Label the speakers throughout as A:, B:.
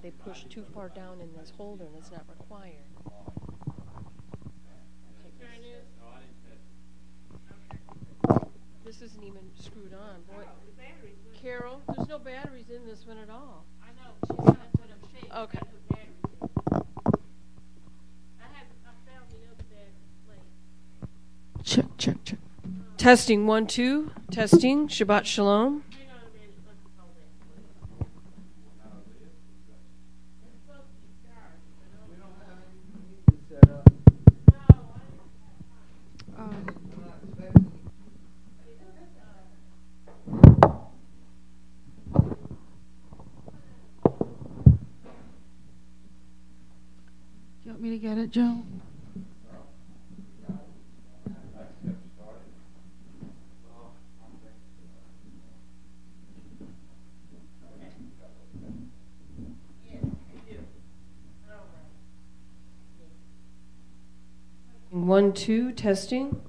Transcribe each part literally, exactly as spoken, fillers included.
A: they push too far down in this holder and it's not required. This isn't even screwed on. Boy, Carol, there's no batteries in this one at all.
B: I know. She's that's what I'm saying.
A: Okay.
B: I have I found the other battery late.
A: Check, check, check. Testing one, two. Testing. Shabbat shalom.
B: Hang on a minute. Let me call that. It's supposed to be charged. We don't have anything set up. No, I didn't.
A: Um,
C: You want me to get it, Joe?
A: One, two, testing.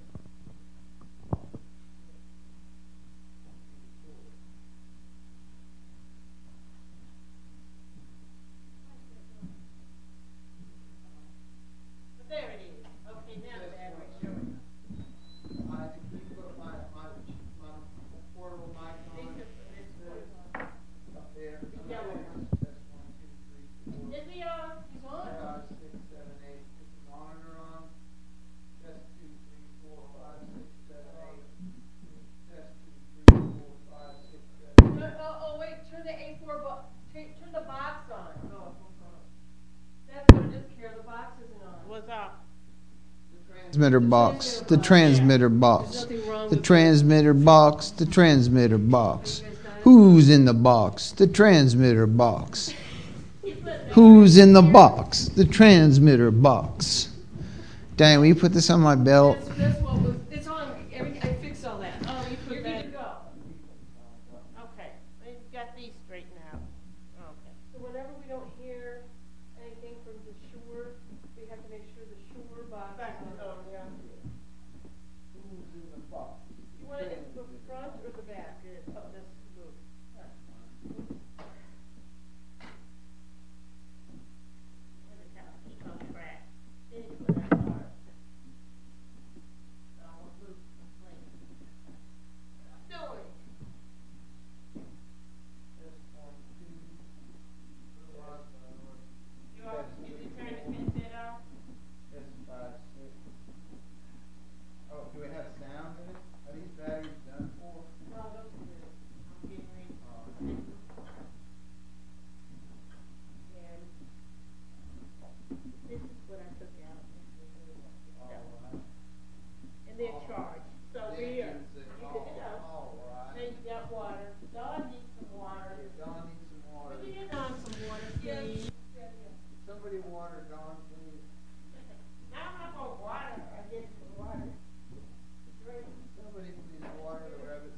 B: There it is. Okay, now the battery's showing.
D: I can you put my, my, my portable mic on up there.
B: Yeah.
D: That's one, two, three, four,
B: Is he on? He's on.
D: five, six, seven, eight. Is the monitor on? Test two, three, four, five, six, seven, eight. Test two, three, four, five, six, seven,
B: Turn,
D: eight.
B: oh, oh, wait. Turn the A four bo- turn, turn the box on. Oh, that's what it is, Carol. The box isn't on. What's up?
D: Transmitter box. The transmitter box.
A: There's nothing wrong
D: The
A: with
D: transmitter box. The transmitter box. Who's in the box? The transmitter box. Who's in the box? The transmitter box. Dang, will you put this on my belt?
A: That's, that's what was, it's on. Every, I fixed all that. Oh, you put
B: You're
A: that.
B: good to go. Okay. We've got these straightened out. Okay.
A: So whenever we don't hear anything from the Shure, we have to make sure the Shure box is on.
D: Who's in the box?
A: You want it in the front or the back? Oh, this move.
B: Every time I keep on track. This is what I start. So I won't lose the plane. I'm doing it.
D: Test one, two.
B: You are, did you turn the cassette off?
D: Test five, six. Oh, do we have sound in it? Are these batteries done for?
B: No, those are good. I'm getting ready.
D: Uh,
B: And this is what I took out.
D: all right.
B: And they're charged. So
D: Then
B: here,
D: use it.
B: you pick it up.
D: All right.
B: Then you got water. Dawn needs some water.
D: Dawn needs some water.
B: Will you get Dawn some water, please?
D: Somebody water Dawn, please.
B: Now I'm not gonna water. I get some water. Drink.
D: Somebody please water the rabbits.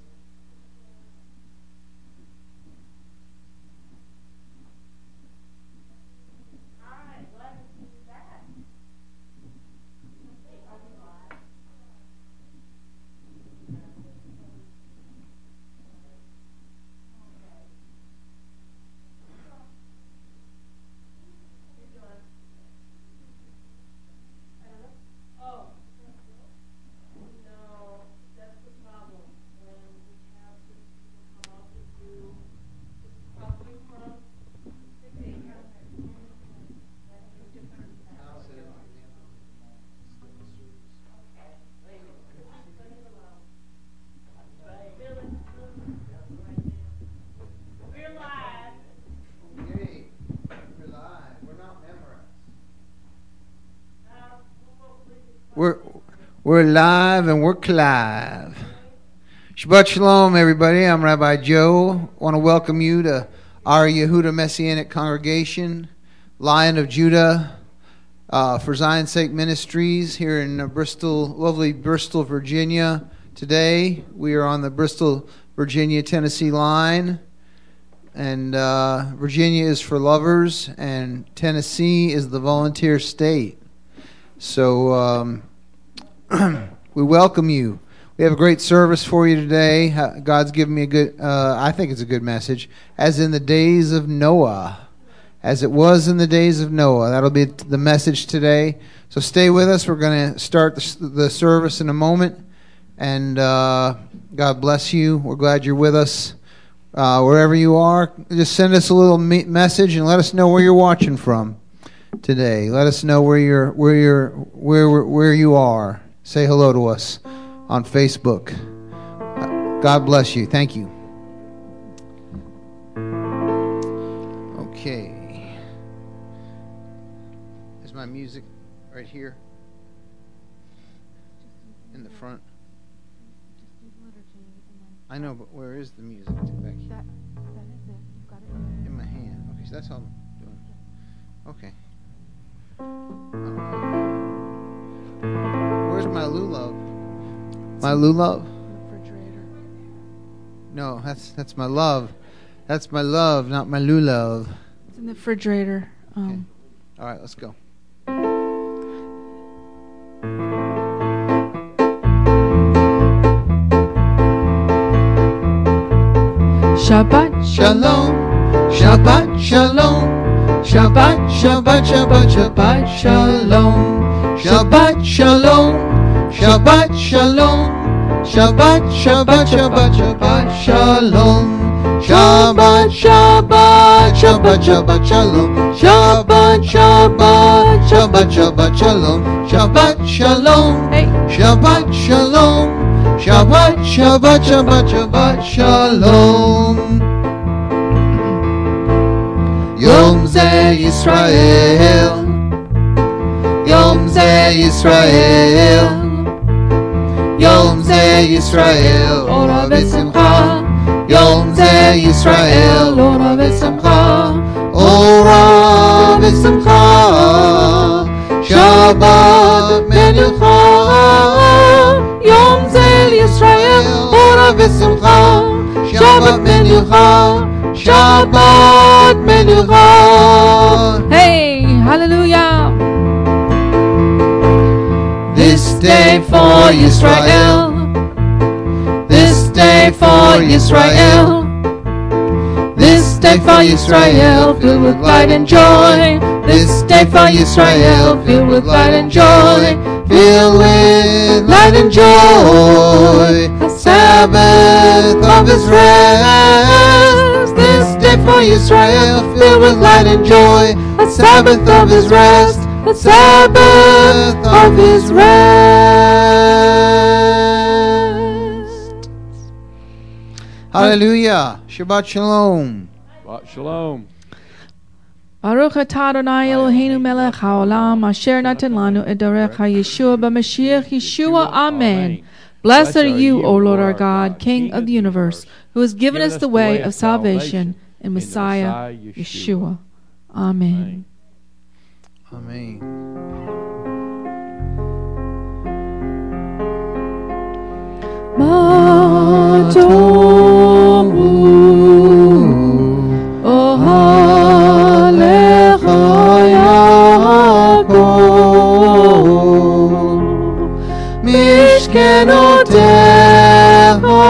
B: All right, glad to see you back. Oh. No, that's the problem. When we have people come up and do, this is probably from, okay,
D: I'll sit on the end.
B: okay, wait a minute. Leave it alone. Bill it, Bill it right now. We're live.
D: Okay, we're live. We're not memorized.
B: Uh, we'll go with it.
D: We're we're live and we're clive. Shabbat shalom, everybody. I'm Rabbi Joe. I want to welcome you to our Yehuda Messianic Congregation, Lion of Judah, uh, for Zion's Sake Ministries here in uh, Bristol, lovely Bristol, Virginia. Today we are on the Bristol, Virginia, Tennessee line, and uh, Virginia is for lovers, and Tennessee is the volunteer state. So um, we welcome you. We have a great service for you today. God's given me a good, uh, I think it's a good message. As in the days of Noah, as it was in the days of Noah. That'll be the message today. So stay with us. We're going to start the, the service in a moment. And uh, God bless you. We're glad you're with us. Uh, wherever you are, just send us a little me- message and let us know where you're watching from today. Let us know where you're, where you're, where where you are. Say hello to us on Facebook. Uh, God bless you. Thank you. Okay. Is my music right here in the front? I know, but where is the music back here?
C: That, that is it. You've got it.
D: In my hand. Okay, so that's all I'm doing. Okay. Where's my lulav? My lulav?
C: Refrigerator.
D: No, that's that's my love. That's my love, not my lulav.
C: It's in the refrigerator. Um,
D: All right, let's go.
C: Shabbat
D: Shalom, Shabbat Shalom, Shabbat Shabbat Shabbat Shabbat Shalom, Shabbat Shalom, Shabbat Shalom, Shabbat Shabbat Shabbat Shabbat Shalom, Shabbat Shabbat Shabbat Shabbat Shalom, Shabbat Shabbat Shabbat Shabbat Shalom, Shabbat Shalom,
C: Hey.
D: Shabbat Shalom. Shabbat, Shabbat, Shabbat, Shabbat, Shalom. Yom Ze Yisrael, Yom Ze Yisrael, Yom Ze Yisrael, Ora v'simcha. Yom Ze Yisrael, Ora v'simcha, Ora v'simcha. Shabbat Menucha. Yom Ze Yisrael, Ora v'simcha, Shabbat Menucha, Shabbat Menucha.
C: Hey, hallelujah.
D: This day for Yisrael, this day for Yisrael, this day for Yisrael, filled with light and joy. This day for Yisrael, filled with light and joy. Filled with light and joy, a Sabbath of His rest. This day for Israel, filled with light and joy, a Sabbath of His rest, a Sabbath of His rest. Hallelujah. Shabbat Shalom.
E: Shabbat Shalom.
C: Baruch atah Adonai Eloheinu melech haolam asher natan lanu et derech haYeshua b'Mashiach Yeshua. Amen. Blessed are you, O Lord our God, King of the universe, who has given us the way of salvation in Messiah Yeshua. Amen.
D: Amen.
C: Ma tomu ohalecha Yaakov mishkenotecha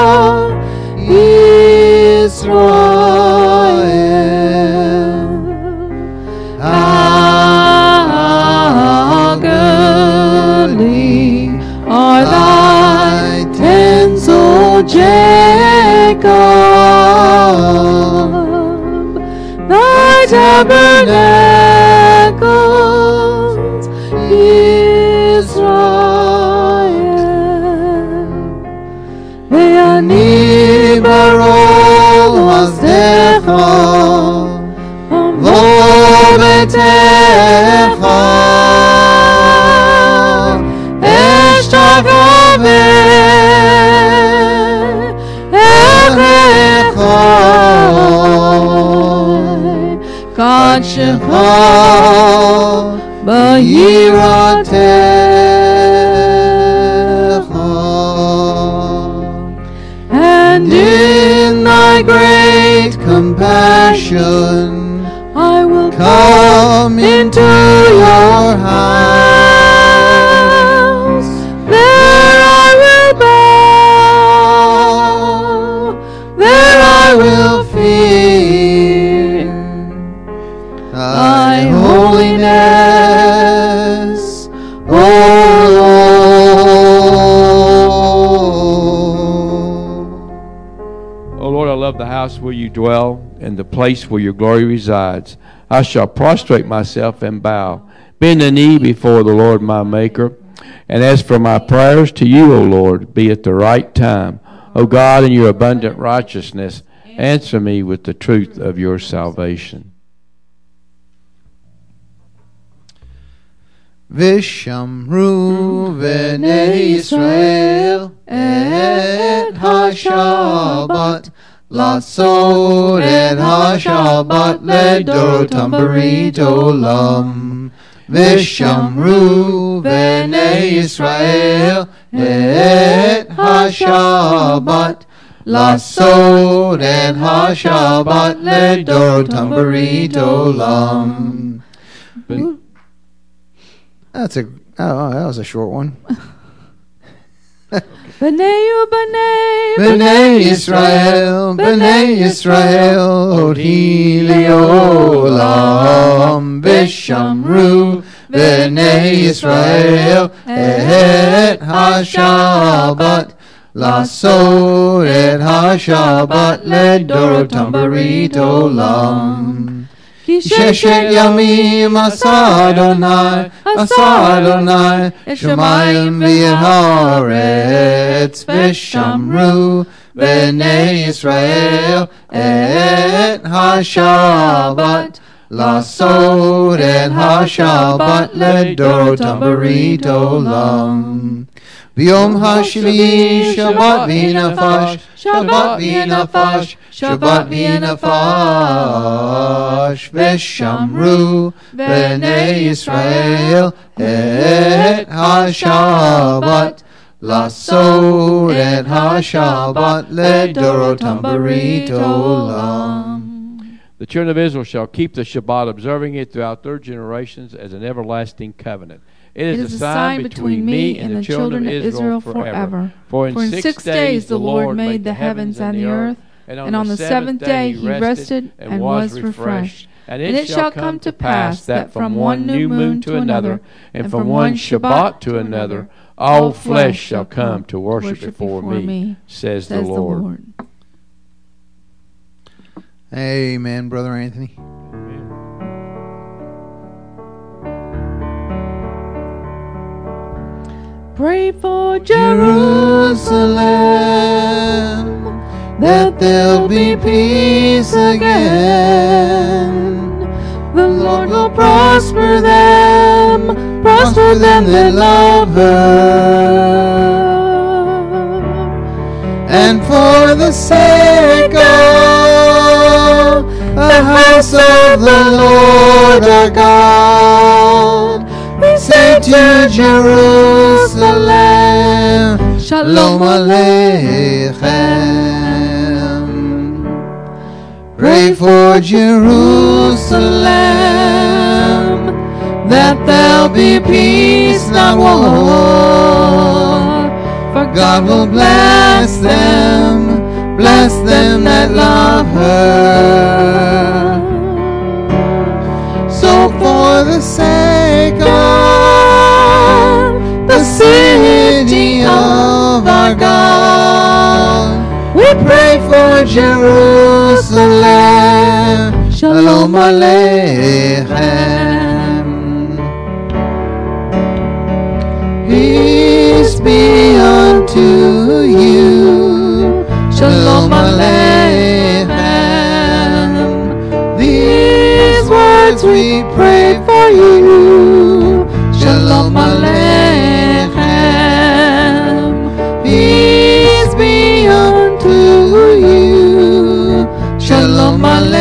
C: Israel. How goodly are thy tents, O Jacob, thy tabernacles, Israel. Ve'ani barol hasdecha, lo betecha, eshtagave erechai, kadshecha b'yiratecha. And in thy great compassion I will come into your house. There I will bow, there I will fear,
E: house where you dwell, in the place where your glory resides. I shall prostrate myself and bow, bend the knee before the Lord my Maker. And as for my prayers to you, O Lord, be at the right time. O God, in your abundant righteousness, answer me with the truth of your salvation.
D: Vishamru v'nei Yisrael et ha-Shabbat Lasod et ha-Shabbat ledorotam berit olam. Vishamru v'nei Yisrael et ha-Shabbat Lasod et ha-Shabbat ledorotam berit olam. That's a oh, that was a short one.
C: B'nai u'b'nai
D: B'nai Yisrael, B'nai Yisrael, Odi le'olam. Vishamru B'nai Yisrael et ha-Shabbat Lasod et ha-Shabbat ledorotam berit olam. Sheshet yamim asa Adonai, asa Adonai, et shamayim v'et haaretz. Vishamru b'nei Yisrael et ha-Shabbat Lasod et ha-Shabbat ledorotam berit olam. V'yom hashvi'i Shabbat v'nafash, Shabbat v'nafash, Shabbat v'nafash. V'shamru b'nei Yisrael et ha-Shabbat Lasod et ha-Shabbat ledorotam berit olam.
E: The children of Israel shall keep the Shabbat, observing it throughout their generations as an everlasting covenant. It is,
C: It is a sign between me and the children of Israel forever.
E: For in,
C: For in six days the Lord made the heavens and the earth, and on the seventh day he rested and was refreshed. And it shall come to pass that from one new moon to another, and from one Shabbat to another, all flesh shall come to worship before me,
E: says the Lord.
D: Amen, Brother Anthony.
C: Pray for
D: Jerusalem, that there'll be peace again. The Lord will prosper them, prosper them that love her. And for the sake of the house of the Lord our God, we say to Jerusalem, Shalom Aleichem. Pray for Jerusalem, that there'll be peace, not war. For God will bless them, bless them that love her. So for the sake of the city of our God, we pray for Jerusalem. Shalom Aleichem. Peace be unto you. Shalom Aleichem. These words we pray for you. Shalom Aleichem. Peace be unto you. Shalom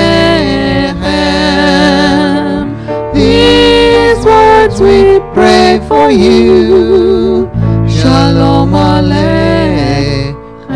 D: Aleichem. These words we pray for you. Shalom Aleichem.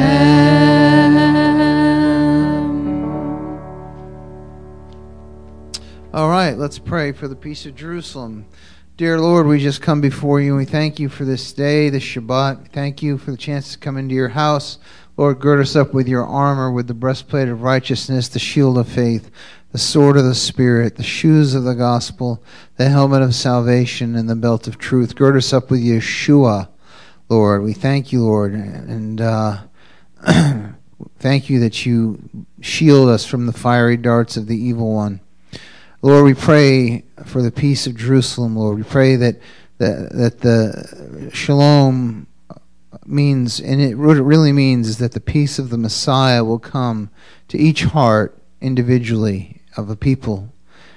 D: All right, let's pray for the peace of Jerusalem. Dear Lord, we just come before you and we thank you for this day, this Shabbat. Thank you for the chance to come into your house. Lord, gird us up with your armor, with the breastplate of righteousness, the shield of faith, the sword of the Spirit, the shoes of the gospel, the helmet of salvation, and the belt of truth. Gird us up with Yeshua, Lord. We thank you, Lord. And uh, Thank you that you shield us from the fiery darts of the evil one. Lord, we pray for the peace of Jerusalem, Lord. We pray that the, that the shalom means, and it, what it really means is that the peace of the Messiah will come to each heart individually of a people.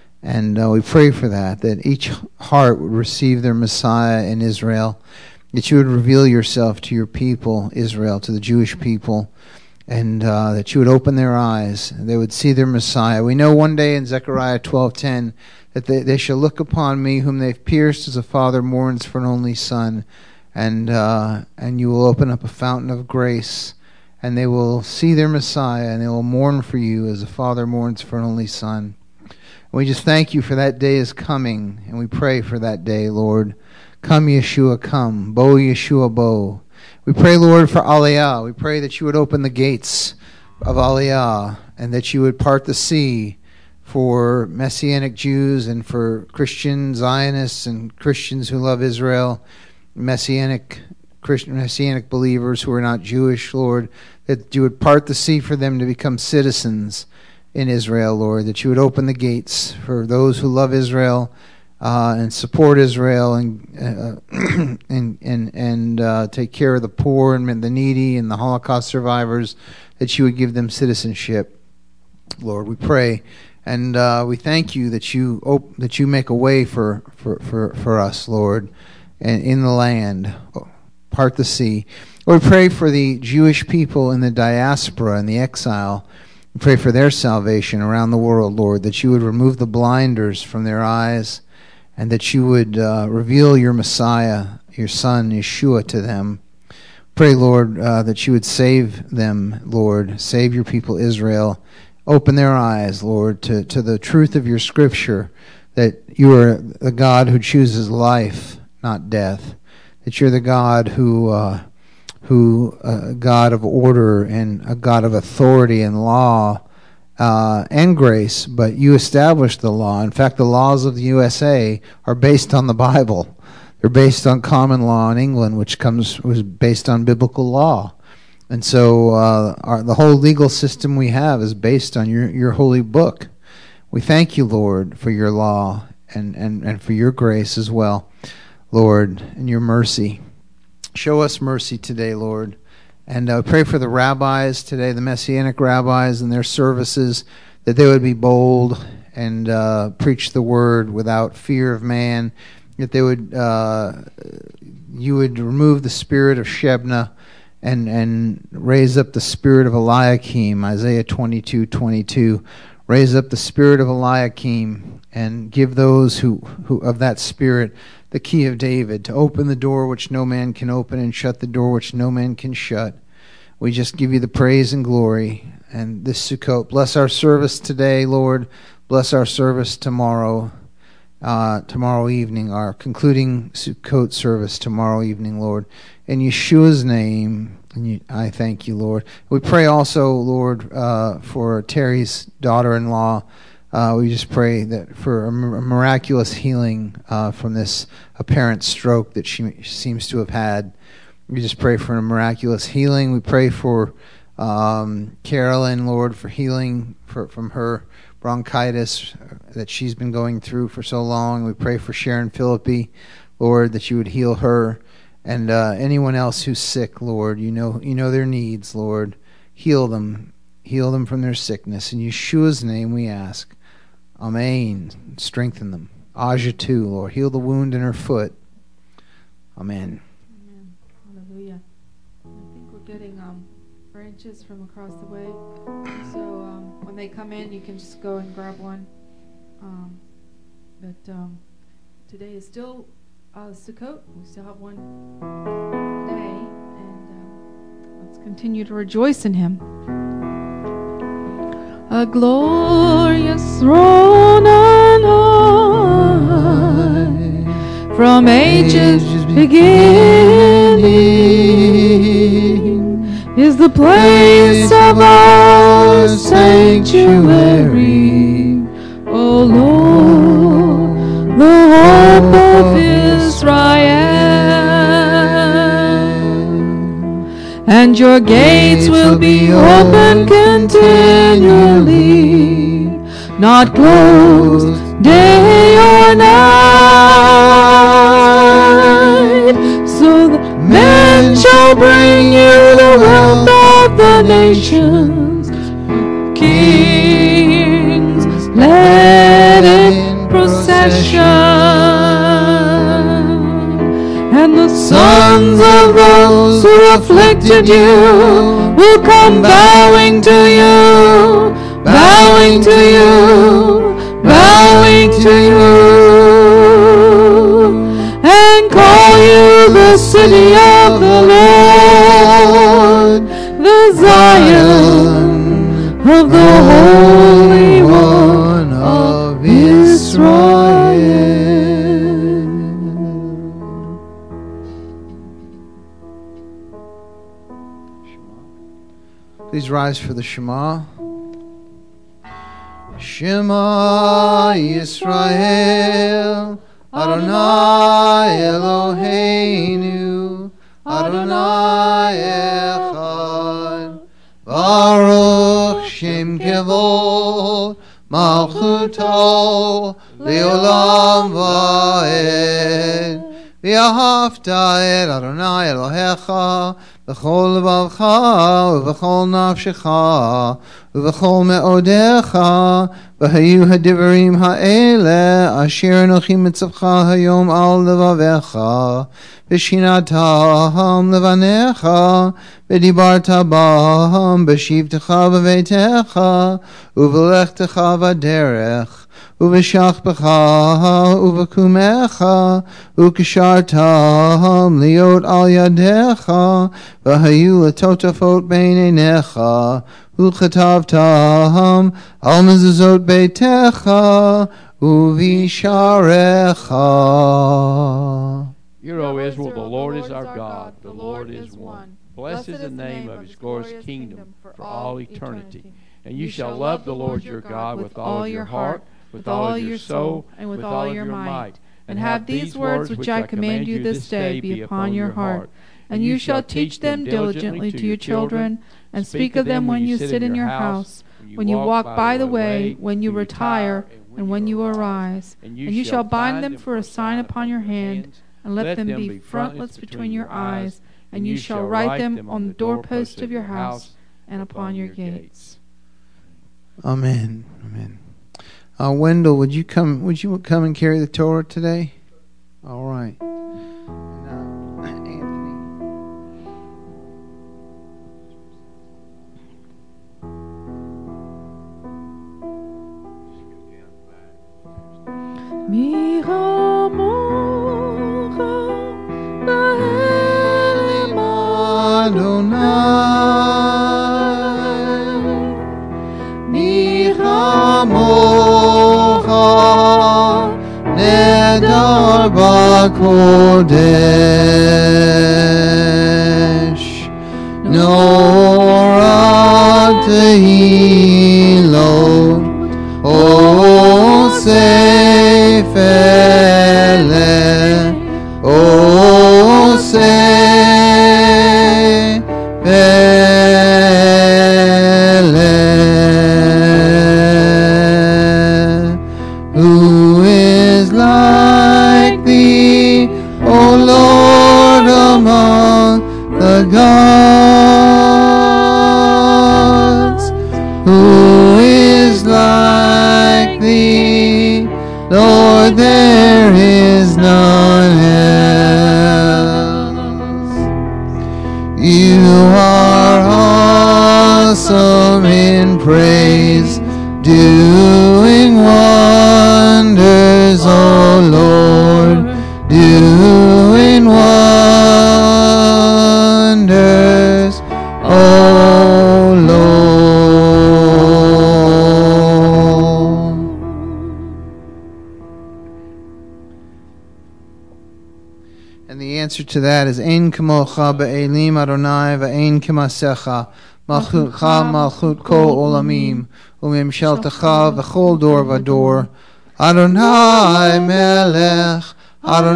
D: And uh, we pray for that, that each heart would receive their Messiah in Israel, that you would reveal yourself to your people, Israel, to the Jewish people, and uh, that you would open their eyes, and they would see their Messiah. We know one day in Zechariah twelve ten that they, they shall look upon me whom they've pierced as a father mourns for an only son, and uh, and you will open up a fountain of grace, and they will see their Messiah, and they will mourn for you as a father mourns for an only son. And we just thank you for that day is coming, and we pray for that day, Lord. Come, Yeshua, come. Bo, Yeshua, bo. We pray, Lord, for Aliyah. We pray that you would open the gates of Aliyah and that you would part the sea for Messianic Jews and for Christian Zionists and Christians who love Israel, Messianic Christian Messianic believers who are not Jewish, Lord, that you would part the sea for them to become citizens in Israel, Lord, that you would open the gates for those who love Israel Uh, and support Israel and uh, and and and uh, take care of the poor and the needy and the Holocaust survivors, that you would give them citizenship, Lord. We pray, and uh, we thank you that you op- that you make a way for for, for, for us, Lord, and in the land, part the sea. Lord, we pray for the Jewish people in the diaspora and the exile. We pray for their salvation around the world, Lord, that you would remove the blinders from their eyes, and that you would uh, reveal your Messiah, your Son, Yeshua, to them. Pray, Lord, uh, that you would save them, Lord. Save your people, Israel. Open their eyes, Lord, to, to the truth of your Scripture, that you are the God who chooses life, not death. That you're the God who, uh, who, a God of order and a God of authority and law, Uh, and grace, but you established the law. In fact, the laws of the U S A are based on the Bible. They're based on common law in England, which comes was based on biblical law. And so uh, our, the whole legal system we have is based on your, your holy book. We thank you, Lord, for your law and, and, and for your grace as well, Lord, and your mercy. Show us mercy today, Lord. And uh, pray for the rabbis today, the Messianic rabbis and their services, that they would be bold and uh, preach the word without fear of man, that they would, uh, you would remove the spirit of Shebna and, and raise up the spirit of Eliakim, Isaiah twenty-two twenty-two. Raise up the spirit of Eliakim and give those who, who of that spirit the key of David, to open the door which no man can open and shut the door which no man can shut. We just give you the praise and glory. And this Sukkot, bless our service today, Lord. Bless our service tomorrow, uh, tomorrow evening, our concluding Sukkot service tomorrow evening, Lord. In Yeshua's name, and you, I thank you, Lord. We pray also, Lord, uh, for Terry's daughter-in-law. Uh, we just pray that for a miraculous healing uh, from this apparent stroke that she seems to have had. We just pray for a miraculous healing. We pray for um, Carolyn, Lord, for healing for, from her bronchitis that she's been going through for so long. We pray for Sharon Philippi, Lord, that you would heal her. And uh, anyone else who's sick, Lord, you know, you know their needs, Lord. Heal them. Heal them from their sickness. In Yeshua's name we ask. Amen. Strengthen them. Aja too, Lord. Heal the wound in her foot. Amen.
C: Amen. Hallelujah. I think we're getting um, branches from across the way. So um, when they come in, you can just go and grab one. Um, but um, today is still uh, Sukkot. We still have one day. And um, let's continue to rejoice in Him. A glorious throne on high, from ages beginning, is the place of our sanctuary. O Lord, the hope of Israel, and your gates will be be open continually, not closed day or night, so that men shall bring you the wealth of the nations, kings led in procession, and the sons of those who afflicted you will come bowing to you, bowing to you, bowing to you, and call you the city of the Lord, the Zion of the Holy One of Israel.
D: Please rise for the Shema. Shema Yisrael, Adonai Eloheinu, Adonai Echad, Baruch Shem Kevod, Malchuto, Leolam Va'ed, V'ahavta et Adonai Elohecha, V'chol levavcha, V'chol nafshecha, V'chol me'odecha, V'hayu hadivarim ha'ele, Asher anochi mitzavcha hayom al levavecha, V'shinatam levanecha, V'dibarta bam, V'shivtecha v'veitecha, Uv'lechtecha v'derech, Uv'shach b'cha, uv'kumecha, U'kishartam liot al yadecha, V'hayu l'totafot beinenecha, U'chatavtam al mezuzot beitecha, U'visharecha.
E: Hear, O Israel, the Lord is our God, the Lord is one. Blessed is the name of his glorious kingdom for all eternity. And you shall love the Lord your God with all your heart, with all your soul, and with all your might. And have these words which I command you this day be upon your heart. And you shall teach them diligently to your children, and speak of them when you sit in your house, when you walk by the way, when you retire, and when you arise. And you shall bind them for a sign upon your hand, and let them be frontlets between your eyes, and you shall write them on the doorposts of your house and upon your gates.
D: Amen. Amen. Uh, Wendell, would you come? Would you come and carry the Torah today? All right. And, uh, Anthony. Kodesh Norat Tehilot O Sefele O Sefele Who is like thee, O Lord, among the gods? Who is like thee, Lord, there is none else. You are awesome in praise, doing wonders, O Lord, doing wonders, O Lord. And the answer to that is Ein kamocha be'elim Adonai ve'ein kemasecha malchutcha malchut kol olamim u'mimshaltecha v'chol dor v'dor Adonai melech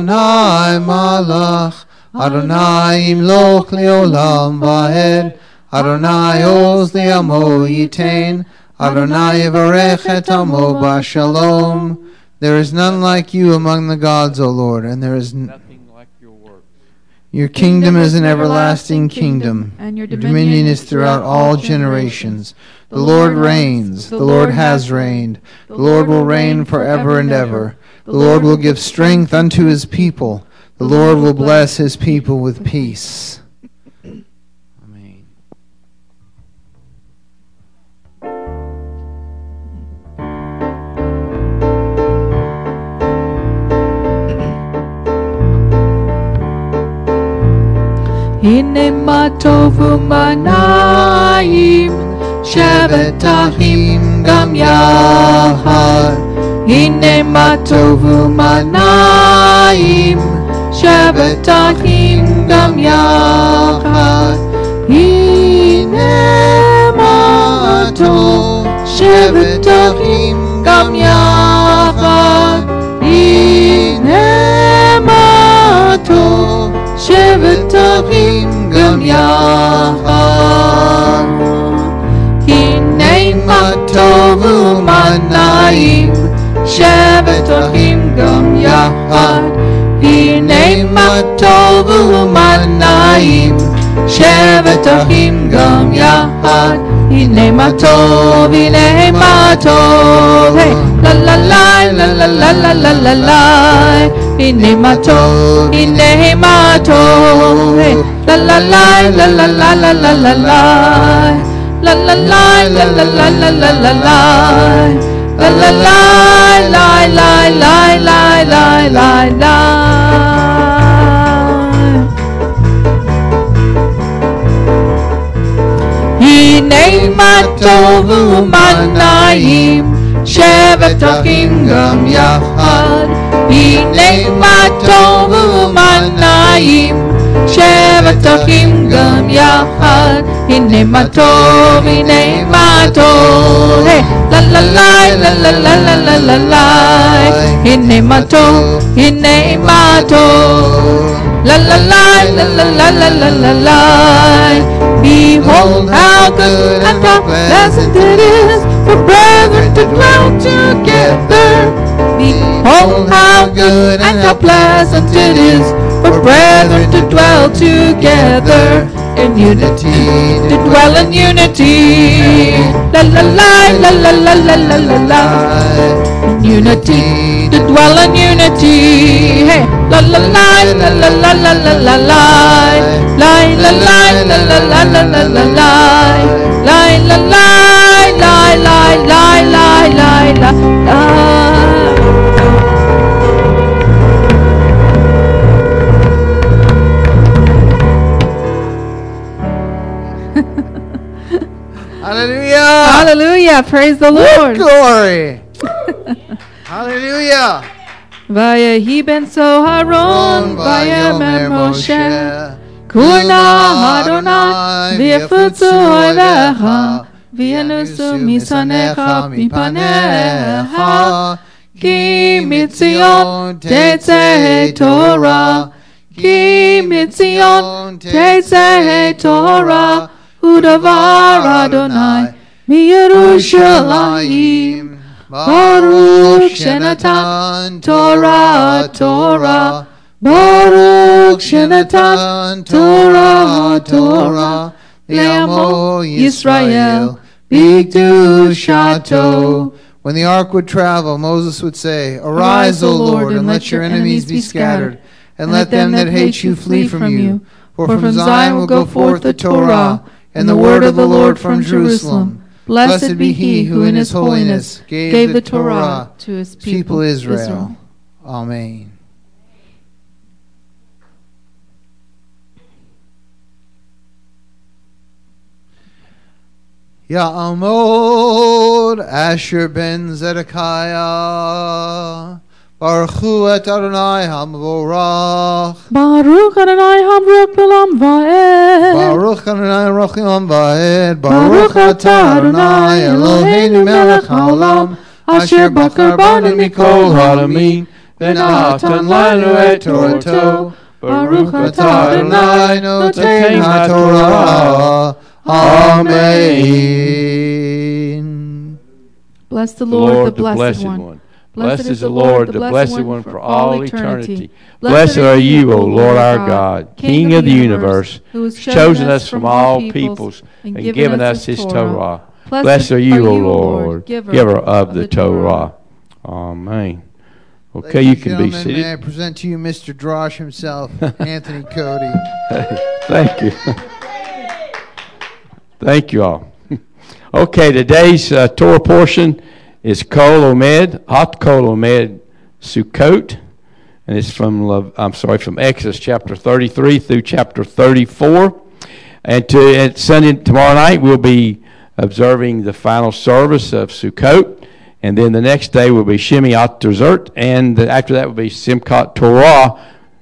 D: Adonai malach Adonai imloch leolam va'ed Adonai oz li'amo yitain. Adonai yivarech et amo b'shalom. There is none like you among the gods, O Lord, and there is n-
E: Nothing like your works.
D: your kingdom is an everlasting kingdom, and your dominion is throughout all generations. The Lord reigns, the Lord has reigned, the Lord will reign forever and ever. The Lord will give strength unto his people. The Lord will bless his people with peace. Amen.
C: Hine matovu manayim, shevet achim gam yahad. Hine matovu manayim, shevet achim gam yahad. Hine matov, shevet achim gam yahad. Hine matov, shevet achim gam yahad. Hine matovu manayim, shevet achim gam yahad. Hine matovu manayim, shevet achim gam yahad. Hine matov, hine matov, hey, la la la la la la la la la la. Hine matov, hine matov, hey, la la la la la la la la la la. La la la la la la la la la la. La la la la la la la la la la. Hine matovu manayim, shevet achim gam yahad. Hine matovu manayim, shevet achim gam yahad. Hine matov, hine matov, hey, la la la la la la la la la la. Hine matov, hine matov, la la la la la la la la la la. Behold how good and how pleasant it is for brethren to dwell together. Behold how good and how pleasant it is for brethren to dwell together in unity, to dwell in unity. La la la la la la la la la la. In unity, to dwell in unity. Hey, la la la la la la la la la la. La la la la la la la la la la. La la la la la la la la la la.
D: Hallelujah.
C: Hallelujah. Praise the Lord.
D: Glory. Hallelujah.
C: Vayehi ben Soharon, vayemer Moshe, Kurna Adonai, v'yafutzu oivecha, v'yanusu misanecha mipanecha, ki mitzion tetzeh Torah, ki mitzion tetzeh Torah, udavar Adonai, miYerushalayim. Baruch Shenatan Torah Torah, Baruch Shenatan Torah Torah, Le'amo Yisrael B'kedushato.
D: When the ark would travel, Moses would say, Arise, O Lord, and let your enemies be scattered, and let them that hate you flee from you. For from Zion will go forth the Torah, and the word of the Lord from Jerusalem. Blessed be he who in his holiness gave the Torah
C: to his
D: people Israel. Amen. Ya'amod Asher ben Zedekiah, Baruchu et Adonai HaMvorach,
C: Baruch Adonai Hamruk B'Olam Va'ed,
D: Baruch Adonai Rochim Va'ed,
C: Baruch atah Adonai Eloheinu melech haolam, Asher bakar banu mikol ha'alamin, v'natan lanu et Torato. Baruch atah Adonai notein ha'Torah,
D: Amen.
C: Bless the
E: The
C: Lord,
E: Lord,
C: the blessed, one.
E: Blessed is the Lord, the blessed one for all eternity. Blessed are
C: Blessed
E: you, O Lord our God, King of the universe,
C: who has
E: chosen us from all peoples and given us his Torah. Blessed are you, O Lord, giver of the Torah. Amen. Okay, you
D: Ladies and
E: can be
D: gentlemen, may I
E: seated.
D: present to you Mister Drosh himself, Anthony Cody.
E: Thank you. Thank you all. Okay, today's uh, Torah portion is Kol Omed, Hot Kol Omed Sukkot, and it's from, Lev- I'm sorry, from Exodus chapter thirty-three through chapter thirty-four. And to and Sunday, tomorrow night, we'll be observing the final service of Sukkot. And then the next day will be Shemiat Dessert, and the, after that will be Simchat Torah.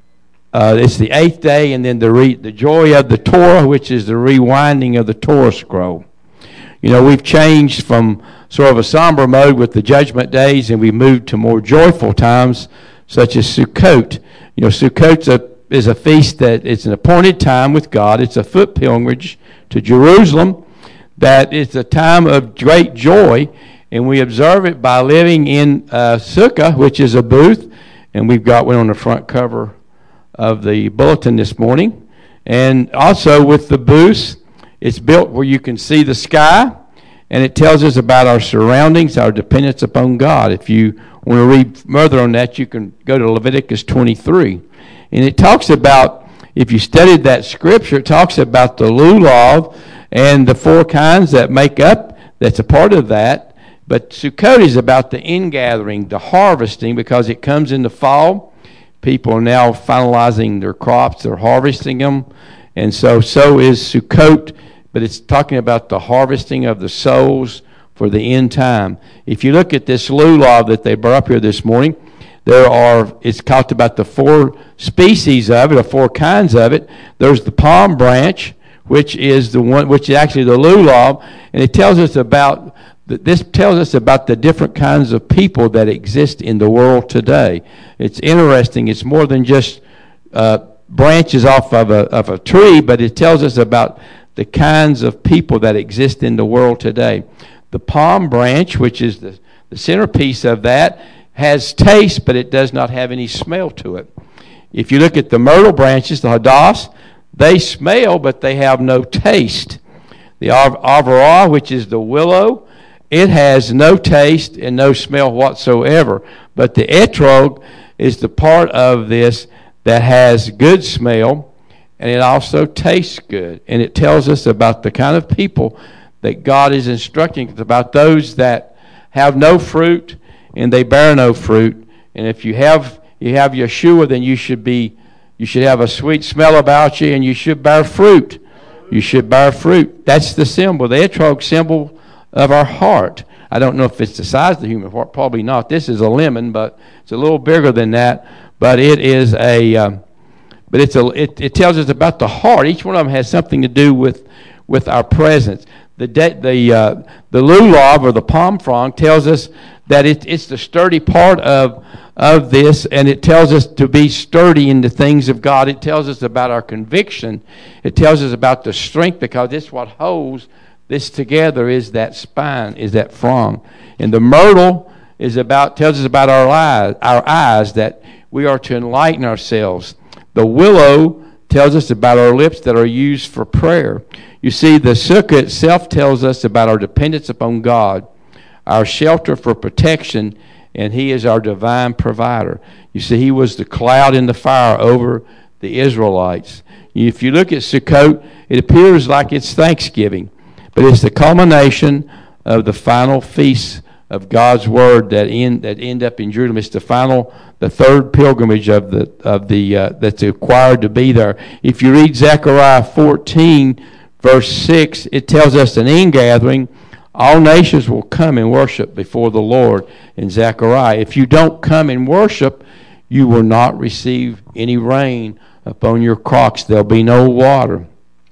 E: Uh, it's the eighth day, and then the re, the joy of the Torah, which is the rewinding of the Torah scroll. You know, we've changed from sort of a somber mode with the judgment days, and we've moved to more joyful times, such as Sukkot. You know, Sukkot a, is a feast that it's an appointed time with God. It's a foot pilgrimage to Jerusalem. That it's a time of great joy. And we observe it by living in uh, Sukkah, which is a booth. And we've got one on the front cover of the bulletin this morning. And also with the booths, it's built where you can see the sky. And it tells us about our surroundings, our dependence upon God. If you want to read further on that, you can go to Leviticus twenty-three. And it talks about, if you studied that scripture, it talks about the lulav and the four kinds that make up, that's a part of that. But Sukkot is about the ingathering, the harvesting, because it comes in the fall. People are now finalizing their crops, they're harvesting them. And so, so is Sukkot, but it's talking about the harvesting of the souls for the end time. If you look at this lulav that they brought up here this morning, there are, it's talked about the four species of it, or four kinds of it. There's the palm branch, which is the one, which is actually the lulav, and it tells us about This tells us about the different kinds of people that exist in the world today. It's interesting. It's more than just uh, branches off of a, of a tree, but it tells us about the kinds of people that exist in the world today. The palm branch, which is the, the centerpiece of that, has taste, but it does not have any smell to it. If you look at the myrtle branches, the hadass, they smell, but they have no taste. The avarah, which is the willow, it has no taste and no smell whatsoever. But the etrog is the part of this that has good smell, and it also tastes good. And it tells us about the kind of people that God is instructing us about, those that have no fruit and they bear no fruit. And if you have you have Yeshua, then you should be you should have a sweet smell about you, and you should bear fruit. You should bear fruit. That's the symbol, the etrog symbol of our heart. I don't know if it's the size of the human heart, probably not. This is a lemon, but it's a little bigger than that. But it is a, um, but it's a. It, it tells us about the heart. Each one of them has something to do with, with our presence. The de, the uh, the lulav, or the palm frond, tells us that it, it's the sturdy part of of this, and it tells us to be sturdy in the things of God. It tells us about our conviction. It tells us about the strength, because it's what holds this together, is that spine, is that frond. And the myrtle is about, tells us about our eyes, our eyes, that we are to enlighten ourselves. The willow tells us about our lips that are used for prayer. You see, the sukkah itself tells us about our dependence upon God, our shelter for protection, and He is our divine provider. You see, He was the cloud and the fire over the Israelites. If you look at Sukkot, it appears like it's Thanksgiving. But it's the culmination of the final feast of God's word that end that end up in Jerusalem. It's the final, the third pilgrimage of the of the uh, that's required to be there. If you read Zechariah fourteen, verse six, it tells us an ingathering. All nations will come and worship before the Lord in Zechariah. If you don't come and worship, you will not receive any rain upon your crops. There'll be no water.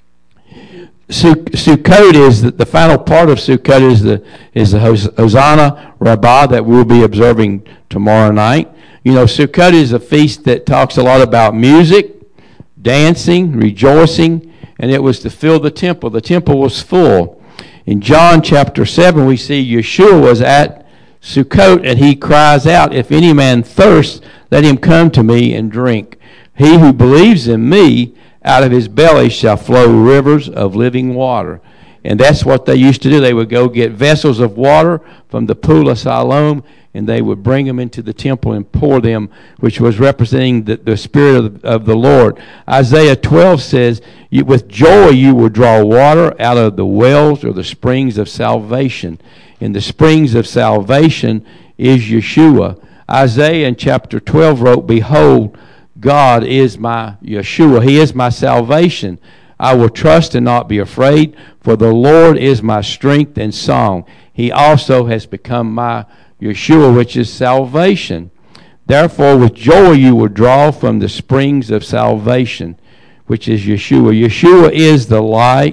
E: Sukkot is the, the final part of Sukkot is the is the Hosanna Rabbah that we'll be observing tomorrow night. You know, Sukkot is a feast that talks a lot about music, dancing, rejoicing, and it was to fill the temple. The temple was full. In John chapter seven, we see Yeshua was at Sukkot, and he cries out, "If any man thirst, let him come to me and drink. He who believes in me, out of his belly shall flow rivers of living water." And that's what they used to do. They would go get vessels of water from the pool of Siloam, and they would bring them into the temple and pour them, which was representing the, the Spirit of the, of the Lord. Isaiah twelve says, you, with joy you will draw water out of the wells or the springs of salvation. And the springs of salvation is Yeshua. Isaiah in chapter twelve wrote, "Behold, God is my Yeshua. He is my salvation. I will trust and not be afraid, for the Lord is my strength and song. He also has become my Yeshua, which is salvation. Therefore, with joy you will draw from the springs of salvation, which is Yeshua." Yeshua is the light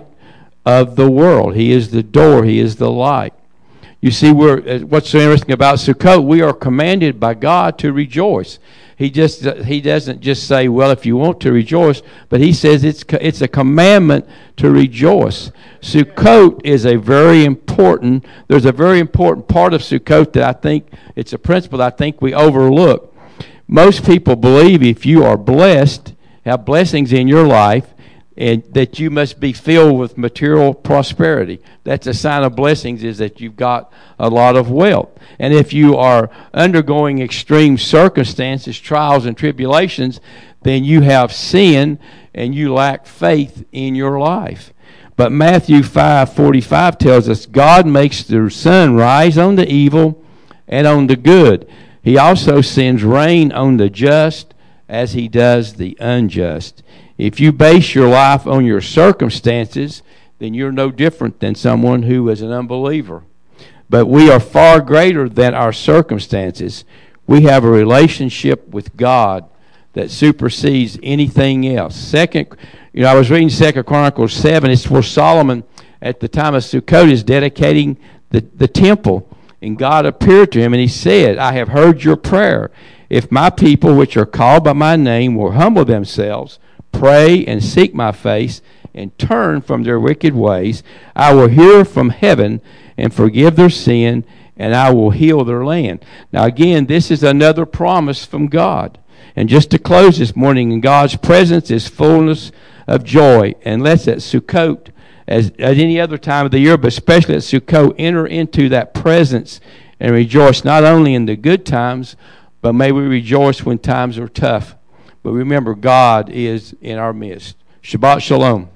E: of the world. He is the door. He is the light. You see, we're, what's so interesting about Sukkot, we are commanded by God to rejoice. He just he doesn't just say, well, if you want to rejoice, but he says it's it's a commandment to rejoice. Sukkot is a very important, there's a very important part of Sukkot that I think, it's a principle that I think we overlook. Most people believe if you are blessed, have blessings in your life, and that you must be filled with material prosperity. That's a sign of blessings, is that you've got a lot of wealth. And if you are undergoing extreme circumstances, trials and tribulations, then you have sin and you lack faith in your life. But Matthew five forty-five tells us God makes the sun rise on the evil and on the good. He also sends rain on the just as he does the unjust. If you base your life on your circumstances, then you're no different than someone who is an unbeliever. But we are far greater than our circumstances. We have a relationship with God that supersedes anything else. Second, you know, I was reading Second Chronicles seven. It's where Solomon, at the time of Sukkot, is dedicating the, the temple. And God appeared to him, and he said, "I have heard your prayer. If my people, which are called by my name, will humble themselves, pray and seek my face, and turn from their wicked ways, I will hear from heaven and forgive their sin, and I will heal their land." Now again, this is another promise from God. And just to close this morning, in God's presence is fullness of joy. And let's at Sukkot, as at any other time of the year, but especially at Sukkot, enter into that presence and rejoice, not only in the good times, but may we rejoice when times are tough. But remember, God is in our midst. Shabbat Shalom.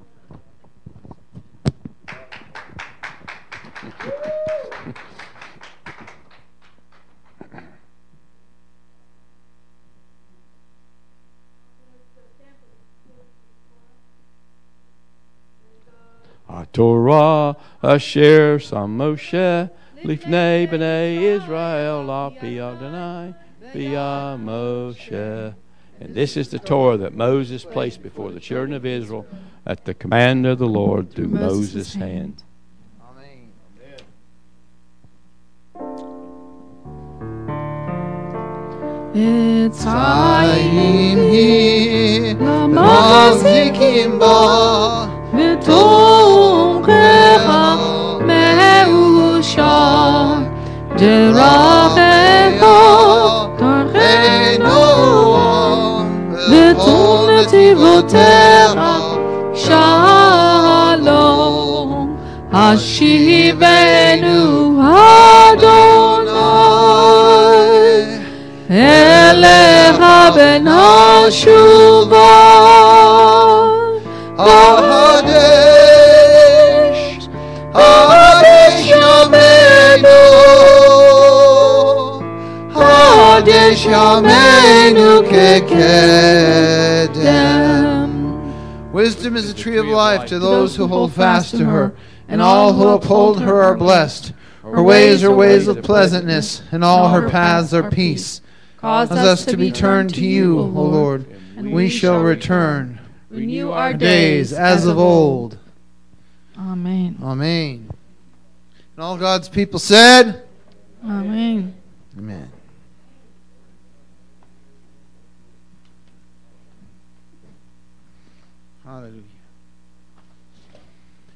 E: Torah asher sam Moshe lifnei b'nei Israel la pi Adonai v'ya Moshe. And this is the Torah that Moses placed before the children of Israel at the command of the Lord through Moses' hand.
D: Amen.
C: It's
D: Chaim hi
C: Mahzikim
D: ba
C: v'tomchecha me'ushar derachecha tarchenu v'tom netivotecha shalom hashivenu Adonai elecha benashuva
D: Hadesh, Hadesh Yameinu, Hadesh Yameinu kekedem. Wisdom is the tree of life to those who hold fast to her, and all who uphold her are blessed. Her ways are ways of pleasantness, and all her paths are peace. Cause us to be turned to you, O Lord, and we shall return.
C: Renew our
D: Days as of old.
C: Amen.
D: Amen. And all God's people said,
C: Amen.
D: Amen. Hallelujah.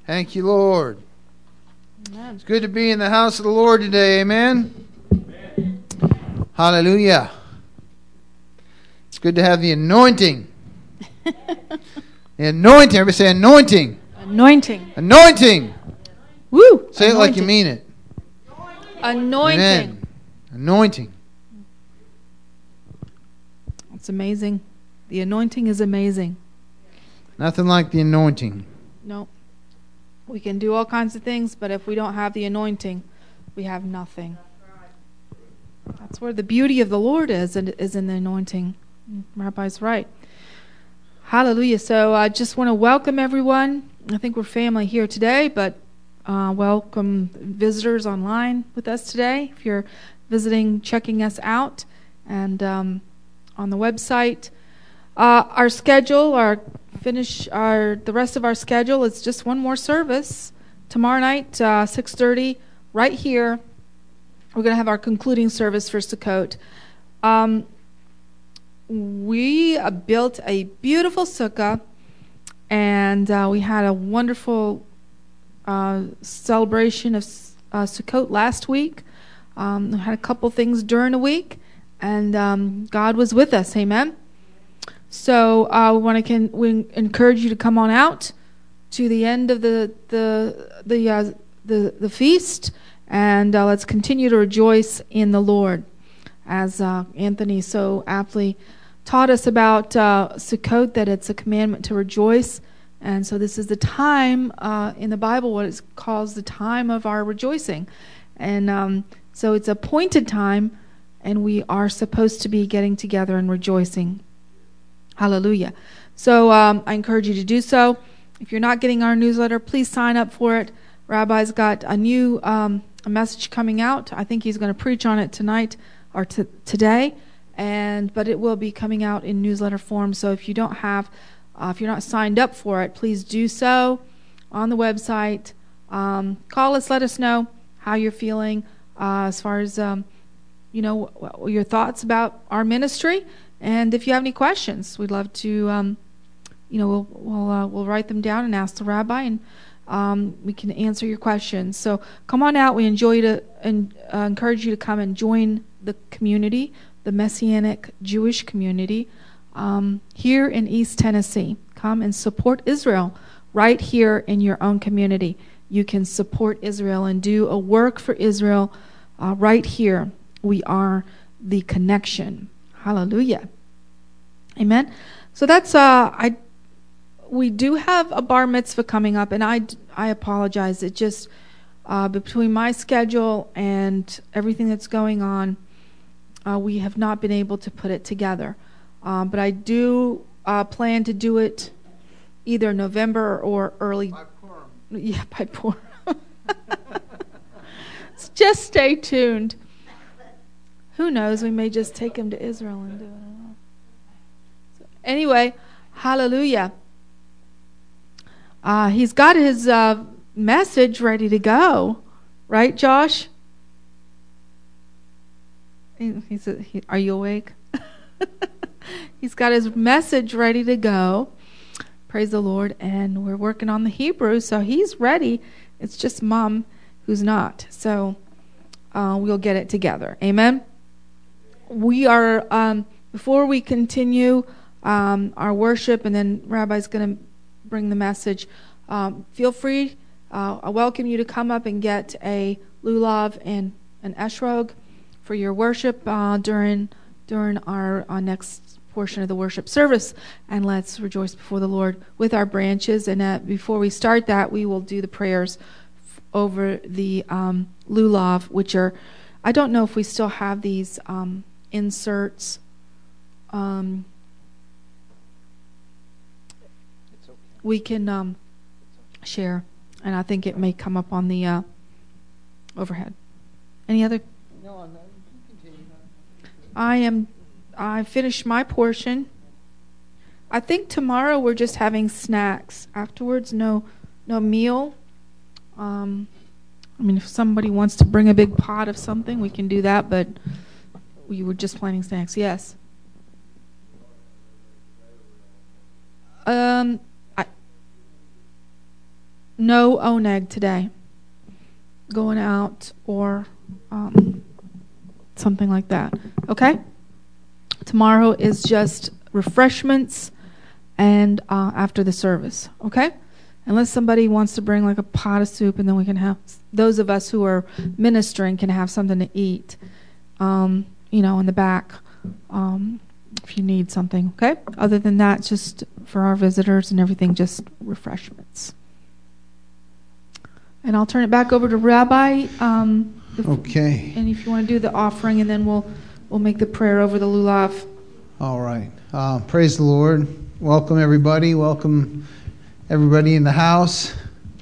D: Thank you, Lord.
C: Amen.
D: It's good to be in the house of the Lord today. Amen. Amen. Hallelujah. It's good to have the anointing. The anointing. Everybody say anointing.
C: Anointing.
D: Anointing.
C: Woo.
D: Say
C: Anointing.
D: it like you mean it.
C: Anointing.
D: Amen. Anointing.
C: It's amazing. The anointing is amazing.
D: Nothing like the anointing.
C: No. We can do all kinds of things, but if we don't have the anointing, we have nothing. That's where the beauty of the Lord is, and is in the anointing. Rabbi's right. Hallelujah. So I just want to welcome everyone. I think we're family here today, but uh, welcome visitors online with us today. If you're visiting, checking us out, and um, on the website. Uh, our schedule, our finish, our the rest of our schedule is just one more service tomorrow night, uh, six thirty, right here. We're going to have our concluding service for Sukkot. Um, we uh, built a beautiful sukkah, and uh, we had a wonderful uh, celebration of uh, Sukkot last week. Um, we had a couple things during the week, and um, God was with us. Amen. So uh, we want to can we encourage you to come on out to the end of the the the uh, the, the feast, and uh, let's continue to rejoice in the Lord, as uh, Anthony so aptly taught us about uh, Sukkot, that it's a commandment to rejoice, and so this is the time uh, in the Bible what it calls the time of our rejoicing, and um, so it's a appointed time, and we are supposed to be getting together and rejoicing. Hallelujah. So um, I encourage you to do so. If you're not getting our newsletter, please sign up for it. Rabbi's got a new um, a message coming out. I think he's going to preach on it tonight or t- today, and but it will be coming out in newsletter form. So if you don't have, uh, if you're not signed up for it, please do so on the website. Um, call us, let us know how you're feeling uh, as far as um, you know w- your thoughts about our ministry. And if you have any questions, we'd love to, um, you know, we'll we'll uh, we'll write them down and ask the rabbi, and um, we can answer your questions. So come on out. We enjoy you to and uh, encourage you to come and join the community, the Messianic Jewish community um, here in East Tennessee. Come and support Israel right here in your own community. You can support Israel and do a work for Israel uh, right here. We are the connection. Hallelujah. Amen. So that's uh I we do have a bar mitzvah coming up, and I I apologize. It just uh between my schedule and everything that's going on, uh we have not been able to put it together. Um but I do uh plan to do it either November or early
D: By Purim.
C: Yeah, by Purim. So just stay tuned. Who knows? We may just take him to Israel and do it. So anyway, hallelujah. Uh, he's got his uh, message ready to go, right, Josh? He, he's a, he, are you awake? He's got his message ready to go. Praise the Lord. And we're working on the Hebrew, so he's ready. It's just Mom who's not. So uh, we'll get it together. Amen. We are, um, before we continue um, our worship, and then Rabbi's going to bring the message, um, feel free, uh, I welcome you to come up and get a lulav and an eshrog for your worship uh, during during our, our next portion of the worship service. And let's rejoice before the Lord with our branches. And uh, before we start that, we will do the prayers f- over the um, lulav, which are, I don't know if we still have these um inserts. Um,
D: It's okay.
C: we can um, share, and I think it may come up on the uh, overhead. Any other?
D: No, no, you can continue.
C: I am. I finished my portion. I think tomorrow we're just having snacks. Afterwards, no, no meal. Um, I mean, if somebody wants to bring a big pot of something, we can do that, but we were just planning snacks. Yes. Um, I, no oneg today. Going out or um, something like that. Okay? Tomorrow is just refreshments and uh, after the service. Okay? Unless somebody wants to bring like a pot of soup, and then we can have, those of us who are ministering can have something to eat, um, you know, in the back, um, if you need something, okay? Other than that, just for our visitors and everything, just refreshments. And I'll turn it back over to Rabbi. Um, if,
D: Okay.
C: And if you want to do the offering, and then we'll we'll make the prayer over the lulav.
D: All right. Uh, praise the Lord. Welcome, everybody. Welcome, everybody in the house.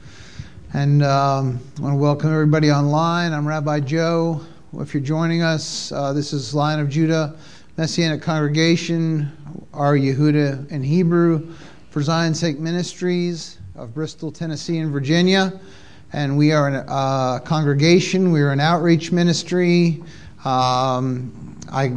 D: And um, I want to welcome everybody online. I'm Rabbi Joe. If you're joining us, uh, this is Lion of Judah Messianic Congregation, Ar Yehuda in Hebrew, for Zion's Sake Ministries of Bristol, Tennessee, and Virginia. And we are a uh, congregation. We are an outreach ministry. Um, I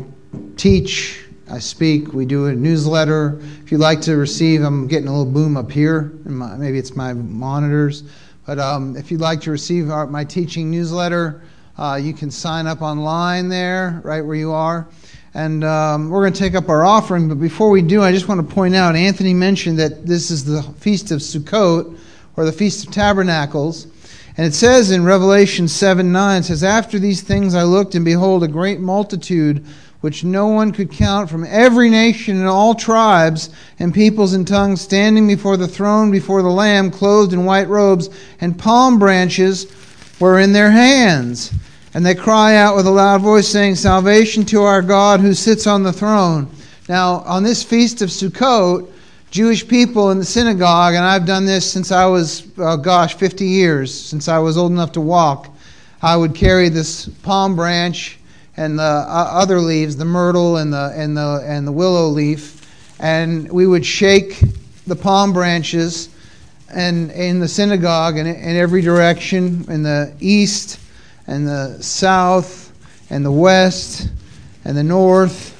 D: teach. I speak. We do a newsletter. If you'd like to receive, I'm getting a little boom up here. In my, maybe it's my monitors. But um, if you'd like to receive our, my teaching newsletter, uh, you can sign up online there, right where you are. And um, we're going to take up our offering. But before we do, I just want to point out, Anthony mentioned that this is the Feast of Sukkot, or the Feast of Tabernacles. And it says in Revelation seven nine, it says, "After these things I looked, and behold, a great multitude, which no one could count, from every nation and all tribes and peoples and tongues, standing before the throne, before the Lamb, clothed in white robes, and palm branches were in their hands. And they cry out with a loud voice, saying, Salvation to our God who sits on the throne." Now, on this Feast of Sukkot, Jewish people in the synagogue, and I've done this since I was, uh, gosh, fifty years, since I was old enough to walk, I would carry this palm branch and the uh, other leaves, the myrtle and the and the and the willow leaf, and we would shake the palm branches and in the synagogue in, in every direction, in the east and the south and the west and the north,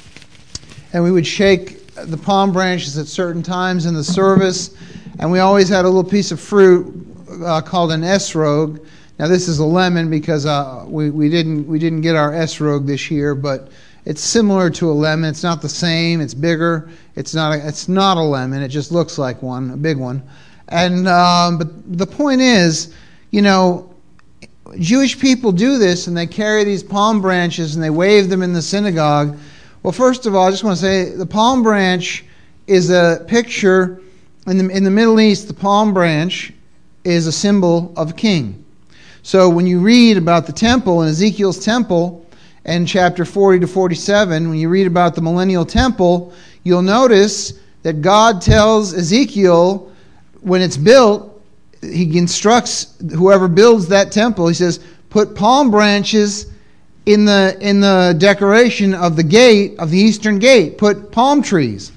D: and we would shake the palm branches at certain times in the service, and we always had a little piece of fruit uh, called an esrog. Now this is a lemon because uh, we we didn't we didn't get our esrog this year, but it's similar to a lemon. It's not the same. It's bigger. It's not a, it's not a lemon. It just looks like one, a big one. And um, but the point is, you know, Jewish people do this, and they carry these palm branches and they wave them in the synagogue. Well, first of all, I just want to say the palm branch is a picture in the in the Middle East. The palm branch is a symbol of a king. So when you read about the temple in Ezekiel's temple in chapter forty to forty-seven, when you read about the millennial temple, you'll notice that God tells Ezekiel when it's built, he instructs whoever builds that temple, he says, put palm branches in the in the decoration of the gate, of the eastern gate. Put palm trees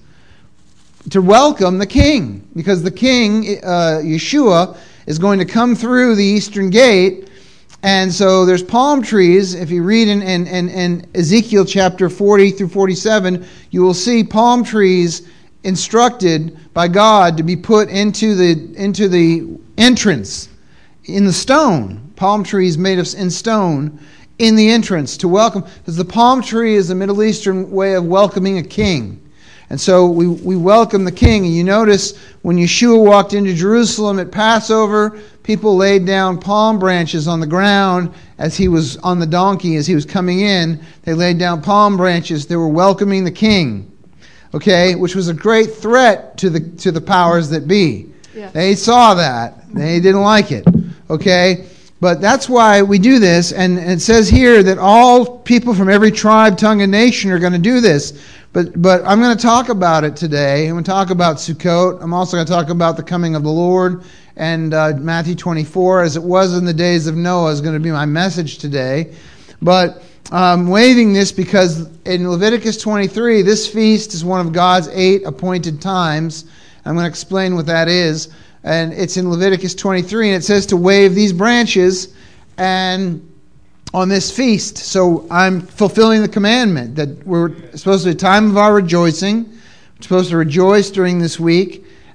D: to welcome the king, because the king, uh, Yeshua, is going to come through the eastern gate. And so there's palm trees. If you read in, in, in, in Ezekiel chapter forty through forty-seven, you will see palm trees instructed by God to be put into the into the entrance in the stone. Palm trees made of in stone in the entrance to welcome, because the palm tree is the Middle Eastern way of welcoming a king. And so we, we welcome the king. And you notice when Yeshua walked into Jerusalem at Passover, people laid down palm branches on the ground as he was on the donkey, as he was coming in. They laid down palm branches. They were welcoming the king, okay, which was a great threat to the to the powers that be. Yeah. They saw that. They didn't like it, okay? But that's why we do this. And, and it says here that all people from every tribe, tongue, and nation are going to do this. But but I'm going to talk about it today. I'm going to talk about Sukkot. I'm also going to talk about the coming of the Lord. And uh, Matthew twenty-four, as it was in the days of Noah, is going to be my message today. But I'm waiving this because in Leviticus twenty-three, this feast is one of God's eight appointed times. I'm going to explain what that is. And it's in Leviticus twenty-three, and it says to wave these branches and on this feast. So I'm fulfilling the commandment that we're supposed to be a time of our rejoicing. We're supposed to rejoice during this week.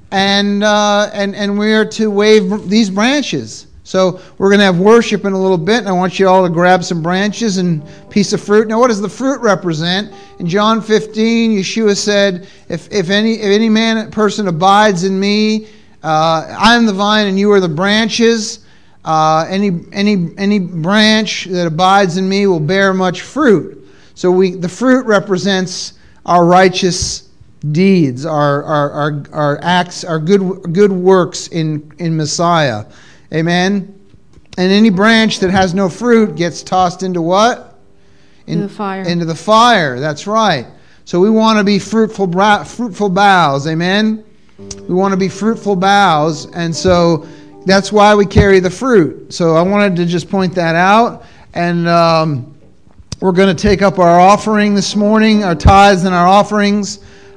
D: and uh, and and we are to wave these branches. So we're going to have worship in a little bit, and I want you all to grab some branches and a piece of fruit. Now, what does the fruit represent? In John fifteen, Yeshua said, "If if any if any man person abides in me, uh, I am the vine, and you are the branches. Uh, any any any branch that abides in me will bear much fruit." So we the fruit represents our righteous deeds, our our our, our acts, our good good works in in Messiah. Amen. And any branch that has no fruit gets tossed into what? In,
C: into the fire.
D: Into the fire. That's right. So we want to be fruitful, bra- fruitful boughs. Amen. We want to be fruitful boughs, and so that's why we carry the fruit. So I wanted to just point that out, and um, we're going to take up our offering this morning, our tithes and our offerings.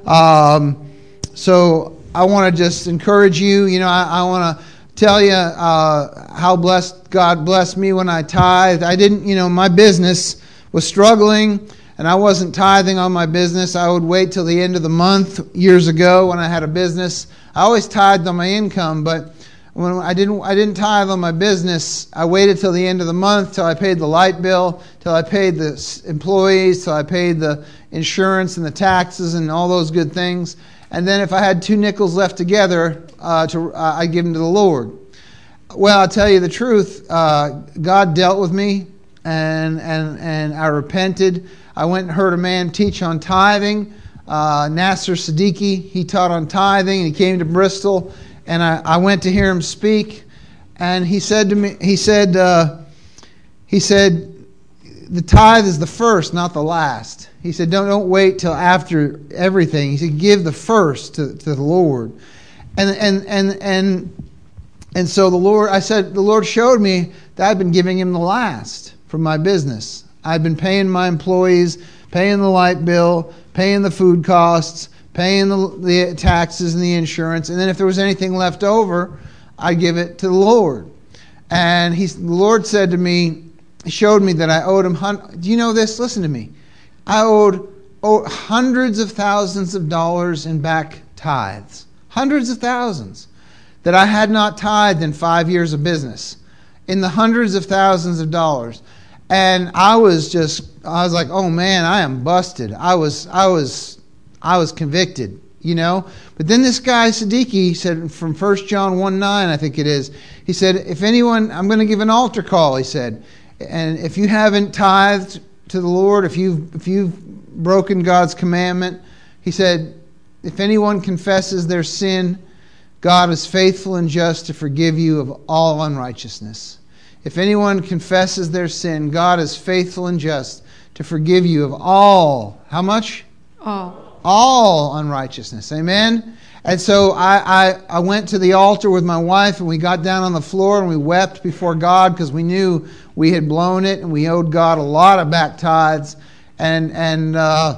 D: Um, so I want to just encourage you. You know, I, I want to tell you uh, how blessed God blessed me when I tithed. I didn't, you know, my business was struggling, and I wasn't tithing on my business. I would wait till the end of the month years ago when I had a business. I always tithed on my income, but when I didn't, I didn't tithe on my business. I waited till the end of the month, till I paid the light bill, till I paid the employees, till I paid the insurance and the taxes and all those good things. And then if I had two nickels left together, uh, to uh, I'd give them to the Lord. Well, I'll tell you the truth. Uh, God dealt with me, and and and I repented. I went and heard a man teach on tithing. Uh, Nasser Siddiqui, he taught on tithing, and he came to Bristol, and I, I went to hear him speak, and he said to me, he said, uh, he said, the tithe is the first, not the last. He said, don't don't wait till after everything. He said, give the first to, to the Lord. And and and and and so the Lord, I said, the Lord showed me that I've been giving him the last from my business. I've been paying my employees, paying the light bill, paying the food costs, paying the, the taxes and the insurance, and then if there was anything left over, I give it to the Lord. And he, the Lord said to me, he showed me that I owed him. Hun- Do you know this? Listen to me. I owed, owed hundreds of thousands of dollars in back tithes. Hundreds of thousands that I had not tithed in five years of business. In the hundreds of thousands of dollars. And I was just, I was like, oh man, I am busted. I was, I was, I was convicted, you know. But then this guy, Siddiqui, said from First John one nine, I think it is, he said, if anyone, I'm going to give an altar call, he said. And if you haven't tithed to the Lord, if you've if you've broken God's commandment, he said, if anyone confesses their sin, God is faithful and just to forgive you of all unrighteousness. If anyone confesses their sin, God is faithful and just to forgive you of all, how much?
C: All.
D: All unrighteousness. Amen? And so I, I, I went to the altar with my wife, and we got down on the floor and we wept before God because we knew we had blown it and we owed God a lot of back tithes. And and uh,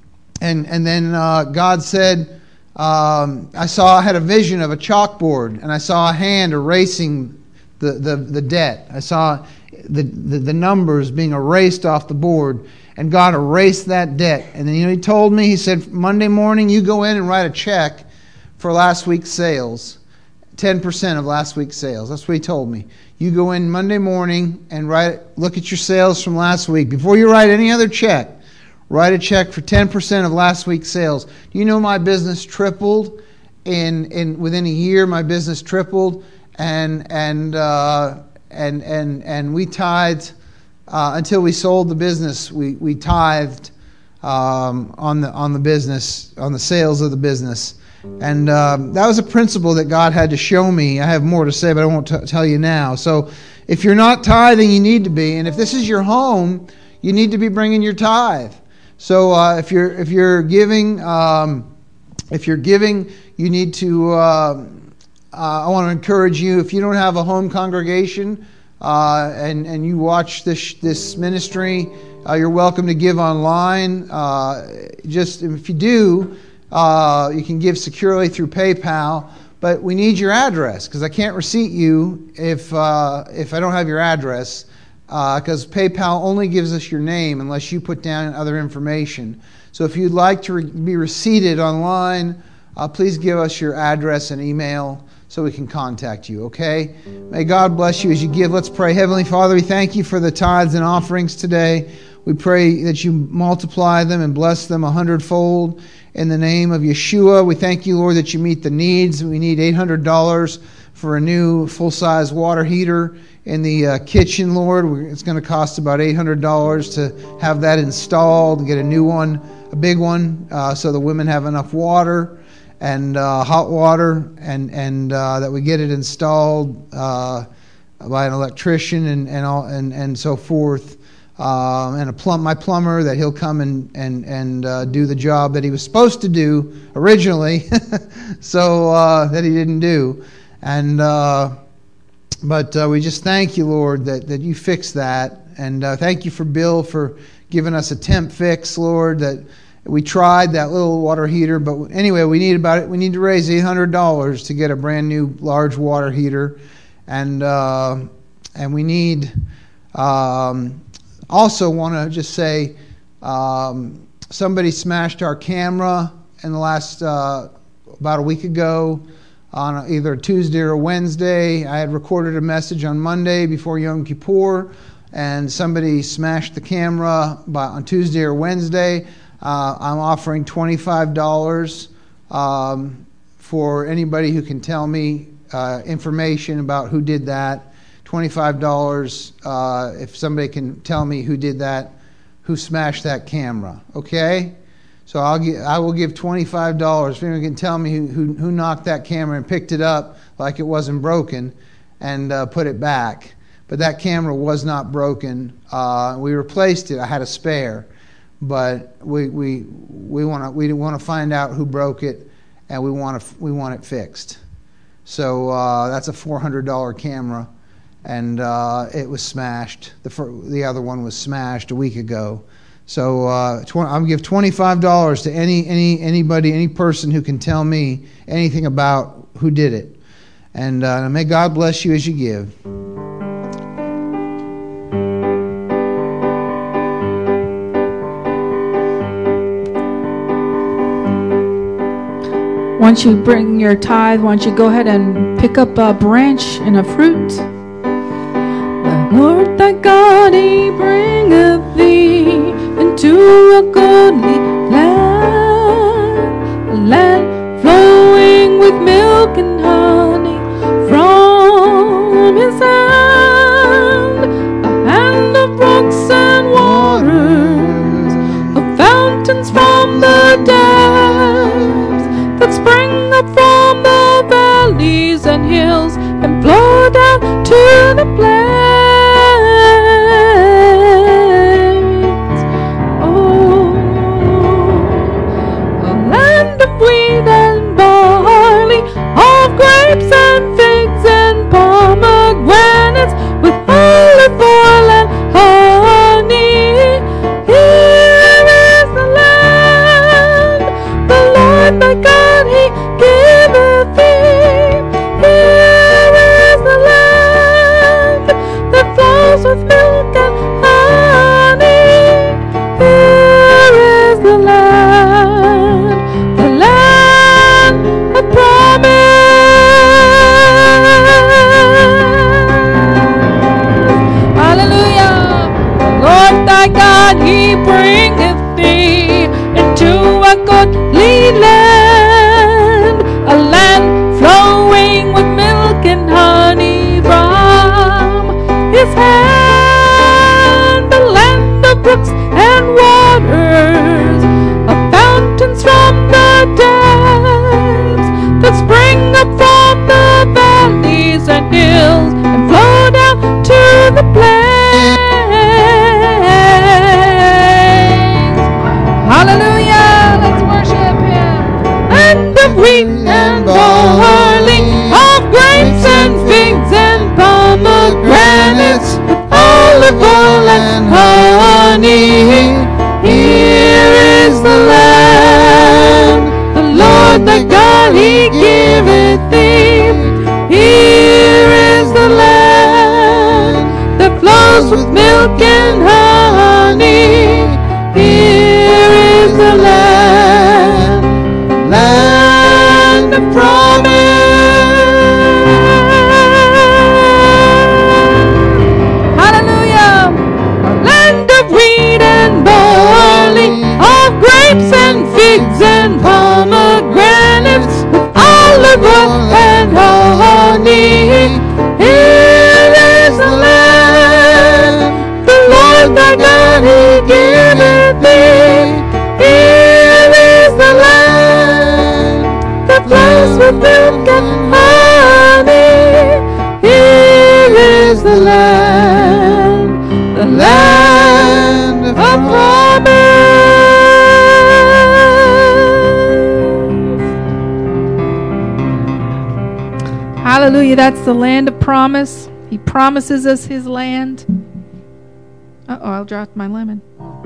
D: and and then uh, God said, um, I saw I had a vision of a chalkboard, and I saw a hand erasing the, the, the debt. I saw the, the the numbers being erased off the board. And God erased that debt. And then, you know, he told me, he said, Monday morning you go in and write a check for last week's sales. ten percent of last week's sales. That's what he told me. You go in Monday morning and write, look at your sales from last week. Before you write any other check, write a check for ten percent of last week's sales. Do you know my business tripled? In, in within a year, my business tripled. And, and, uh, and, and, and we tithed. Uh, until we sold the business, we we tithed um, on the on the business, on the sales of the business, and um, that was a principle that God had to show me. I have more to say, but I won't t- tell you now. So, if you're not tithing, you need to be, and if this is your home, you need to be bringing your tithe. So, uh, if you're if you're giving, um, if you're giving, you need to. Uh, uh, I want to encourage you. If you don't have a home congregation. Uh, and, and you watch this this ministry, uh, you're welcome to give online. Uh, just if you do, uh, you can give securely through PayPal. But we need your address because I can't receipt you if uh, if I don't have your address. Because uh, PayPal only gives us your name unless you put down other information. So if you'd like to re- be receipted online, uh, please give us your address and email so we can contact you, okay? May God bless you as you give. Let's pray. Heavenly Father, we thank you for the tithes and offerings today. We pray that you multiply them and bless them a hundredfold in the name of Yeshua. We thank you, Lord, that you meet the needs. We need eight hundred dollars for a new full-size water heater in the uh, kitchen, Lord. It's going to cost about eight hundred dollars to have that installed, get a new one, a big one, uh, so the women have enough water and uh, hot water, and and uh, that we get it installed uh, by an electrician and and all, and, and so forth. Um, and a plum, my plumber, that he'll come and and and uh, do the job that he was supposed to do originally, so uh, that he didn't do. And uh, but uh, we just thank you, Lord, that that you fixed that, and uh, thank you for Bill for giving us a temp fix, Lord. That we tried that little water heater, but anyway, we need about it. We need to raise eight hundred dollars to get a brand new large water heater, and uh, and we need. Um, Also want to just say um, somebody smashed our camera in the last, uh, about a week ago on either Tuesday or Wednesday. I had recorded a message on Monday before Yom Kippur, and somebody smashed the camera by, on Tuesday or Wednesday. Uh, I'm offering twenty-five dollars um, for anybody who can tell me uh, information about who did that. twenty-five dollars uh, if somebody can tell me who did that, who smashed that camera. Okay? So I'll give, I will give twenty-five dollars if anyone can tell me who, who, who knocked that camera and picked it up like it wasn't broken and uh, put it back. But that camera was not broken. Uh, we replaced it. I had a spare. But we we we want to we want to find out who broke it, and we want to we want it fixed. So uh, that's a four hundred dollars camera. And uh, it was smashed. The fir- the other one was smashed a week ago. So uh, tw- I'll give twenty-five dollars to any any anybody, any person who can tell me anything about who did it. And uh, may God bless you as you give.
C: Once you bring your tithe, why don't you go ahead and pick up a branch and a fruit? The Lord thy God, he bringeth thee into a goodly land, a land flowing with milk and honey from his hand, a hand of brooks and waters, of fountains from the depths that spring up from the valleys and hills and flow down to the plains. Oh, a land of wheat and barley, of grapes and figs and pomegranates, with olive oil and honey. Here is the land, the Lord thy God, he giveth thee. Here is the land that flows with milk and honey. Here is the land, the land of promise. Hallelujah. The Lord thy God, he bringeth thee into a goodly land, a land flowing with milk and honey from his hand, a land of brooks and waters, of fountains from the depths that spring up from the valleys and hills and flow down to the plains. Hallelujah, let's worship him. Land of wheat and barley, of grapes and figs and pomegranates, with olive oil and honey. Here is the land, the Lord thy God, he giveth thee. Here is the land that flows with milk and honey.
D: 'Here is the land, land of wheat and barley, of grapes and figs and pomegranates, with olive oil and honey. Here is the land, the Lord thy God, he giveth thee. Here is the land that flows with milk and honey. Here is the land, land of wheat and barley, of grapes and figs and pomegranates, with olive oil and honey. Here is the land, the Lord thy God, he giveth thee. Here is the land that flows with milk and honey. Here is the land.
C: Hallelujah. That's the land of promise. He promises us his land. Uh-oh, I dropped my lemon.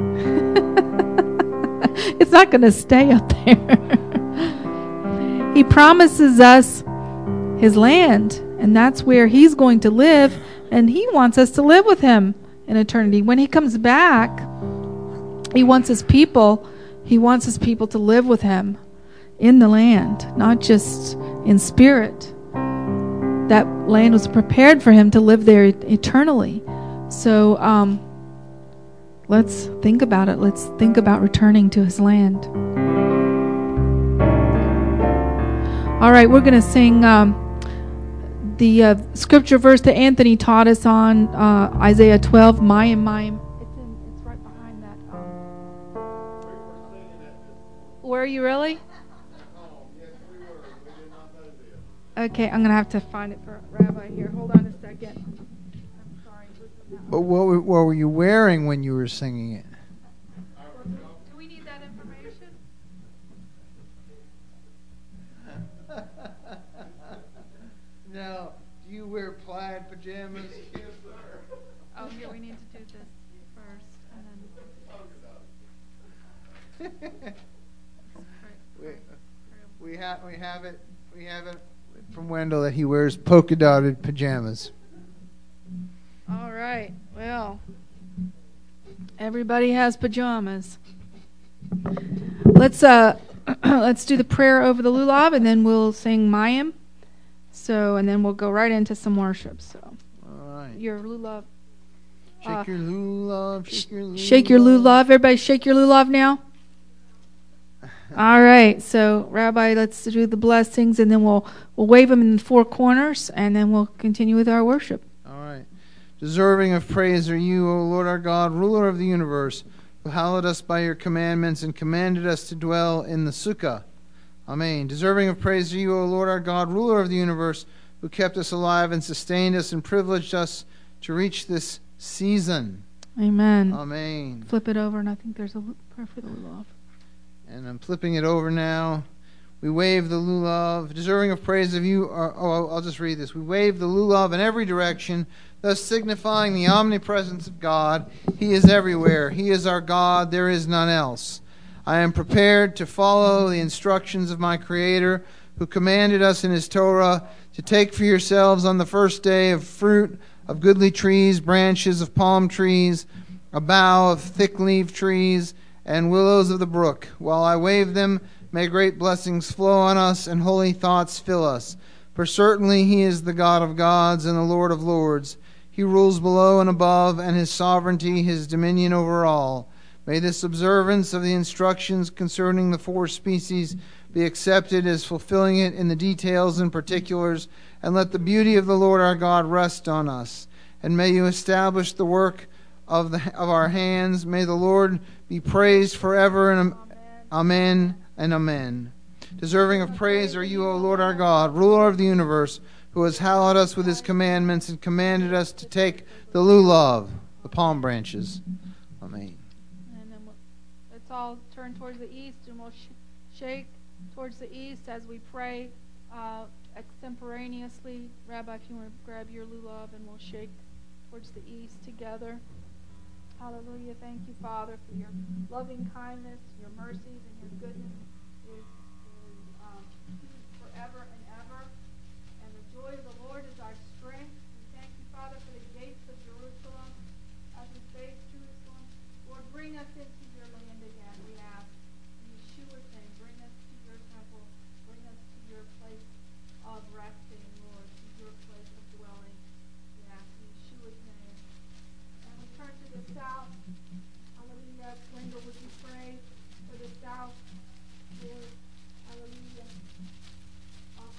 C: It's not going to stay up there. He promises us his land, and that's where he's going to live, and he wants us to live with him in eternity. When he comes back, he wants his people, he wants his people to live with him in the land, not just in spirit. That land was prepared for him to live there eternally. So um, let's think about it. Let's think about returning to his land. All right, we're going to sing um, the uh, scripture verse that Anthony taught us on, uh, Isaiah twelve, Mayim, Mayim. It's, in, it's right behind that. Um, were you really? Okay, I'm going to have to find it for Rabbi here. Hold on a second. I'm sorry.
D: But what, were- what were you wearing when you were singing it?
C: Do we need that information?
D: No. Do you wear plaid pajamas?
C: Oh, here, we need to do this first. And then
D: we, we have we have it we have it from Wendell that he wears polka dotted pajamas.
C: All right. Well, everybody has pajamas. Let's uh let's do the prayer over the lulav, and then we'll sing Mayim. So, and then we'll go right into some worship. So,
D: All right.
C: your lulav.
D: Shake
C: uh,
D: your lulav. Shake your lulav.
C: Shake your lulav. Everybody, shake your lulav now. All right. So, Rabbi, let's do the blessings, and then we'll we'll wave them in the four corners, and then we'll continue with our worship.
D: All right. Deserving of praise are you, O Lord our God, ruler of the universe, who hallowed us by your commandments and commanded us to dwell in the sukkah. Amen. Deserving of praise are you, O Lord our God, ruler of the universe, who kept us alive and sustained us and privileged us to reach this season.
C: Amen.
D: Amen.
C: Flip it over, and I think there's a lu- prayer for the lulav.
D: And I'm flipping it over now. We wave the lulav. Deserving of praise of you are, oh, I'll just read this. We wave the lulav in every direction, thus signifying the omnipresence of God. He is everywhere. He is our God. There is none else. I am prepared to follow the instructions of my Creator, who commanded us in his Torah to take for yourselves on the first day of fruit of goodly trees, branches of palm trees, a bough of thick-leaved trees, and willows of the brook. While I wave them, may great blessings flow on us and holy thoughts fill us. For certainly he is the God of gods and the Lord of lords. He rules below and above, and his sovereignty, his dominion over all. May this observance of the instructions concerning the four species be accepted as fulfilling it in the details and particulars, and let the beauty of the Lord our God rest on us. And may you establish the work of the of our hands. May the Lord be praised forever, and amen and amen. Deserving of praise are you, O Lord our God, ruler of the universe, who has hallowed us with his commandments and commanded us to take the lulav, the palm branches. Amen.
C: And then we'll, let's all turn towards the east, and we'll sh- shake towards the east as we pray uh, extemporaneously. Rabbi, if you want to grab your lulav, and we'll shake towards the east together. Hallelujah. Thank you, Father, for your loving kindness, your mercies, and your goodness is, is um, forever and ever. And the joy of the Lord is our strength. We thank you, Father, for the gates of Jerusalem as we face Jerusalem. Lord, bring us into your land again, we ask. In Yeshua's name, bring us to your temple. Bring us to your place of resting, Lord, to your place of dwelling. We ask in Yeshua's name. And we turn to the south. Hallelujah. Wendell, would you pray for the south, Lord? Hallelujah. Um,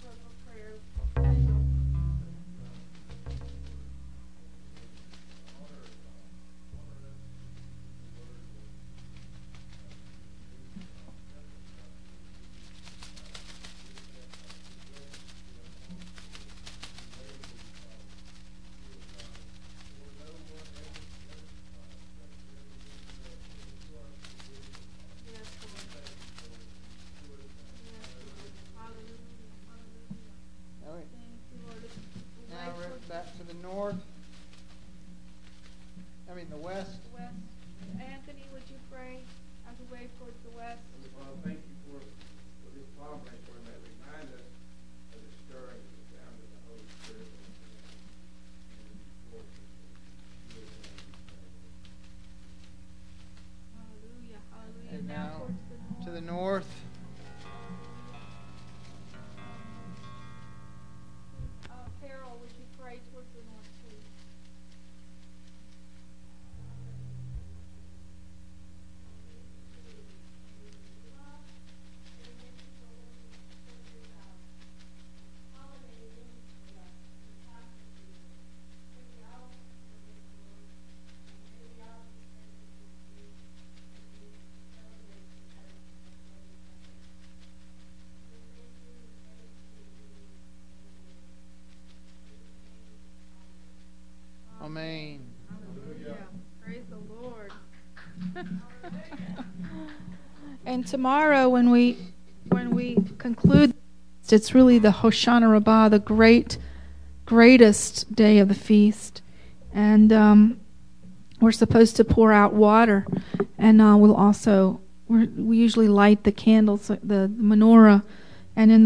D: the north.
B: Uh, Carol, would you pray towards the north, please?
D: Amen.
C: Hallelujah. Praise the Lord. And tomorrow when we when we conclude, it's really the Hoshana Rabbah, the great, greatest day of the feast. And um, we're supposed to pour out water. And uh, we'll also, we're, we usually light the candles, the, the menorah. And in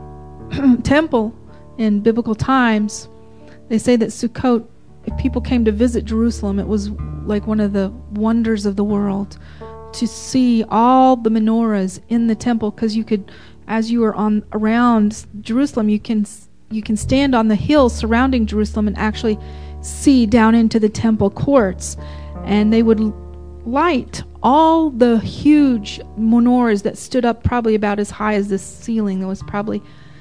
C: the temple in biblical times, they say that Sukkot, if people came to visit Jerusalem, it was like one of the wonders of the world to see all the menorahs in the temple, because you could, as you were on around Jerusalem, you can you can stand on the hill surrounding Jerusalem and actually see down into the temple courts, and they would light all the huge menorahs that stood up probably about as high as the ceiling. There was probably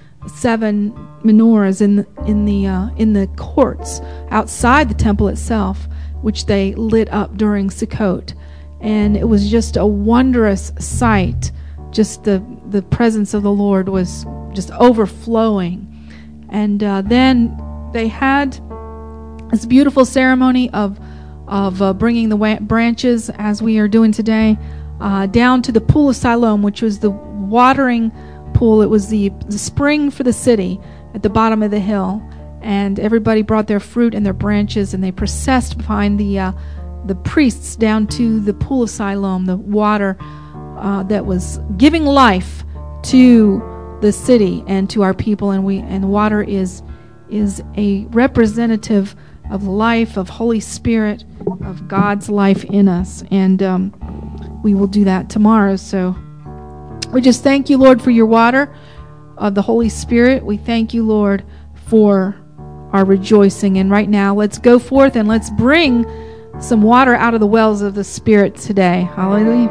C: seven menorahs in the, in the uh, in the courts outside the temple itself, which they lit up during Sukkot, and it was just a wondrous sight. Just the the presence of the Lord was just overflowing, and uh, then they had this beautiful ceremony of of uh, bringing the wa- branches, as we are doing today, uh, down to the pool of Siloam, which was the watering pool. It was the, the spring for the city at the bottom of the hill, and everybody brought their fruit and their branches, and they processed behind the uh, the priests down to the pool of Siloam, the water uh, that was giving life to the city and to our people. And we and water is is a representative of life, of Holy Spirit, of God's life in us, and um, we will do that tomorrow. So we just thank you, Lord, for your water of the Holy Spirit. We thank you, Lord, for our rejoicing. And right now, let's go forth and let's bring some water out of the wells of the Spirit today. Hallelujah.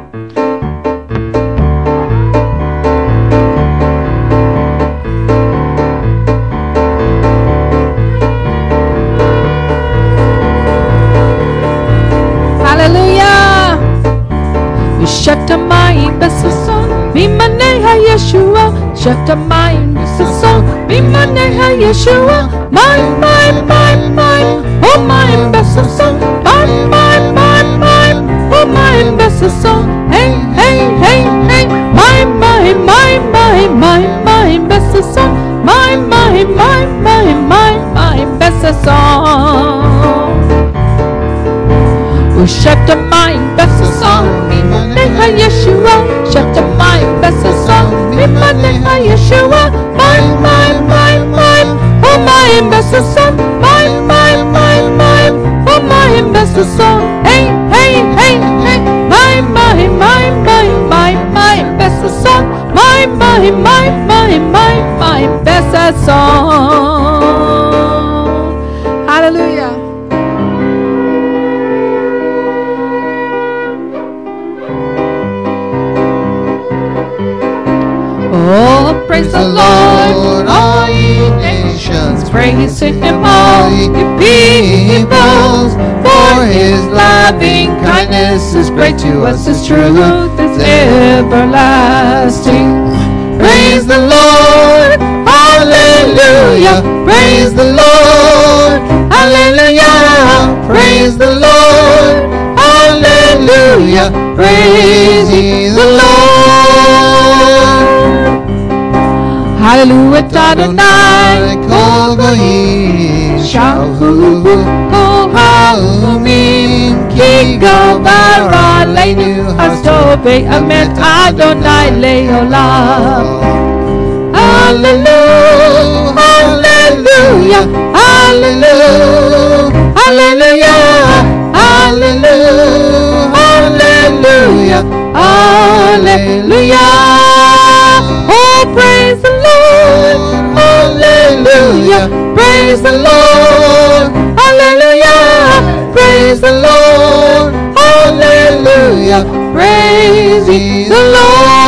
C: Hallelujah. Shatamayim besason, mimaneha Yeshua. Shatamayim besason, mimaneha Yeshua. My, my, my, my, oh my besason. My, my, my, my, oh my besason. Hey, hey, hey, hey. My, my, my, my, my, my besason. My, my, my, my, my, my besason. Shatamayim besason, mimaneha Yeshua. Shatamayim besason, mimaneha Yeshua. My, my, my, my, oh my besason. My, my, my, my, oh my besason. Hey, hey, hey, hey. My, my, my, my, my, my besason. My, my, my, my, my, my besason. Hallelujah. Oh, praise the Lord, all ye nations. Praise Him, all ye peoples. For His loving kindness is great to us. His truth is everlasting. Praise the Lord, hallelujah. Praise the Lord, hallelujah. Praise the Lord, hallelujah. Praise ye the Lord. Hallelujah, Adonai, kol goyim, shahu, kol ha'umim, ki gobar aleinu, hasov ve'amet Adonai le'olam. Hallelujah, hallelujah, hallelujah, hallelujah, hallelujah, hallelujah, hallelujah. hallelujah. Oh, praise the Lord, hallelujah. Praise the Lord, hallelujah. Praise the Lord, hallelujah. Praise ye the Lord.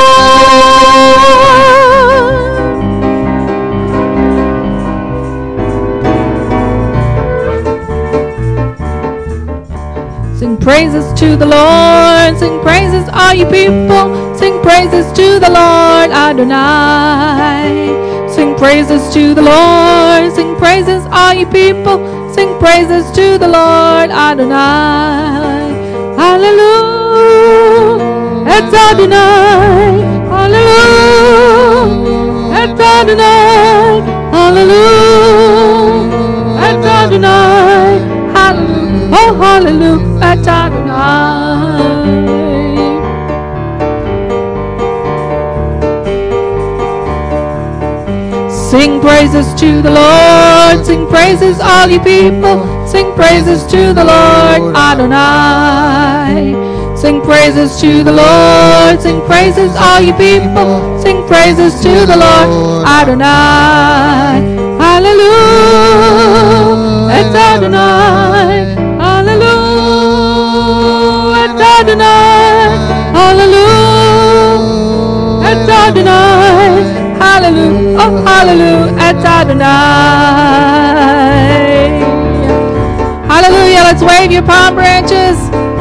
C: Sing praises to the Lord, sing praises all you people, sing praises to the Lord Adonai. Sing praises to the Lord, sing praises all you people, sing praises to the Lord Adonai. Hallelujah, it's Adonai. Hallelujah, it's Adonai. Hallelujah, it's Adonai. Hallelujah, oh hallelujah, it's Adonai. Sing praises to the Lord, sing praises all you people, sing praises to the Lord Adonai. Sing praises to the Lord, sing praises all you people, sing praises to the Lord Adonai. Hallelujah, it's Adonai. Hallelujah, it's Adonai. Hallelujah, it's Adonai. Hallelujah, oh hallelujah, it's Adonai. Hallelujah, let's wave your palm branches.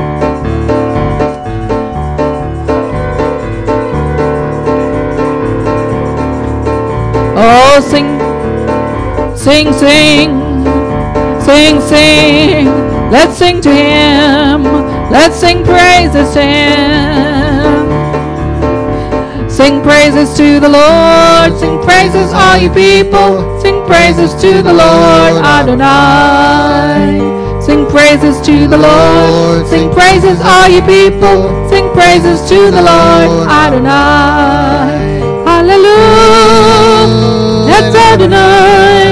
C: Oh, sing, sing, sing, sing, sing. Let's sing to Him. Let's sing praises to Him. Sing praises to the Lord, sing praises all you people, sing praises to the Lord Adonai. Sing praises to the Lord, sing praises all you people, sing praises to the Lord Adonai. Hallelujah, it's Adonai.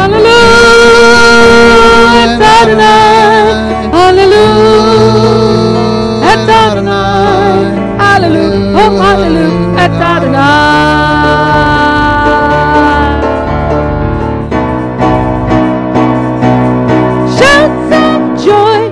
C: Hallelujah, it's Adonai. Hallelujah, it's Adonai. Hallelujah, oh hallelujah, it's Adonai. Shouts of joy.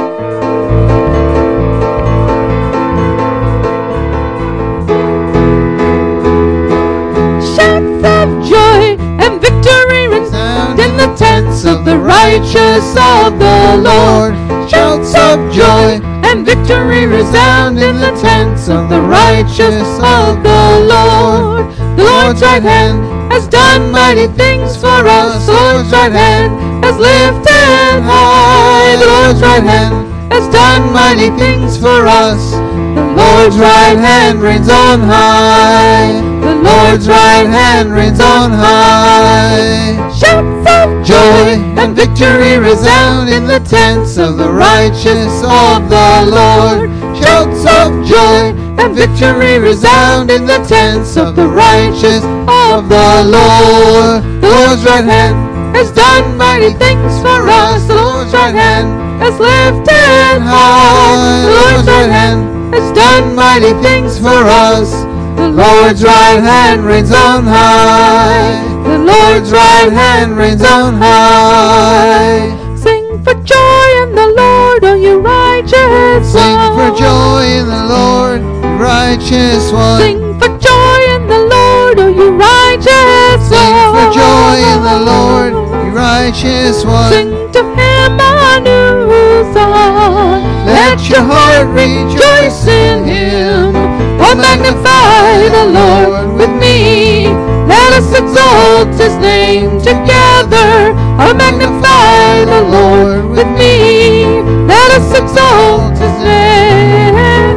C: Shouts of joy and victory resound in the tents of the righteous of the Lord. Shouts of joy and victory resound in the tents of the righteous of the Lord. The Lord's right hand has done mighty things for us. The Lord's right hand has lifted high. The Lord's right hand has done mighty things for us. The Lord's right hand reigns on high. The Lord's right hand reigns on high. Shouts of joy and victory resound in the tents of the righteous of the Lord. Shouts of joy and victory resound in the tents of the righteous of the Lord. The Lord's right hand has done mighty things for us. The Lord's right hand has lifted high. The Lord's right hand has done mighty things for us. The Lord's right hand reigns on high. The Lord's right hand reigns on high. Sing for joy in the Lord, oh you righteous ones.
D: Sing for joy in the Lord, you righteous one.
C: Sing for joy in the Lord, oh you righteous ones.
D: Sing for joy in the Lord, you righteous one.
C: Sing to Him a new song. Let your heart rejoice in Him. Oh, magnify the Lord with me. Let us exalt His name together. Oh, magnify the Lord with me. Let us exalt His name.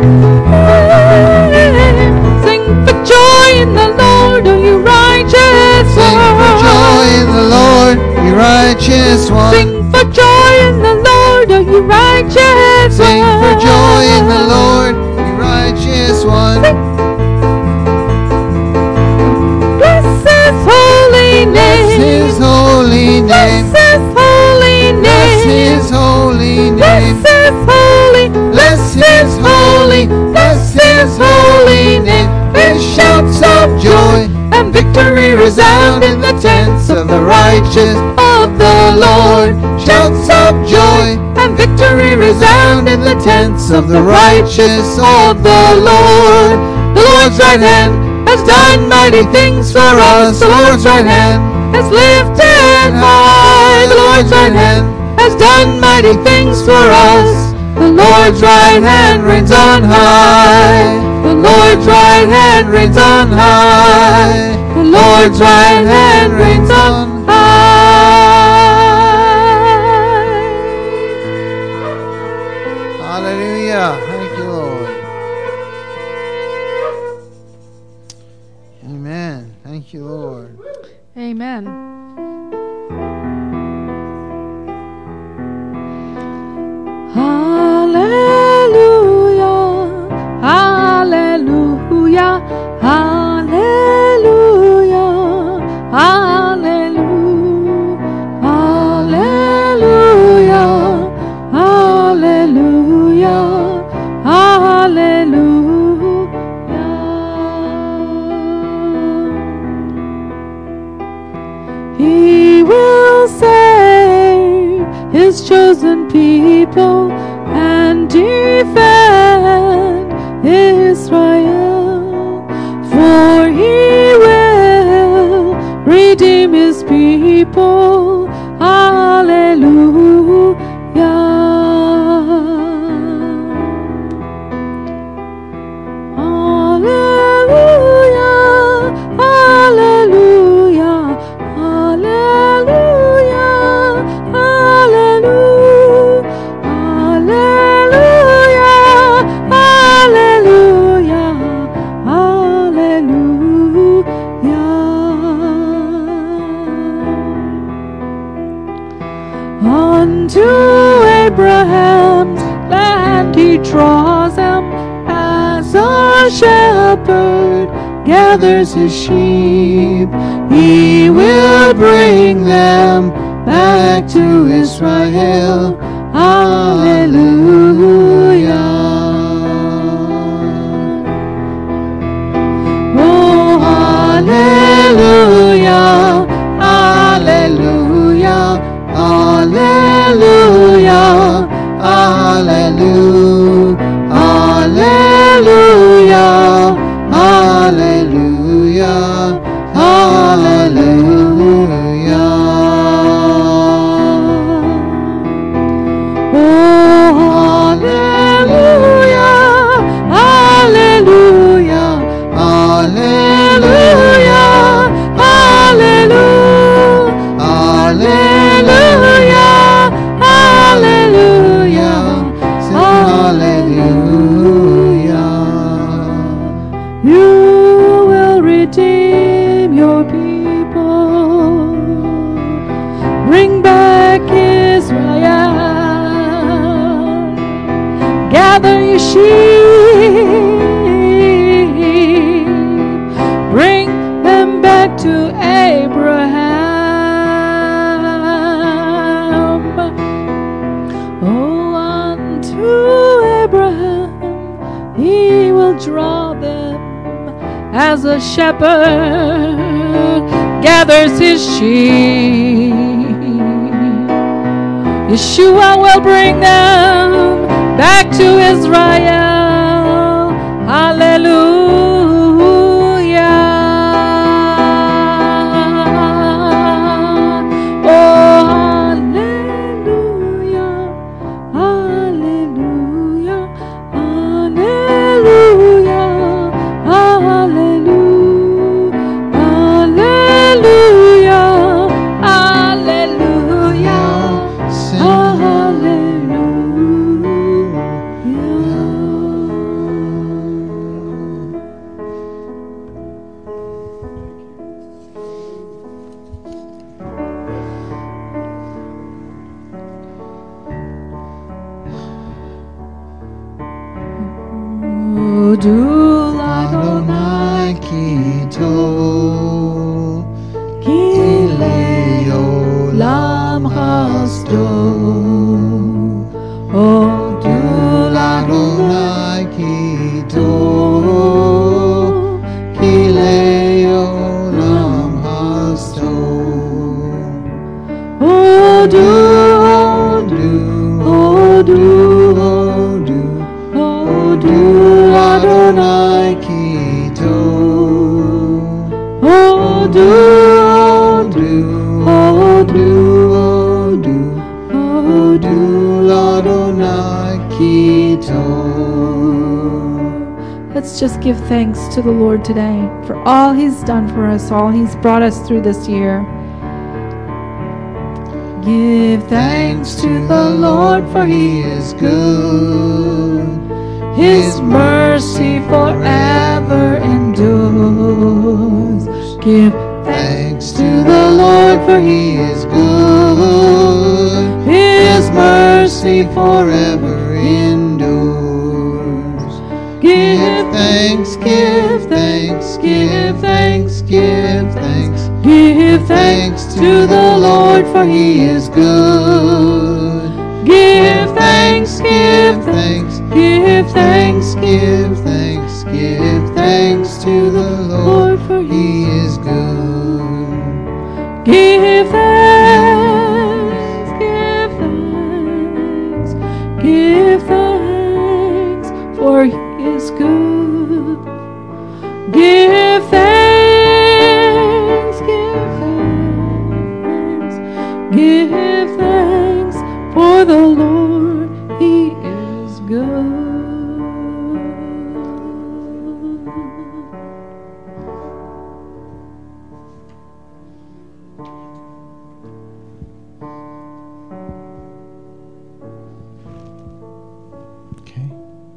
C: Sing for joy in the Lord, oh you righteous ones.
D: Sing for joy in the Lord, you righteous one.
C: Sing for joy in the Lord, oh you righteous one.
D: Sing for joy in the Lord, you righteous one.
C: Bless His holy name.
D: Bless His holy name.
C: Bless His holy name.
D: Bless His holy name.
C: Bless His holy.
D: Bless His holy. Bless His holy name. righteous of the Lord. Shouts of joy and victory resound in the tents of the righteous of the Lord. The Lord's right hand has done mighty things for us. The Lord's right hand has lifted high. The Lord's right hand has done mighty things for us. The Lord's right hand reigns on high. The Lord's right hand reigns on high. The Lord's right hand reigns on high. Hallelujah. Thank you, Lord. Amen. Thank you, Lord.
C: Amen. Hallelujah, hallelujah, hallelujah, hallelujah, hallelujah, hallelujah, hallelujah. He will save His chosen people and defend Israel, for He will redeem His people. Hallelujah. Hallelujah. Hallelujah. Hallelujah. Hallelujah. Hallelujah, hallelujah, hallelujah. Unto Abraham's land He draws them, as a shepherd gathers his sheep. He will bring them back to Israel. Hallelujah. Oh, hallelujah, hallelujah, hallelujah, hallelujah, hallelujah, hallelujah, hallelujah. Oh, hallelujah, hallelujah, hallelujah, hallelujah, hallelujah, hallelujah, hallelujah. You will redeem your people, bring back Israel. Gather your sheep, bring them back to Abraham. Oh, unto Abraham He will draw them, as a shepherd gathers his sheep. Yeshua will bring them back to Israel. Hallelujah. Oh, hallelujah. Hallelujah. Hallelujah. Hallelujah. Hallelujah. Hallelujah. Dul Adonai Kito Kilei Olam Hasdo. Oh, Dul Adonai Kito Kilei Olam Hasdo. do,
D: Oh, do, oh, do, oh, do, oh, do, Adonai Kito.
C: Let's just give thanks to the Lord today for all He's done for us, all He's brought us through this year. Give thanks to the Lord, for He is good. His mercy forever endures. Give thanks to the Lord, for He is good. His mercy forever endures. Give thanks, give thanks, give thanks, give thanks. Give thanks to the Lord, for He is good. Give thanks, give thanks, give thanks, give thanks, give thanks to the Lord, for He is good. Give thanks, give thanks, give thanks, for He is good. Give thanks, give thanks, give thanks, for the Lord, He is good.
D: Okay.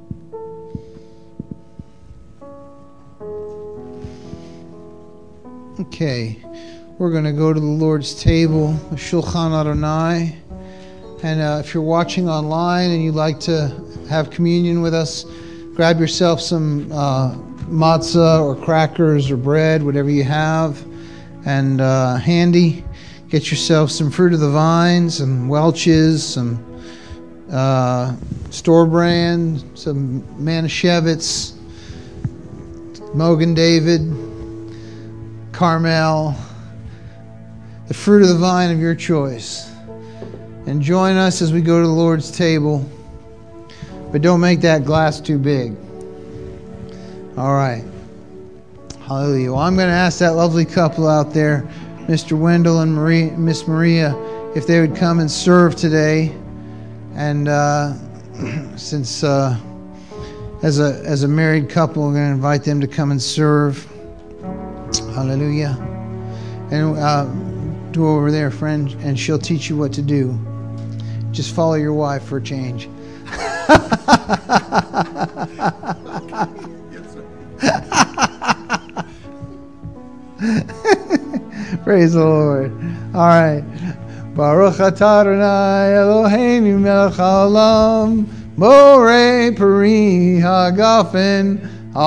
D: Okay, we're going to go to the Lord's table, the Shulchan Adonai. And uh, if you're watching online and you'd like to have communion with us, grab yourself some uh, matzah or crackers or bread, whatever you have, and uh, handy. Get yourself some fruit of the vine, some Welch's, some uh, store brand, some Manischewitz, Mogen David, Carmel, the fruit of the vine of your choice. And join us as we go to the Lord's table. But don't make that glass too big. All right. Hallelujah. Well, I'm going to ask that lovely couple out there, Mister Wendell and Marie, Miss Maria, if they would come and serve today. And uh, since uh, as a as a married couple, we're going to invite them to come and serve. Hallelujah. And uh, do over there, friend, and she'll teach you what to do. Just follow your wife for a change. Praise the Lord. All right. Baruch atah Adonai Eloheinu melech haolam borei peri hagafen.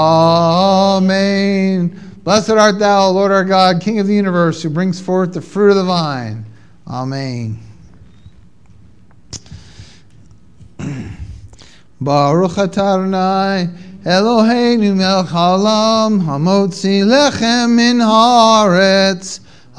D: Amen. Blessed art thou, Lord our God, King of the universe, who brings forth the fruit of the vine. Amen. Baruch atah Adonai Eloheinu melech haolam hamotzi lechem min haaretz.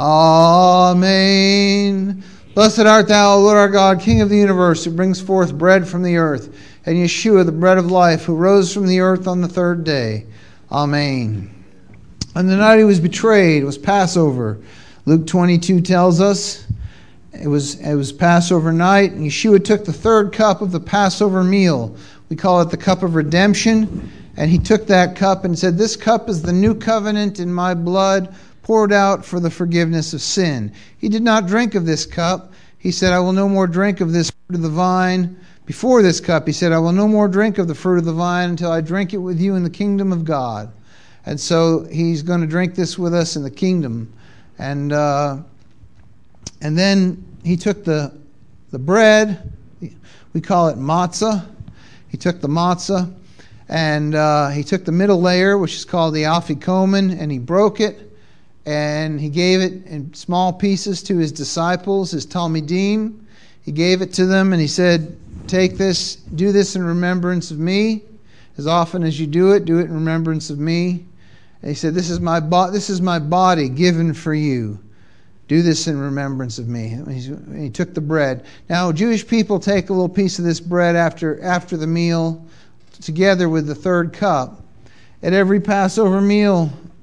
D: Amen. Blessed art thou, Lord our God, King of the universe, who brings forth bread from the earth, and Yeshua, the bread of life, who rose from the earth on the third day. Amen. On the night he was betrayed, it was Passover. Luke twenty-two tells us it was it was Passover night, and Yeshua took the third cup of the Passover meal. We call it the cup of redemption. And he took that cup and said, "This cup is the new covenant in my blood, poured out for the forgiveness of sin." He did not drink of this cup. He said, "I will no more drink of this fruit of the vine." Before this cup, he said, "I will no more drink of the fruit of the vine until I drink it with you in the kingdom of God." And so he's going to drink this with us in the kingdom. And uh, and then he took the the bread. We call it matzah. He took the matzah, and uh, he took the middle layer, which is called the afikomen, and he broke it, and he gave it in small pieces to his disciples, his talmidim. He gave it to them, and he said, "Take this, do this in remembrance of me. As often as you do it, do it in remembrance of me." And he said, "This is my bo- this is my body given for you. Do this in remembrance of me." And he took the bread. Now, Jewish people take a little piece of this bread after after the meal, together with the third cup. At every Passover meal,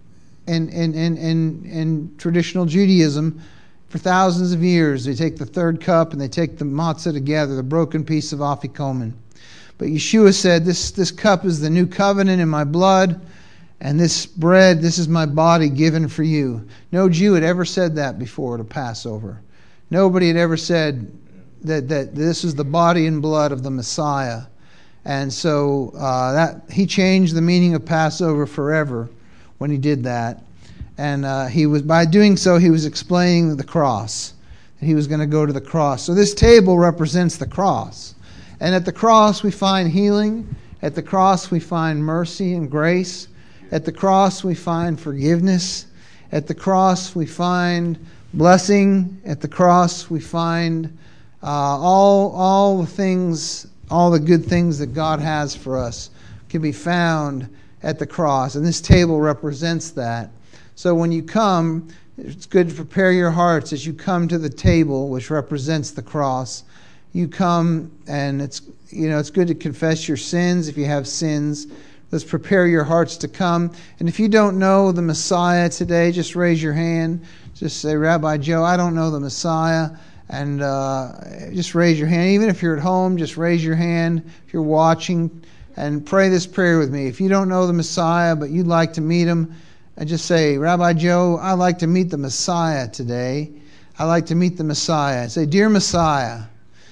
D: in, in, in, in, in traditional Judaism, for thousands of years, they take the third cup and they take the matzah together, the broken piece of afikomen. But Yeshua said, this, this cup is the new covenant in my blood, and this bread, this is my body given for you. No Jew had ever said that before at a Passover. Nobody had ever said that, that this is the body and blood of the Messiah. And so uh, that he changed the meaning of Passover forever when he did that. And uh, he was by doing so, he was explaining the cross. And he was going to go to the cross. So this table represents the cross. And at the cross we find healing. At the cross we find mercy and grace. At the cross we find forgiveness. At the cross we find blessing. At the cross we find uh, all all the things, all the good things that God has for us can be found at the cross. And this table represents that. So when you come, it's good to prepare your hearts as you come to the table, which represents the cross. You come, and it's you know it's good to confess your sins if you have sins. Let's prepare your hearts to come. And if you don't know the Messiah today, just raise your hand. Just say, Rabbi Joe, I don't know the Messiah. And uh, just raise your hand. Even if you're at home, just raise your hand. If you're watching, and pray this prayer with me. If you don't know the Messiah, but you'd like to meet him, and just say, Rabbi Joe, I'd like to meet the Messiah today. I'd like to meet the Messiah. Say, Dear Messiah,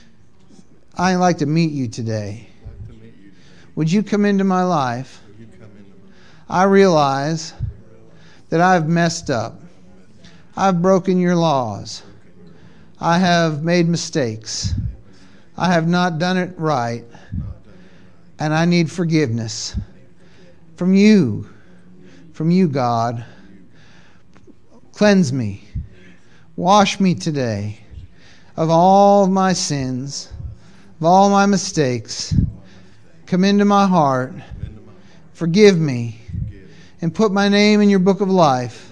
D: I'd like to meet you today. Would you come into my life? I realize that I've messed up. I've broken your laws. I have made mistakes. I have not done it right. And I need forgiveness from you. From you, God. Cleanse me. Wash me today of all of my sins, of all my mistakes. Come into my heart. Forgive me. And put my name in your book of life.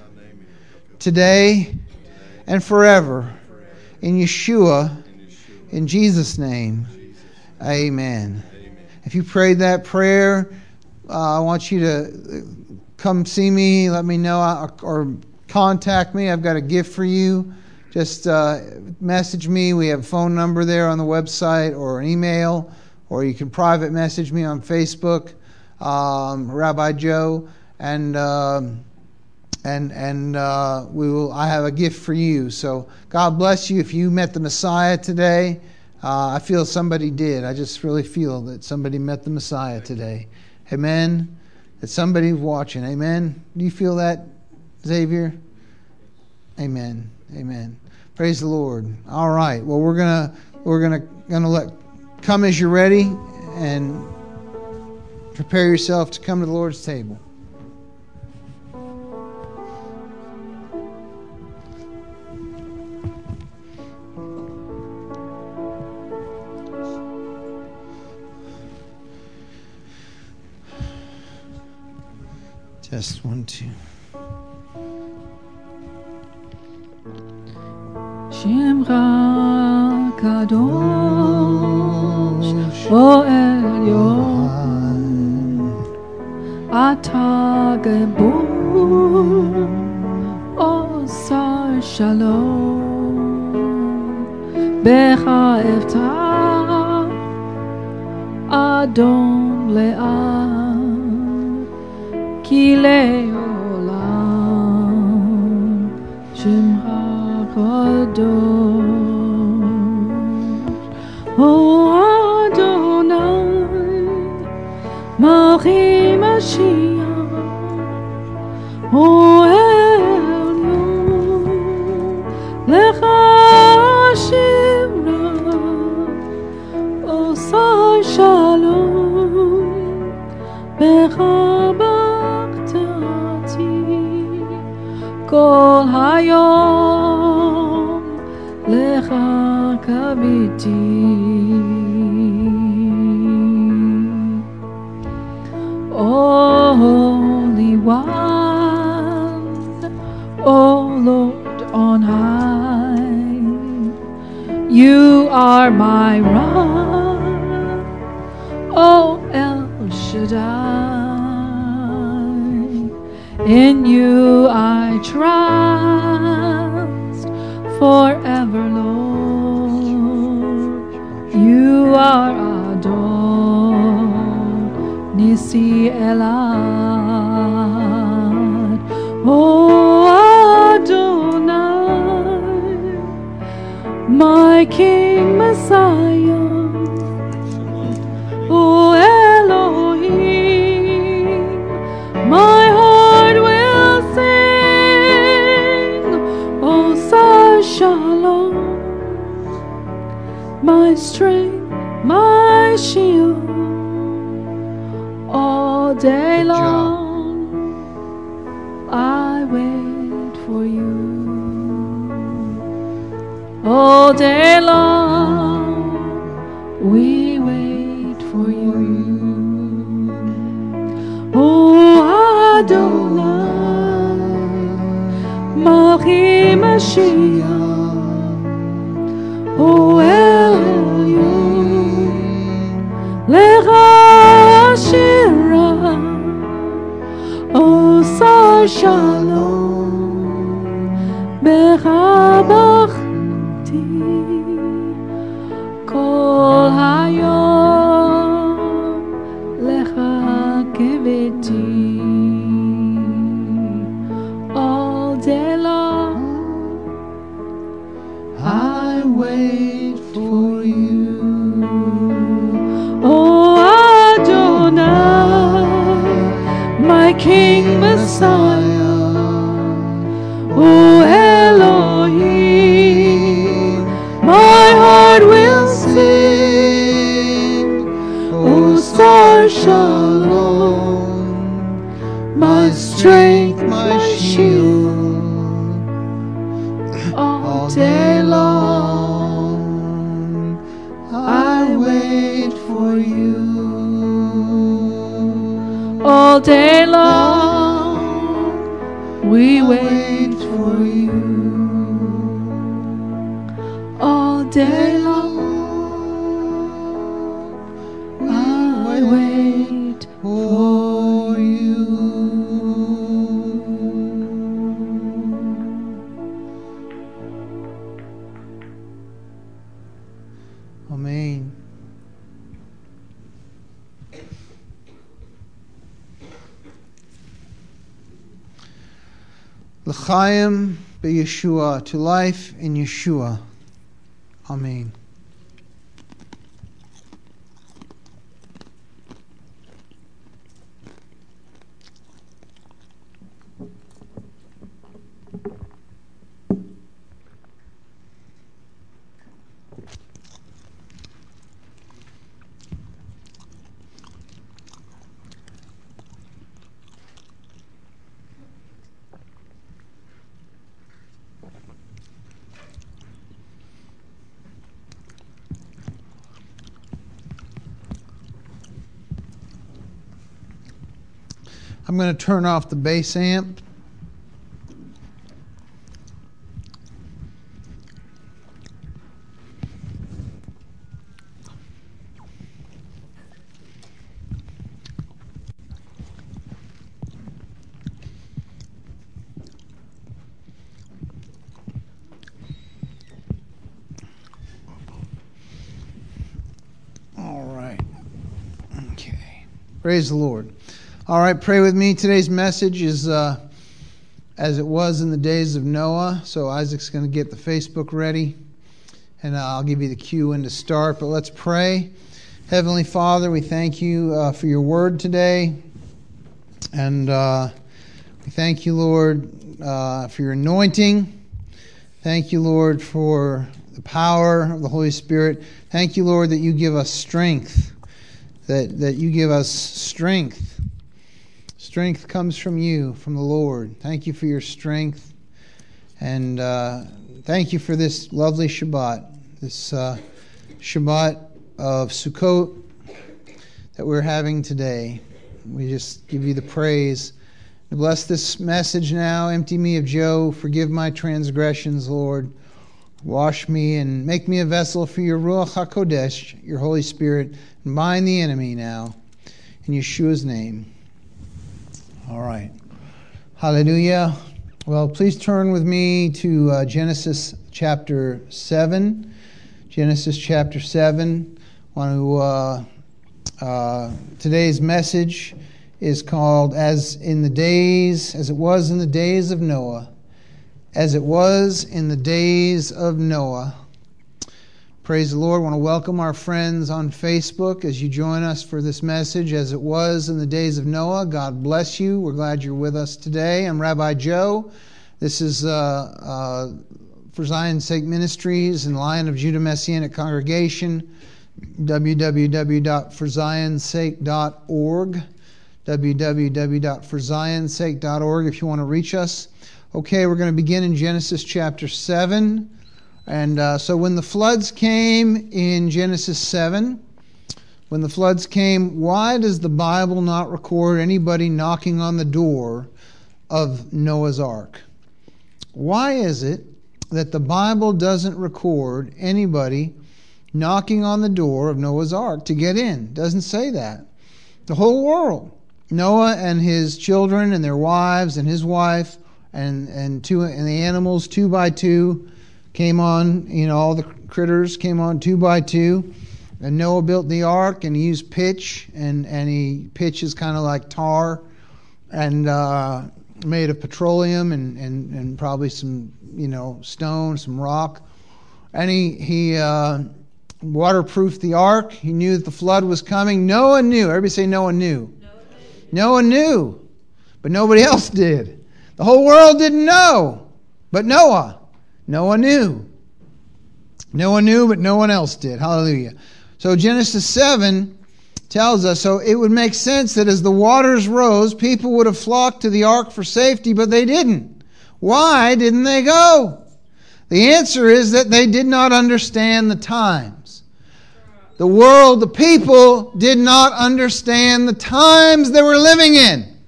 D: Today and forever. In Yeshua. In Jesus' name. Amen. If you prayed that prayer, uh, I want you to come see me. Let me know, or contact me. I've got a gift for you. Just uh, message me. We have a phone number there on the website, or an email. Or you can private message me on Facebook, um, Rabbi Joe, and um, and and uh, we will. I have a gift for you. So God bless you. If you met the Messiah today, uh, I feel somebody did. I just really feel that somebody met the Messiah today. Amen. That somebody's watching. Amen. Do you feel that, Xavier? Amen. Amen. Praise the Lord. All right. Well, we're gonna we're gonna gonna let. Come as you're ready, and prepare yourself to come to the Lord's table. Test one, two.
C: Shemcha Kadosh O Elyon Ata Gebur O Sar Shalom Becha Eftah Adon Le'am Ki Le'olam Shemcha Kadosh O Adonai Malchi Mashiach O Elyon Lecha Shemra O Sar Shalom Becha Bachtati Kol Hayom Lecha Kabiti O Holy One, O Lord on high, You are my rock, O El Shaddai. In you I trust forever, Lord. You are adored, Nisi Elad. Oh Adonai, my King Messiah. Oh Elohim, my heart will sing. Oh Sar Shalom, my strength, my shield. All day long I wait for you. All day long we wait for you. Oh Adonai, Malchi Mashiach. Oh Elohim, Lecha Shira. Oh Sar Shalom, Becha Bachti. Kol hayom lecha kiveti. All day long I wait for you. Oh Adonai, my King Messiah. Oh Elohim, my heart will sing. Oh Sar Shalom, my strength, my shield. All day long I wait for you. All day long we wait for you. All day long I wait for you. Amen. L'chaim beYeshua, to life in Yeshua. Amen. I'm going to turn off the bass amp. All right. Okay. Praise the Lord. All right, pray with me. Today's message is uh, as it was in the days of Noah. So Isaac's going to get the Facebook ready, and uh, I'll give you the cue when to start. But let's pray. Heavenly Father, we thank you uh, for your word today. And uh, we thank you, Lord, uh, for your anointing. Thank you, Lord, for the power of the Holy Spirit. Thank you, Lord, that you give us strength, that, that you give us strength. Strength comes from you, from the Lord. Thank you for your strength. And uh, thank you for this lovely Shabbat, this uh, Shabbat of Sukkot that we're having today. We just give you the praise. Bless this message now. Empty me of Joe. Forgive my transgressions, Lord. Wash me and make me a vessel for your Ruach HaKodesh, your Holy Spirit. And bind the enemy now. In Yeshua's name. All right.
D: Hallelujah. Well, please turn with me to uh, Genesis chapter seven. Genesis chapter seven. I want to, uh, uh, today's message is called As in the Days, as it was in the days of Noah. As it was in the days of Noah. Praise the Lord. I want to welcome our friends on Facebook as you join us for this message, As it was in the days of Noah. God bless you. We're glad you're with us today. I'm Rabbi Joe. This is uh, uh, For Zion's Sake Ministries and Lion of Judah Messianic Congregation, w w w dot for zions sake dot org, w w w dot for zions sake dot org if you want to reach us. Okay, we're going to begin in Genesis chapter seven. And uh, so when the floods came in Genesis seven, when the floods came, why does the Bible not record anybody knocking on the door of Noah's Ark? Why is it that the Bible doesn't record anybody knocking on the door of Noah's Ark to get in? It doesn't say that. The whole world, Noah and his children and their wives and his wife and and two and the animals two by two, came on, you know, all the critters came on two by two. And Noah built the ark, and he used pitch, and, and he pitch is kind of like tar, and uh, made of petroleum and, and, and probably some, you know, stone, some rock. And he, he uh, waterproofed the ark. He knew that the flood was coming. Noah knew. Everybody say Noah knew. Noah knew, but nobody else did. The whole world didn't know, but Noah. Noah knew. Noah knew, but no one else did. Hallelujah. So Genesis seven tells us, so it would make sense that as the waters rose, people would have flocked to the ark for safety, but they didn't. Why didn't they go? The answer is that they did not understand the times. The world, the people did not understand the times they were living in.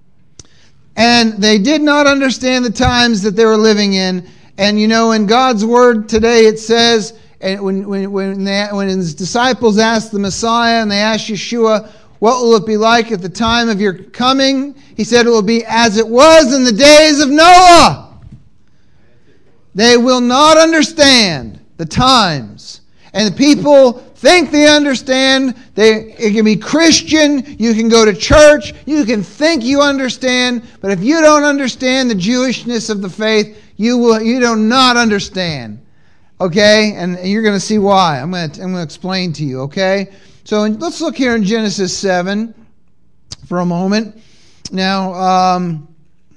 D: And they did not understand the times that they were living in. And you know, in God's word today, it says, and when when when, they, when his disciples asked the Messiah and they asked Yeshua, what will it be like at the time of your coming? He said it will be as it was in the days of Noah. They will not understand the times. And the people think they understand. They, it can be Christian. You can go to church. You can think you understand. But if you don't understand the Jewishness of the faith, You will. You do not understand, okay? And you're going to see why. I'm going to. I'm going to explain to you, okay? So let's look here in Genesis seven for a moment. Now, um,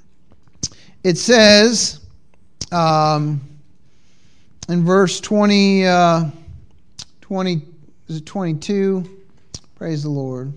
D: it says um, in verse twenty, uh, twenty, is it twenty-two? Praise the Lord.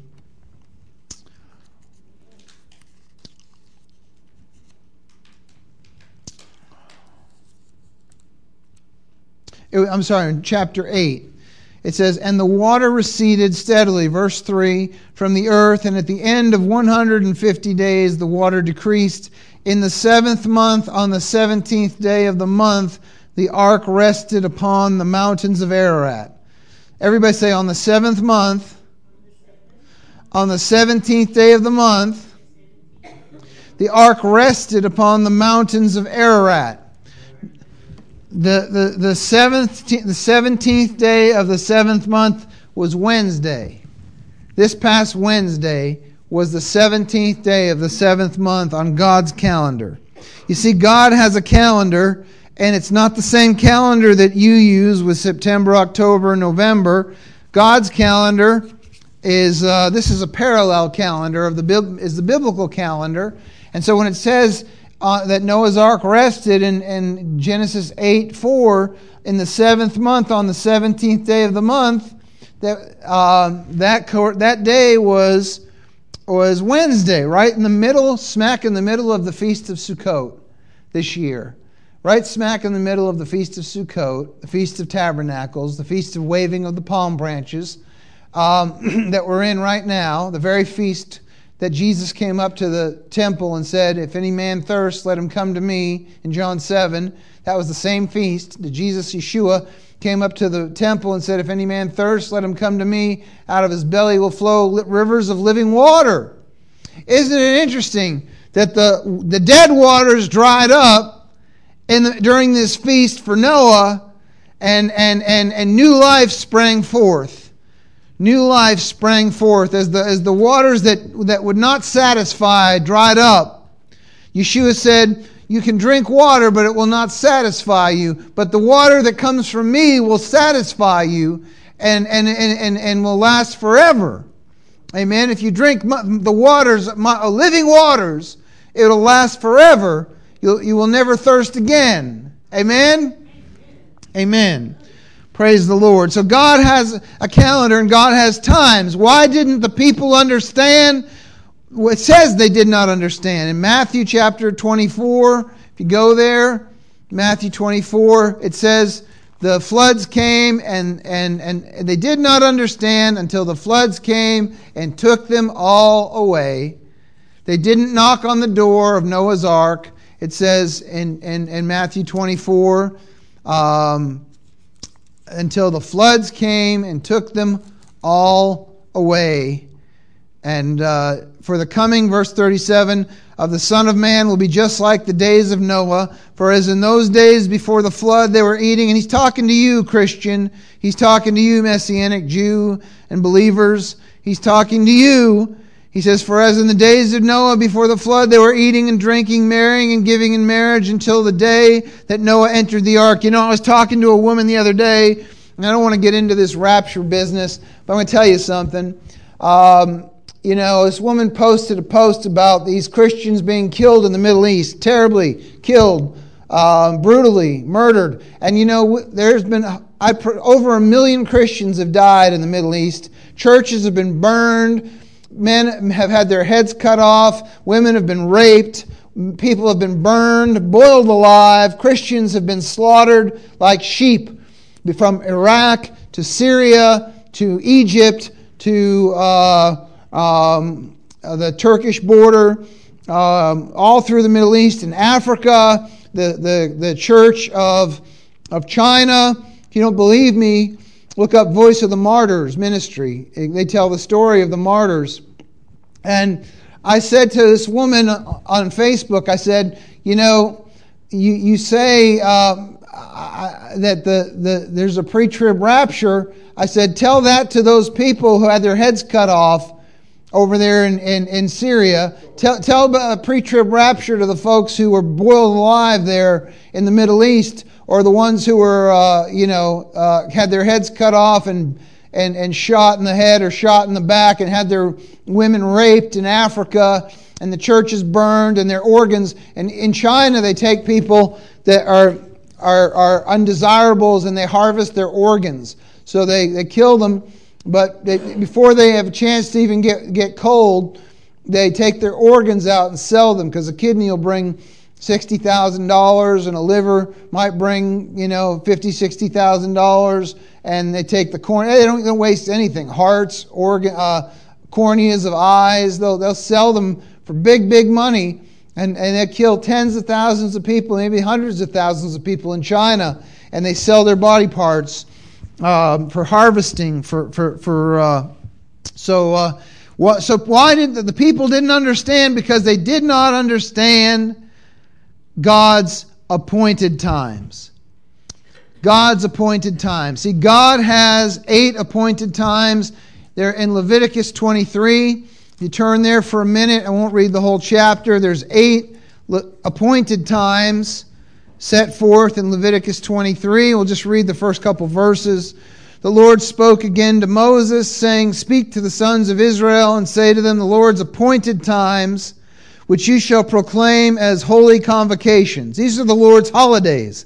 D: I'm sorry, in chapter eight, it says, and the water receded steadily, verse three, from the earth, and at the end of one hundred fifty days the water decreased. In the seventh month, on the seventeenth day of the month, the ark rested upon the mountains of Ararat. Everybody say, on the seventh month, on the seventeenth day of the month, the ark rested upon the mountains of Ararat. The, the, the, seventh, the seventeenth day of the seventh month was Wednesday. This past Wednesday was the seventeenth day of the seventh month on God's calendar. You see, God has a calendar, and it's not the same calendar that you use with September, October, November. God's calendar is, uh, this is a parallel calendar, of the is the biblical calendar. And so when it says Uh, that Noah's Ark rested in, in Genesis eight four in the seventh month on the seventeenth day of the month, that uh, that co- that day was was Wednesday, right in the middle, smack in the middle of the Feast of Sukkot this year. Right smack in the middle of the Feast of Sukkot, the Feast of Tabernacles, the Feast of Waving of the Palm Branches um, that we're in right now, the very feast that Jesus came up to the temple and said, if any man thirst, let him come to me, in John seven. That was the same feast that Jesus, Yeshua, came up to the temple and said, if any man thirst, let him come to me. Out of his belly will flow rivers of living water. Isn't it interesting that the, the dead waters dried up in the, during this feast for Noah, and, and, and, and new life sprang forth. New life sprang forth as the, as the waters that, that would not satisfy dried up. Yeshua said, you can drink water, but it will not satisfy you. But the water that comes from me will satisfy you and, and, and, and, and will last forever. Amen. If you drink the waters, my, living waters, it'll last forever. You'll, you will never thirst again. Amen? Amen. Praise the Lord. So God has a calendar and God has times. Why didn't the people understand? It says they did not understand. In Matthew chapter twenty-four, if you go there, Matthew twenty-four, it says the floods came and, and, and they did not understand until the floods came and took them all away. They didn't knock on the door of Noah's Ark. It says in, in, in Matthew twenty-four, um, until the floods came and took them all away. And uh, for the coming, verse thirty-seven, of the Son of Man will be just like the days of Noah. For as in those days before the flood they were eating, and he's talking to you, Christian. He's talking to you, Messianic Jew and believers. He's talking to you. He says, for as in the days of Noah before the flood they were eating and drinking, marrying and giving in marriage until the day that Noah entered the ark. You know, I was talking to a woman the other day, and I don't want to get into this rapture business, but I'm going to tell you something. Um... You know, this woman posted a post about these Christians being killed in the Middle East, terribly killed, um, brutally murdered. And you know, there's been I, over a million Christians have died in the Middle East. Churches have been burned. Men have had their heads cut off. Women have been raped. People have been burned, boiled alive. Christians have been slaughtered like sheep, from Iraq to Syria to Egypt to Uh, Um, uh, the Turkish border, um, all through the Middle East and Africa, the, the, the Church of, of China. If you don't believe me, look up Voice of the Martyrs ministry. They tell the story of the martyrs. And I said to this woman on Facebook, I said, you know, you, you say um, I, that the, the there's a pre-trib rapture. I said, tell that to those people who had their heads cut off over there in, in, in Syria. Tell, tell about a pre-trib rapture to the folks who were boiled alive there in the Middle East, or the ones who were, uh, you know, uh, had their heads cut off and, and, and shot in the head or shot in the back, and had their women raped in Africa, and the churches burned and their organs. And in China, they take people that are, are, are undesirables and they harvest their organs. So they, they kill them. But they, before they have a chance to even get, get cold, they take their organs out and sell them, because a kidney will bring sixty thousand dollars and a liver might bring, you know, fifty thousand dollars, sixty thousand dollars. And they take the cornea. They don't, they don't waste anything. Hearts, organ, uh, corneas of eyes, they'll, they'll sell them for big, big money. And, and they kill tens of thousands of people, maybe hundreds of thousands of people in China. And they sell their body parts Um, for harvesting, for for for uh, so uh, what? So why did the, the people didn't understand? Because they did not understand God's appointed times. God's appointed times. See, God has eight appointed times. They're in Leviticus twenty-three. If you turn there for a minute, I won't read the whole chapter. There's eight appointed times set forth in Leviticus twenty-three. We'll just read the first couple verses. The Lord spoke again to Moses, saying, speak to the sons of Israel and say to them, the Lord's appointed times, which you shall proclaim as holy convocations. These are the Lord's holidays.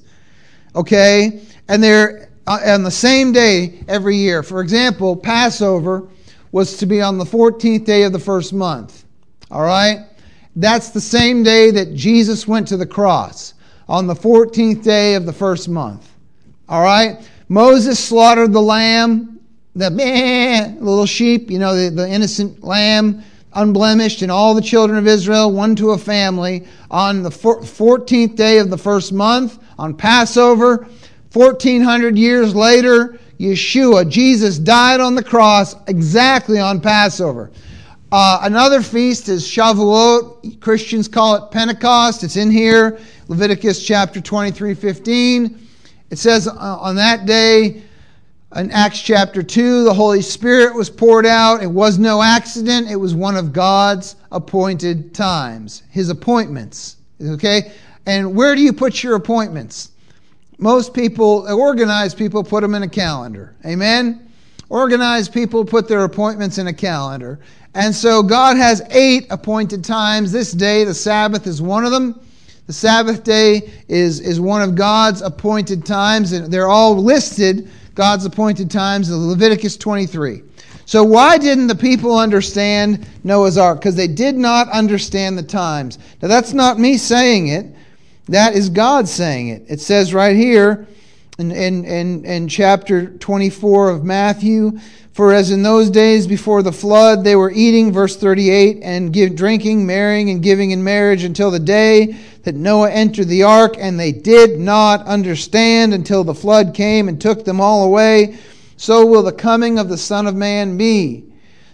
D: Okay? And they're on the same day every year. For example, Passover was to be on the fourteenth day of the first month. All right? That's the same day that Jesus went to the cross, on the fourteenth day of the first month. All right? Moses slaughtered the lamb, the meh, little sheep, you know, the, the innocent lamb, unblemished, and all the children of Israel, one to a family, on the fourteenth day of the first month, on Passover. fourteen hundred years later, Yeshua, Jesus, died on the cross exactly on Passover. Uh, another feast is Shavuot. Christians call it Pentecost. It's in here, Leviticus chapter twenty-three fifteen. It says uh, on that day, in Acts chapter two, the Holy Spirit was poured out. It was no accident. It was one of God's appointed times, His appointments. Okay? And where do you put your appointments? Most people, organized people, put them in a calendar. Amen? Organized people put their appointments in a calendar. And so God has eight appointed times. This day, the Sabbath, is one of them. The Sabbath day is, is one of God's appointed times. And they're all listed, God's appointed times, in Leviticus twenty-three. So why didn't the people understand Noah's Ark? Because they did not understand the times. Now that's not me saying it. That is God saying it. It says right here in, in, in, in chapter twenty-four of Matthew, for as in those days before the flood, they were eating, verse thirty-eight, and give, drinking, marrying, and giving in marriage until the day that Noah entered the ark, and they did not understand until the flood came and took them all away. So will the coming of the Son of Man be.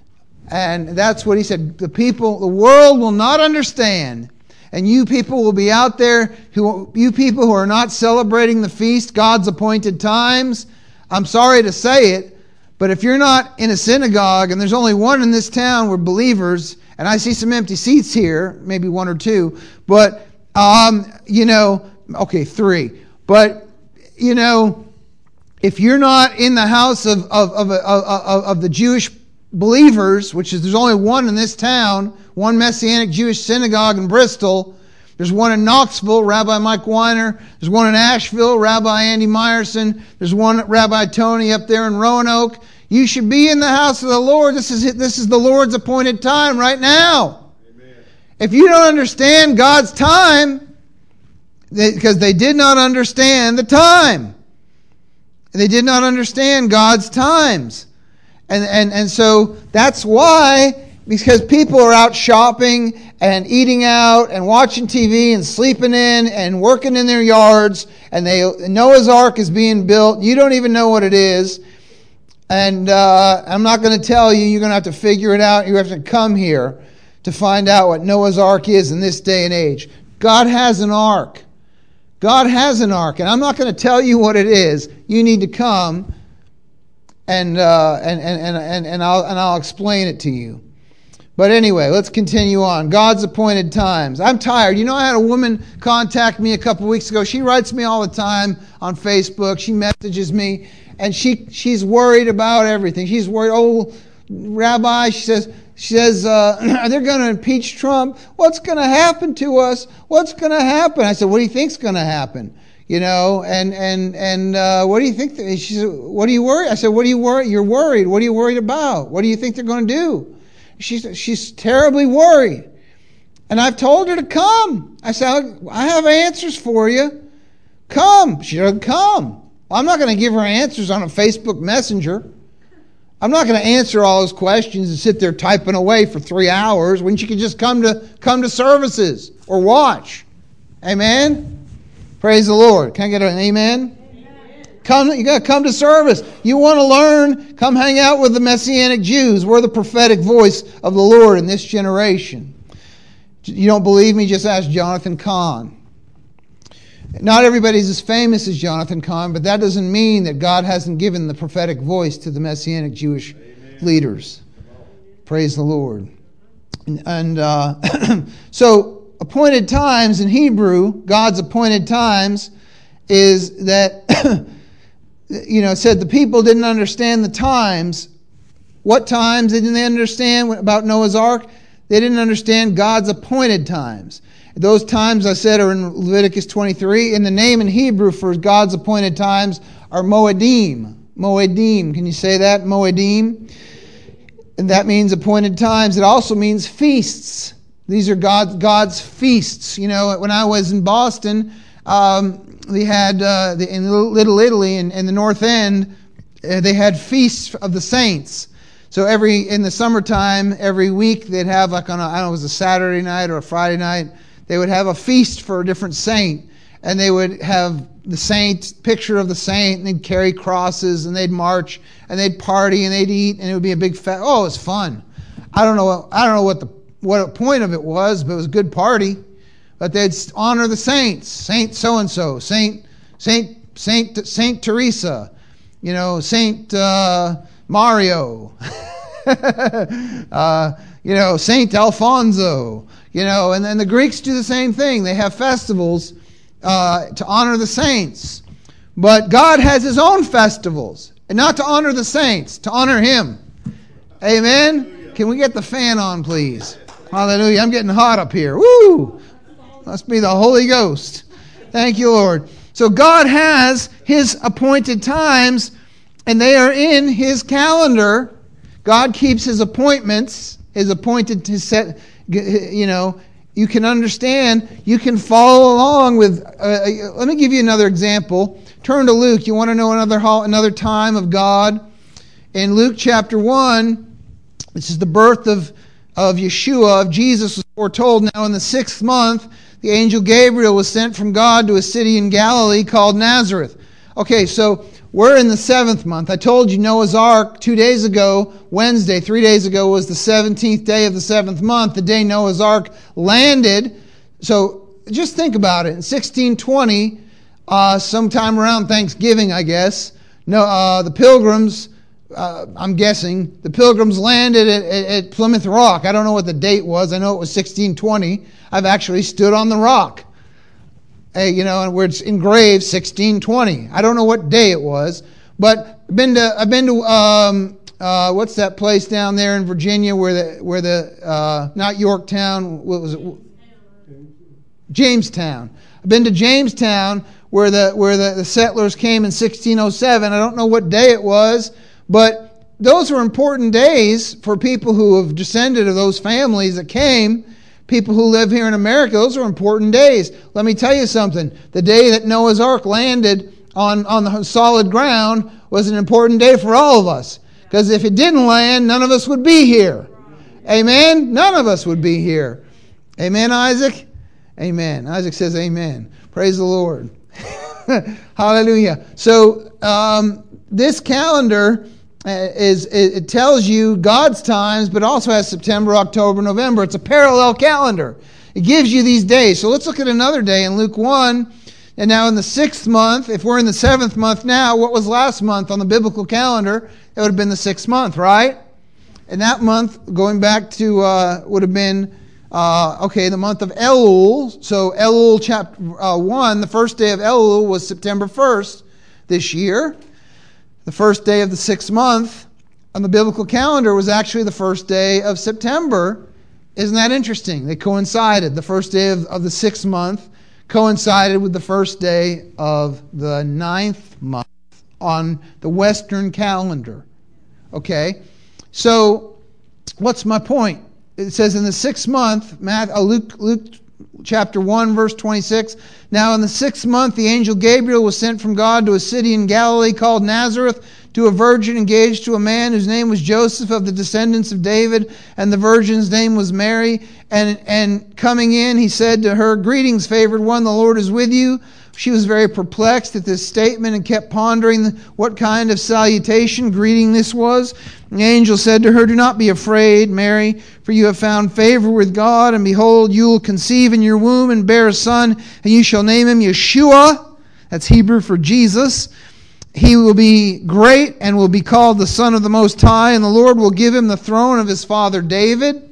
D: And that's what he said. The people, the world will not understand. And you people will be out there, who you people who are not celebrating the feast, God's appointed times. I'm sorry to say it, but if you're not in a synagogue, and there's only one in this town where believers, and I see some empty seats here, maybe one or two, but, um, you know, okay, three. But, you know, if you're not in the house of, of, of, of, of, of the Jewish believers, which is, there's only one in this town, one Messianic Jewish synagogue in Bristol. There's one in Knoxville, Rabbi Mike Weiner. There's one in Asheville, Rabbi Andy Meyerson. There's one Rabbi Tony up there in Roanoke. You should be in the house of the Lord. This is this is the Lord's appointed time right now. Amen. If you don't understand God's time, because they, they did not understand the time. They did not understand God's times. And, and, and so that's why, because people are out shopping and eating out and watching T V and sleeping in and working in their yards, and they Noah's Ark is being built. You don't even know what it is. And uh, I'm not going to tell you. You're going to have to figure it out. You have to come here to find out what Noah's Ark is in this day and age. God has an ark. God has an ark. And I'm not going to tell you what it is. You need to come and uh, and, and, and, and, I'll, and I'll explain it to you. But anyway, let's continue on. God's appointed times. I'm tired. You know, I had a woman contact me a couple weeks ago. She writes me all the time on Facebook. She messages me, and she she's worried about everything. She's worried. Oh, Rabbi, she says, she says, uh, they're going to impeach Trump. What's going to happen to us? What's going to happen? I said, what do you think's going to happen? You know, and and and uh, what do you think? Th-? She said, what do you worry? I said, what do you worry? You're worried. What are you worried about? What do you think they're going to do? She's she's terribly worried. And I've told her to come. I said, I have answers for you. Come. She doesn't come. Well, I'm not going to give her answers on a Facebook Messenger. I'm not going to answer all those questions and sit there typing away for three hours when she could just come to come to services or watch. Amen? Praise the Lord. Can I get an amen? Come, you got to come to service. You want to learn? Come hang out with the Messianic Jews. We're the prophetic voice of the Lord in this generation. You don't believe me? Just ask Jonathan Cahn. Not everybody's as famous as Jonathan Cahn, but that doesn't mean that God hasn't given the prophetic voice to the Messianic Jewish Amen. Leaders. Praise the Lord. And, and uh, so, appointed times in Hebrew, God's appointed times, is that you know, it said the people didn't understand the times. What times didn't they understand about Noah's Ark? They didn't understand God's appointed times. Those times, I said, are in Leviticus twenty-three. And the name in Hebrew for God's appointed times are Moedim. Moedim. Can you say that? Moedim. And that means appointed times. It also means feasts. These are God, God's feasts. You know, when I was in Boston, um, they had, uh, the, in Little Italy, in, in the North End, uh, they had feasts of the saints. So every, in the summertime, every week, they'd have like on a, I don't know, it was a Saturday night or a Friday night, they would have a feast for a different saint. And they would have the saint, picture of the saint, and they'd carry crosses, and they'd march, and they'd party, and they'd eat, and it would be a big fest. Oh, it was fun. I don't know. I don't know what the what the point of it was, but it was a good party. But they'd honor the saints, Saint so and so, Saint Saint Saint Saint Teresa, you know, Saint uh, Mario, uh, you know, Saint Alfonso, you know, and then the Greeks do the same thing. They have festivals uh, to honor the saints, but God has His own festivals, and not to honor the saints, to honor Him. Amen. Can we get the fan on, please? Hallelujah. I'm getting hot up here. Woo! Must be the Holy Ghost. Thank you, Lord. So God has His appointed times, and they are in His calendar. God keeps His appointments, His appointed to set, you know, you can understand, you can follow along with, uh, let me give you another example. Turn to Luke. You want to know another another time of God? In Luke chapter one, this is the birth of, of Yeshua, of Jesus, was foretold. Now in the sixth month, the angel Gabriel was sent from God to a city in Galilee called Nazareth. Okay, so we're in the seventh month. I told you Noah's Ark two days ago, Wednesday, three days ago, was the seventeenth day of the seventh month, the day Noah's Ark landed. So just think about it. In sixteen twenty, uh, sometime around Thanksgiving, I guess, no, uh, the Pilgrims, uh, I'm guessing, the Pilgrims landed at, at, at Plymouth Rock. I don't know what the date was. I know it was sixteen twenty. I've actually stood on the rock. Hey, you know, where it's engraved sixteen twenty. I don't know what day it was, but I've been to I've been to um, uh, what's that place down there in Virginia where the where the uh, not Yorktown, what was it? Jamestown. I've been to Jamestown where the where the, the settlers came in sixteen oh seven. I don't know what day it was, but those are important days for people who have descended of those families that came. People who live here in America, those are important days. Let me tell you something. The day that Noah's Ark landed on, on the solid ground was an important day for all of us. Because if it didn't land, none of us would be here. Amen? None of us would be here. Amen, Isaac? Amen. Isaac says amen. Praise the Lord. Hallelujah. So um, this calendar is it tells you God's times, but also has September, October, November. It's a parallel calendar. It gives you these days. So let's look at another day in Luke one. And now in the sixth month, if we're in the seventh month now, what was last month on the biblical calendar? It would have been the sixth month, right? And that month, going back to, uh, would have been, uh, okay, the month of Elul. So Elul chapter uh, one, the first day of Elul was September first this year. The first day of the sixth month on the biblical calendar was actually the first day of September. Isn't that interesting? They coincided. The first day of, of the sixth month coincided with the first day of the ninth month on the Western calendar. Okay? So, what's my point? It says in the sixth month, Matthew, uh, Luke, Luke chapter one, verse twenty-six, now in the sixth month, the angel Gabriel was sent from God to a city in Galilee called Nazareth, to a virgin engaged to a man whose name was Joseph, of the descendants of David, and the virgin's name was Mary. And, and coming in, he said to her, "Greetings, favored one, the Lord is with you." She was very perplexed at this statement and kept pondering what kind of salutation, greeting this was. The angel said to her, "Do not be afraid, Mary, for you have found favor with God, and behold, you will conceive in your womb and bear a son, and you shall name him Yeshua." That's Hebrew for Jesus. "He will be great and will be called the Son of the Most High, and the Lord will give him the throne of his father David.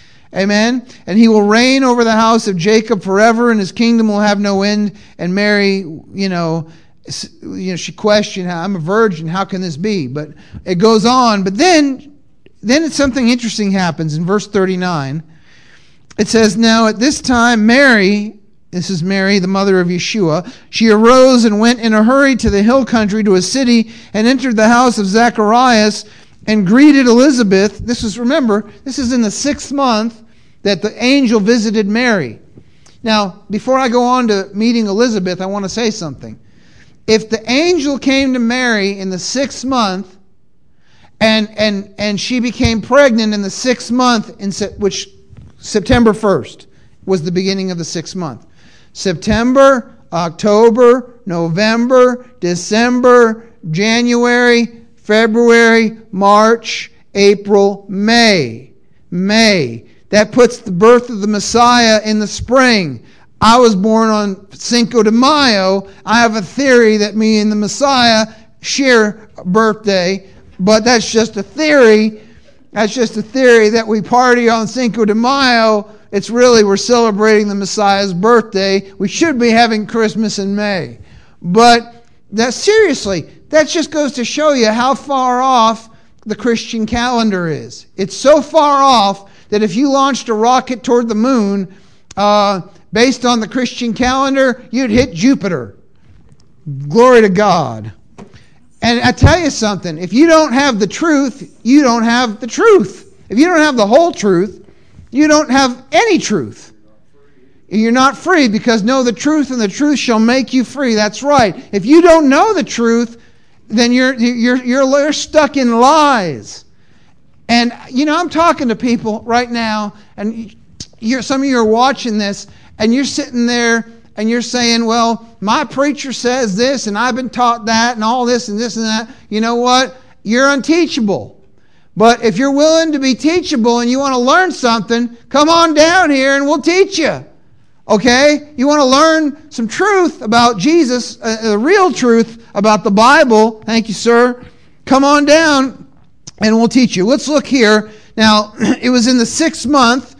D: Amen. And he will reign over the house of Jacob forever, and his kingdom will have no end." And Mary, you know, you know, she questioned, "I'm a virgin, how can this be?" But it goes on. But then, then something interesting happens in verse thirty-nine. It says, "Now at this time Mary," this is Mary, the mother of Yeshua, "she arose and went in a hurry to the hill country to a city, and entered the house of Zacharias, and greeted Elizabeth." This is, remember, this is in the sixth month that the angel visited Mary. Now, before I go on to meeting Elizabeth, I want to say something. If the angel came to Mary in the sixth month, and and and she became pregnant in the sixth month, in which September first was the beginning of the sixth month. September, October, November, December, January, February, March, April, May. May. That puts the birth of the Messiah in the spring. I was born on Cinco de Mayo. I have a theory that me and the Messiah share a birthday, but that's just a theory. That's just a theory that we party on Cinco de Mayo. It's really we're celebrating the Messiah's birthday. We should be having Christmas in May. But that seriously, that just goes to show you how far off the Christian calendar is. It's so far off that if you launched a rocket toward the moon, uh, based on the Christian calendar, you'd hit Jupiter. Glory to God. And I tell you something, if you don't have the truth, you don't have the truth. If you don't have the whole truth, you don't have any truth. You're not free, because know the truth and the truth shall make you free. That's right. If you don't know the truth, then you're you're you're, you're stuck in lies. And you know, I'm talking to people right now, and you're, some of you are watching this, and you're sitting there and you're saying, well, my preacher says this, and I've been taught that, and all this and this and that. You know what? You're unteachable. But if you're willing to be teachable and you want to learn something, come on down here and we'll teach you. Okay? You want to learn some truth about Jesus, uh, the real truth about the Bible. Thank you, sir. Come on down and we'll teach you. Let's look here. Now, it was in the sixth month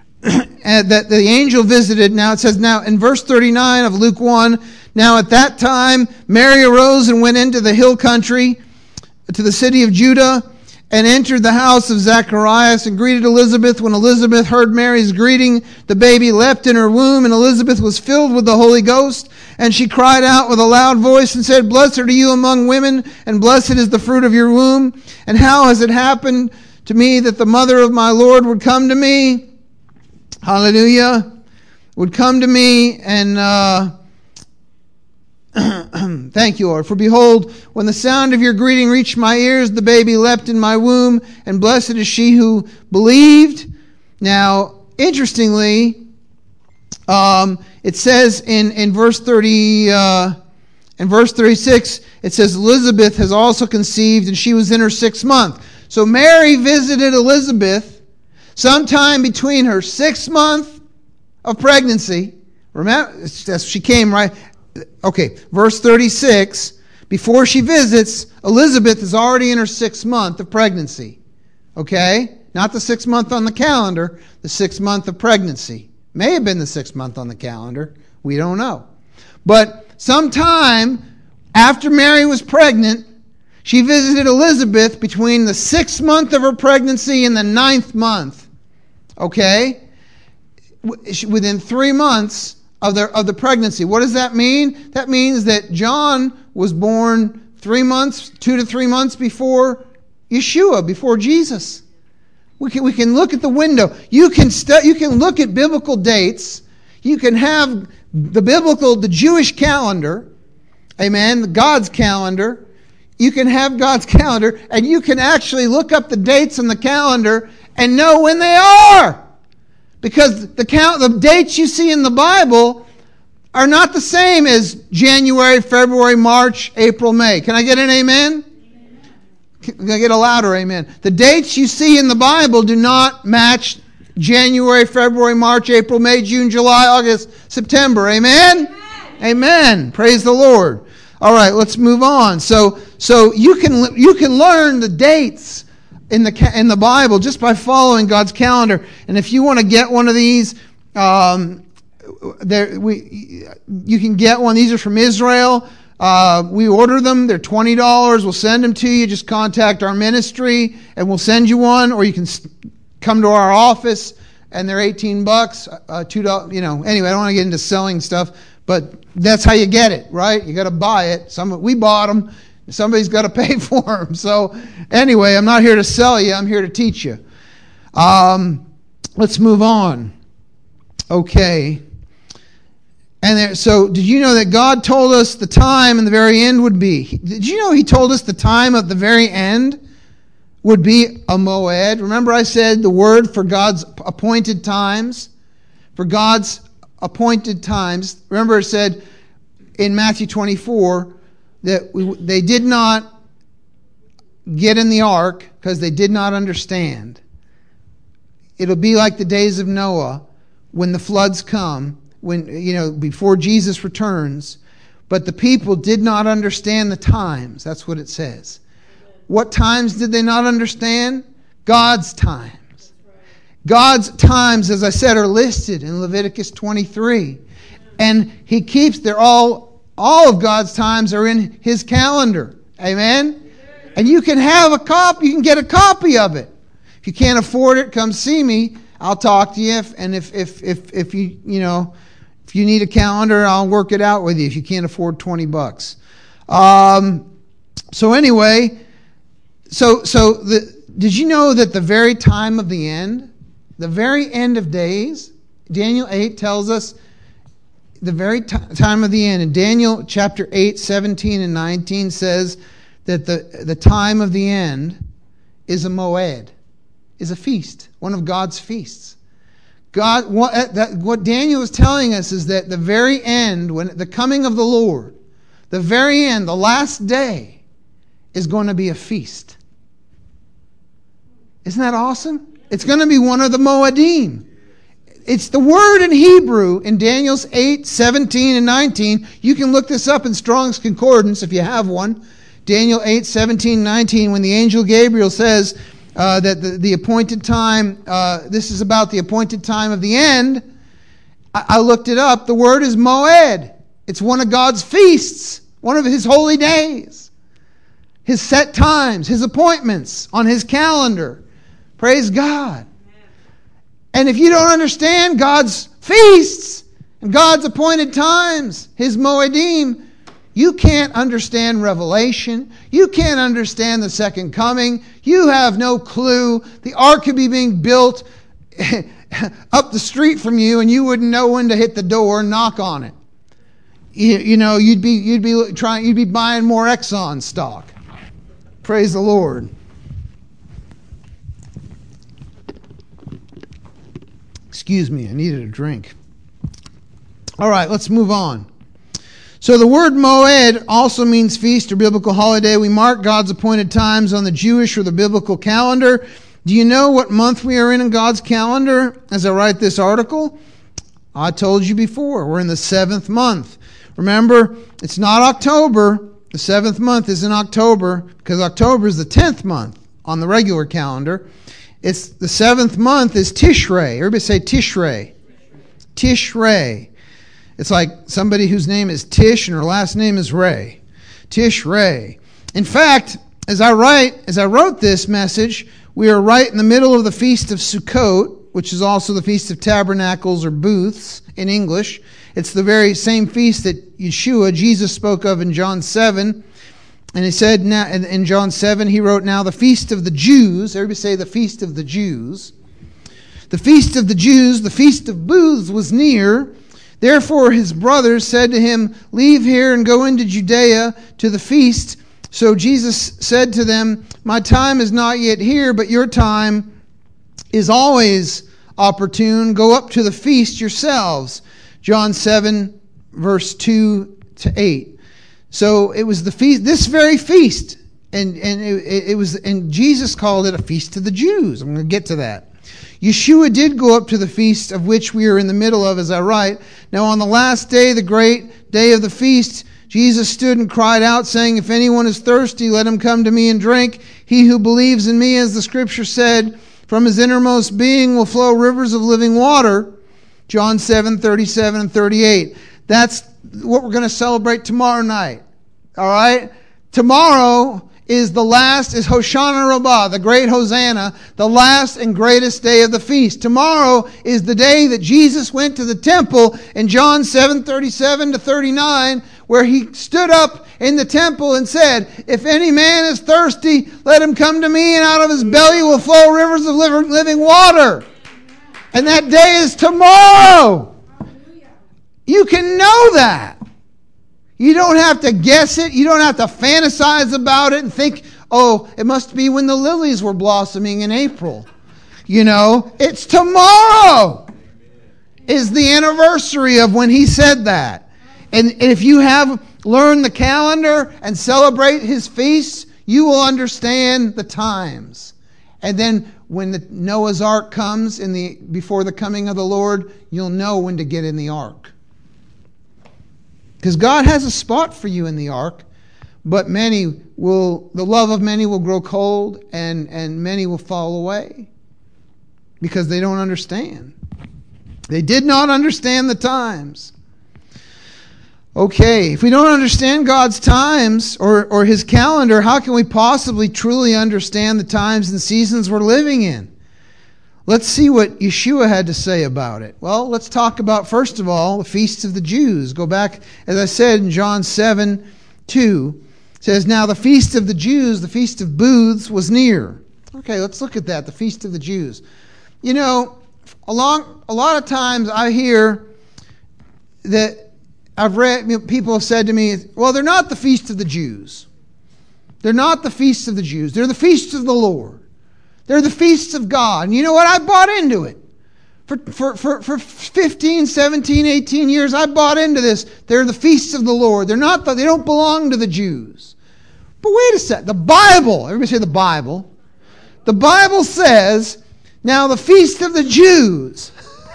D: that the angel visited. Now it says, now in verse thirty-nine of Luke one, now at that time Mary arose and went into the hill country to the city of Judah, and entered the house of Zacharias and greeted Elizabeth. When Elizabeth heard Mary's greeting, the baby leapt in her womb, and Elizabeth was filled with the Holy Ghost. And she cried out with a loud voice and said, Blessed are you among women, and blessed is the fruit of your womb. And how has it happened to me that the mother of my Lord would come to me? Hallelujah. Would come to me and... Uh, Thank you, Lord. For behold, when the sound of your greeting reached my ears, the baby leapt in my womb, and blessed is she who believed. Now, interestingly, um, it says in, in verse thirty, uh, in verse thirty-six, it says Elizabeth has also conceived, and she was in her sixth month. So Mary visited Elizabeth sometime between her sixth month of pregnancy. Remember, she came right. Okay, verse thirty-six, before she visits, Elizabeth is already in her sixth month of pregnancy. Okay? Not the sixth month on the calendar, the sixth month of pregnancy. May have been the sixth month on the calendar. We don't know. But sometime after Mary was pregnant, she visited Elizabeth between the sixth month of her pregnancy and the ninth month. Okay? Within three months Of the, of the pregnancy. What does that mean? That means that John was born three months, two to three months before Yeshua, before Jesus. We can, we can look at the window. You can stu- you can look at biblical dates. You can have the biblical, the Jewish calendar, amen, God's calendar. You can have God's calendar, and you can actually look up the dates on the calendar and know when they are. Because the count, the dates you see in the Bible are not the same as January, February, March, April, May. Can I get an amen? Amen. Can I get a louder amen? The dates you see in the Bible do not match January, February, March, April, May, June, July, August, September. Amen? Amen. Amen. Praise the Lord. All right, let's move on. So, so you can you can learn the dates in the in the Bible just by following God's calendar. And if you want to get one of these, um, there we you can get one. These are from Israel. Uh, we order them. They're twenty dollars. We'll send them to you. Just contact our ministry and we'll send you one. Or you can come to our office and they're eighteen bucks. Uh, two dollars. You know. Anyway, I don't want to get into selling stuff, but that's how you get it, right? You got to buy it. Some we bought them. Somebody's got to pay for them. So anyway, I'm not here to sell you. I'm here to teach you. Um, let's move on. Okay. And there, so did you know that God told us the time and the very end would be? Did you know He told us the time of the very end would be a moed? Remember I said the word for God's appointed times? For God's appointed times. Remember it said in Matthew twenty-four, that we, they did not get in the ark because they did not understand. it'll be like the days of Noah when the floods come, when, you know, before Jesus returns. But the people did not understand the times. That's what it says. What times did they not understand? God's times. God's times, as I said, are listed in Leviticus twenty-three. And he keeps, they're all, all of God's times are in his calendar. Amen? And you can have a copy, you can get a copy of it. If you can't afford it, come see me. I'll talk to you. If, and if, if, if, if you, you know, if you need a calendar, I'll work it out with you if you can't afford twenty bucks. Um, so anyway, so, so the, did you know that the very time of the end, the very end of days, Daniel eight tells us the very t- time of the end. And Daniel chapter eight, seventeen and nineteen says that the, the time of the end is a moed, is a feast, one of God's feasts. God, what, that, what Daniel is telling us is that the very end, when the coming of the Lord, the very end, the last day, is going to be a feast. Isn't that awesome? It's going to be one of the Moedim. It's the word in Hebrew in Daniel's eight, seventeen, and nineteen. You can look this up in Strong's Concordance if you have one. Daniel eight, seventeen, nineteen, when the angel Gabriel says uh, that the, the appointed time, uh, this is about the appointed time of the end, I, I looked it up. The word is Moed. It's one of God's feasts, one of his holy days, his set times, his appointments on his calendar. Praise God. And if you don't understand God's feasts and God's appointed times, his Moedim, you can't understand Revelation. You can't understand the second coming. You have no clue. The ark could be being built up the street from you and you wouldn't know when to hit the door and knock on it. You, you know, you'd be you'd be trying you'd be buying more Exxon stock. Praise the Lord. Excuse me, I needed a drink. All right, let's move on. So the word Moed also means feast or biblical holiday. We mark God's appointed times on the Jewish or the biblical calendar. Do you know what month we are in in God's calendar as I write this article? I told you before, we're in the seventh month. Remember, it's not October. The seventh month is in October because October is the tenth month on the regular calendar. It's the seventh month is Tishrei. Everybody say Tishrei. Tishrei. It's like somebody whose name is Tish and her last name is Ray. Tishrei. In fact, as I write, as I wrote this message, we are right in the middle of the Feast of Sukkot, which is also the Feast of Tabernacles or Booths in English. It's the very same feast that Yeshua, Jesus, spoke of in John seven. And he said now in John seven, he wrote, now the feast of the Jews. Everybody say the feast of the Jews. The feast of the Jews, the feast of booths was near. Therefore his brothers said to him, leave here and go into Judea to the feast. So Jesus said to them, my time is not yet here, but your time is always opportune. Go up to the feast yourselves. John seven, verse two to eight. So it was the feast, this very feast, and and it, it was, and Jesus called it a feast of the Jews. I'm going to get to that. Yeshua did go up to the feast of which we are in the middle of, as I write. Now on the last day, the great day of the feast, Jesus stood and cried out, saying, if anyone is thirsty, let him come to me and drink. He who believes in me, as the scripture said, from his innermost being will flow rivers of living water. John seven, thirty-seven and thirty-eight. That's what we're going to celebrate tomorrow night. All right? Tomorrow is the last, is Hoshana Rabbah, the great Hosanna, the last and greatest day of the feast. Tomorrow is the day that Jesus went to the temple in John seven, thirty-seven to thirty-nine, where he stood up in the temple and said, if any man is thirsty, let him come to me, and out of his belly will flow rivers of living water. And that day is tomorrow. You can know that. You don't have to guess it. You don't have to fantasize about it and think, oh, it must be when the lilies were blossoming in April. You know, it's tomorrow is the anniversary of when he said that. And if you have learned the calendar and celebrate his feasts, you will understand the times. And then when the Noah's Ark comes in the before the coming of the Lord, you'll know when to get in the ark. Because God has a spot for you in the ark, but many will, the love of many will grow cold, and, and many will fall away because they don't understand. They did not understand the times. Okay, if we don't understand God's times or, or His calendar, how can we possibly truly understand the times and seasons we're living in? Let's see what Yeshua had to say about it. Well, let's talk about, first of all, the feasts of the Jews. Go back, as I said, in John seven two. It says, now the feast of the Jews, the feast of booths, was near. Okay, let's look at that, the feast of the Jews. You know, along, a lot of times I hear that I've read, you know, people have said to me, well, they're not the feast of the Jews. They're not the feasts of the Jews. They're the feasts of the Lord. They're the feasts of God. And you know what? I bought into it. For, for, for, for fifteen, seventeen, eighteen years, I bought into this. They're the feasts of the Lord. They're not the, they don't belong to the Jews. But wait a sec. The Bible, everybody say the Bible. The Bible says, now the feast of the Jews.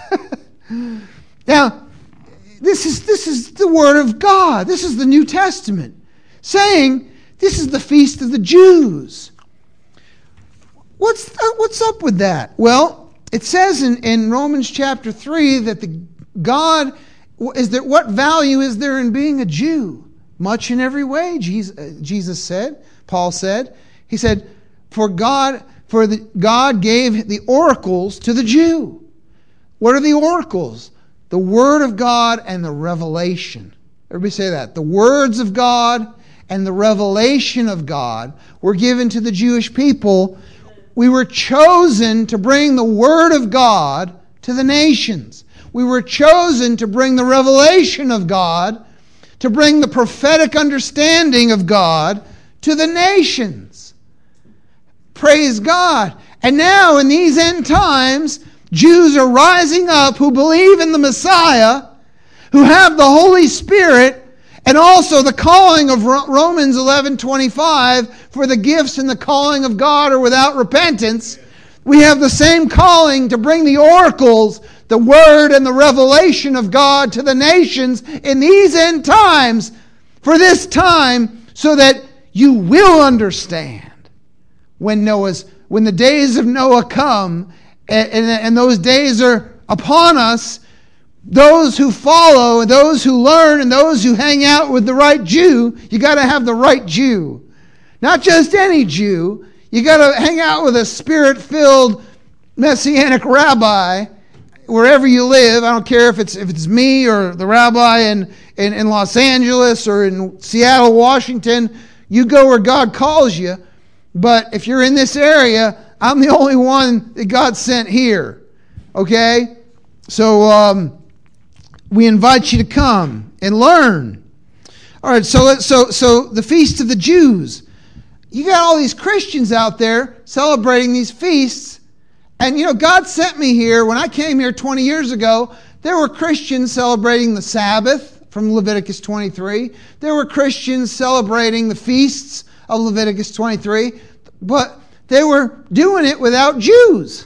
D: Now, this is, this is the Word of God. This is the New Testament saying this is the feast of the Jews. What's, what's up with that? Well, it says in, in Romans chapter three that the God is there. What value is there in being a Jew? Much in every way, Jesus, Jesus said. Paul said. He said, "For God, for the God gave the oracles to the Jew." What are the oracles? The Word of God and the revelation. Everybody say that. The words of God and the revelation of God were given to the Jewish people. We were chosen to bring the Word of God to the nations. We were chosen to bring the revelation of God, to bring the prophetic understanding of God to the nations. Praise God. And now in these end times, Jews are rising up who believe in the Messiah, who have the Holy Spirit, and also the calling of Romans eleven twenty-five, for the gifts and the calling of God are without repentance. We have the same calling to bring the oracles, the Word and the revelation of God to the nations in these end times, for this time, so that you will understand when Noah's, when the days of Noah come, and, and, and those days are upon us. Those who follow, those who learn, and those who hang out with the right Jew, you got to have the right Jew. Not just any Jew. You got to hang out with a Spirit-filled Messianic rabbi wherever you live. I don't care if it's if it's me or the rabbi in, in, in Los Angeles or in Seattle, Washington. You go where God calls you. But if you're in this area, I'm the only one that God sent here. Okay? So, um... we invite you to come and learn. All right, so so so the Feast of the Jews. You got all these Christians out there celebrating these feasts. And, you know, God sent me here. When I came here twenty years ago, there were Christians celebrating the Sabbath from Leviticus twenty-three. There were Christians celebrating the feasts of Leviticus twenty-three. But they were doing it without Jews.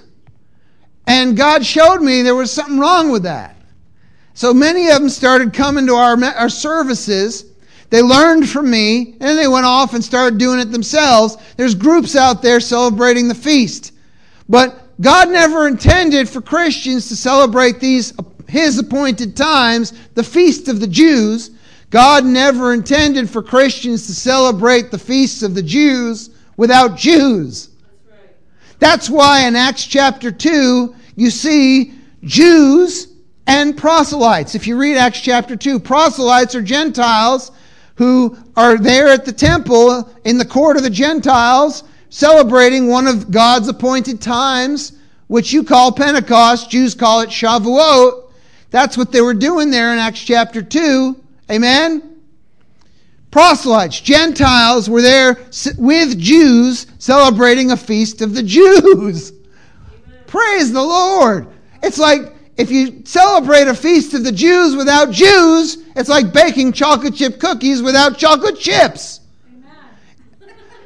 D: And God showed me there was something wrong with that. So many of them started coming to our, our services. They learned from me, and then they went off and started doing it themselves. There's groups out there celebrating the feast. But God never intended for Christians to celebrate these, His appointed times, the feast of the Jews. God never intended for Christians to celebrate the feasts of the Jews without Jews.
B: That's right.
D: That's why in Acts chapter two, you see Jews and proselytes. If you read Acts chapter two, proselytes are Gentiles who are there at the temple in the court of the Gentiles celebrating one of God's appointed times, which you call Pentecost. Jews call it Shavuot. That's what they were doing there in Acts chapter two. Amen? Proselytes, Gentiles, were there with Jews celebrating a feast of the Jews.
B: Amen.
D: Praise the Lord. It's like, if you celebrate a feast of the Jews without Jews, it's like baking chocolate chip cookies without chocolate chips.
B: Amen.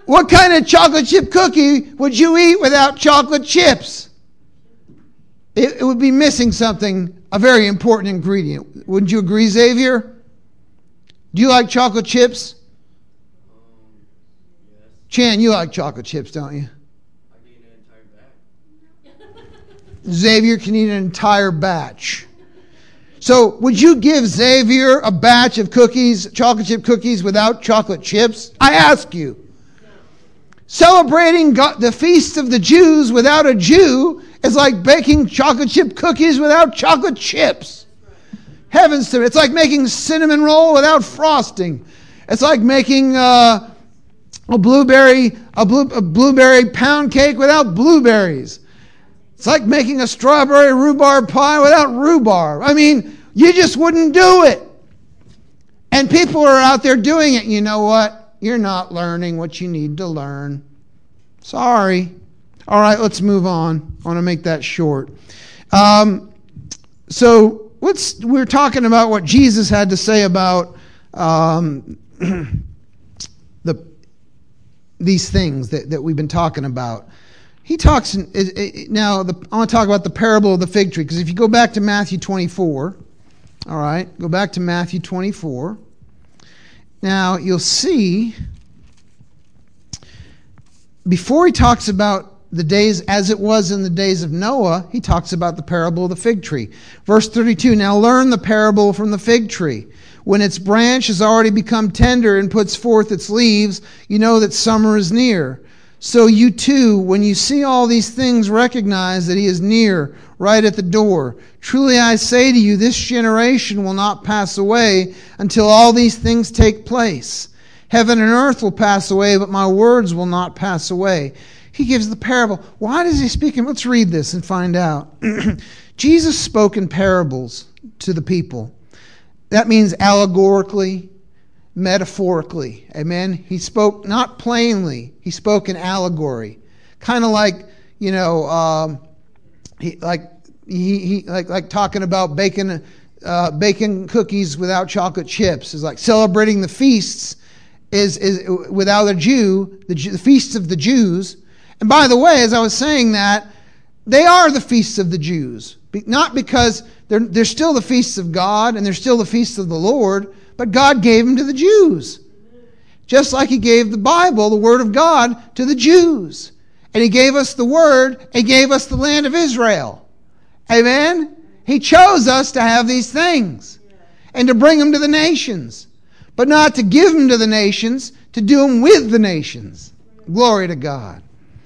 D: What kind of chocolate chip cookie would you eat without chocolate chips? It, it would be missing something, a very important ingredient. Wouldn't you agree, Xavier? Do you like chocolate chips?
F: Um, yes.
D: Chan, you like chocolate chips, don't you?
F: I can eat an entire bag.
D: Xavier can eat an entire batch. So, would you give Xavier a batch of cookies, chocolate chip cookies, without chocolate chips? I ask you. Celebrating God, the feast of the Jews without a Jew is like baking chocolate chip cookies without chocolate chips. Heavens to me. It's like making cinnamon roll without frosting. It's like making uh, a blueberry a, blue, a blueberry pound cake without blueberries. It's like making a strawberry rhubarb pie without rhubarb. I mean, you just wouldn't do it. And people are out there doing it. You know what? You're not learning what you need to learn. Sorry. All right, let's move on. I want to make that short. Um, so let's. We're talking about what Jesus had to say about um, the these things that, that we've been talking about. He talks now. The, I want to talk about the parable of the fig tree, because if you go back to Matthew twenty-four, all right, go back to Matthew twenty-four. Now, you'll see, before he talks about the days as it was in the days of Noah, he talks about the parable of the fig tree. Verse thirty-two, now learn the parable from the fig tree. When its branch has already become tender and puts forth its leaves, you know that summer is near. So you too, when you see all these things, recognize that he is near, right at the door. Truly I say to you, this generation will not pass away until all these things take place. Heaven and earth will pass away, but my words will not pass away. He gives the parable. Why does he speak? And let's read this and find out. Jesus spoke in parables to the people. That means allegorically, metaphorically. Amen. He spoke not plainly. He spoke in allegory. Kind of like, you know, um, he, like he, he like like talking about baking uh, baking cookies without chocolate chips. Is like celebrating the feasts is is without a Jew, the, the feasts of the Jews. And by the way, as I was saying that, they are the feasts of the Jews. Not because they're they're still the feasts of God and they're still the feasts of the Lord, but God gave them to the Jews. Just like he gave the Bible, the Word of God, to the Jews. And he gave us the Word, he gave us the land of Israel. Amen? He chose us to have these things and to bring them to the nations. But not to give them to the nations, to do them with the nations. Glory to God.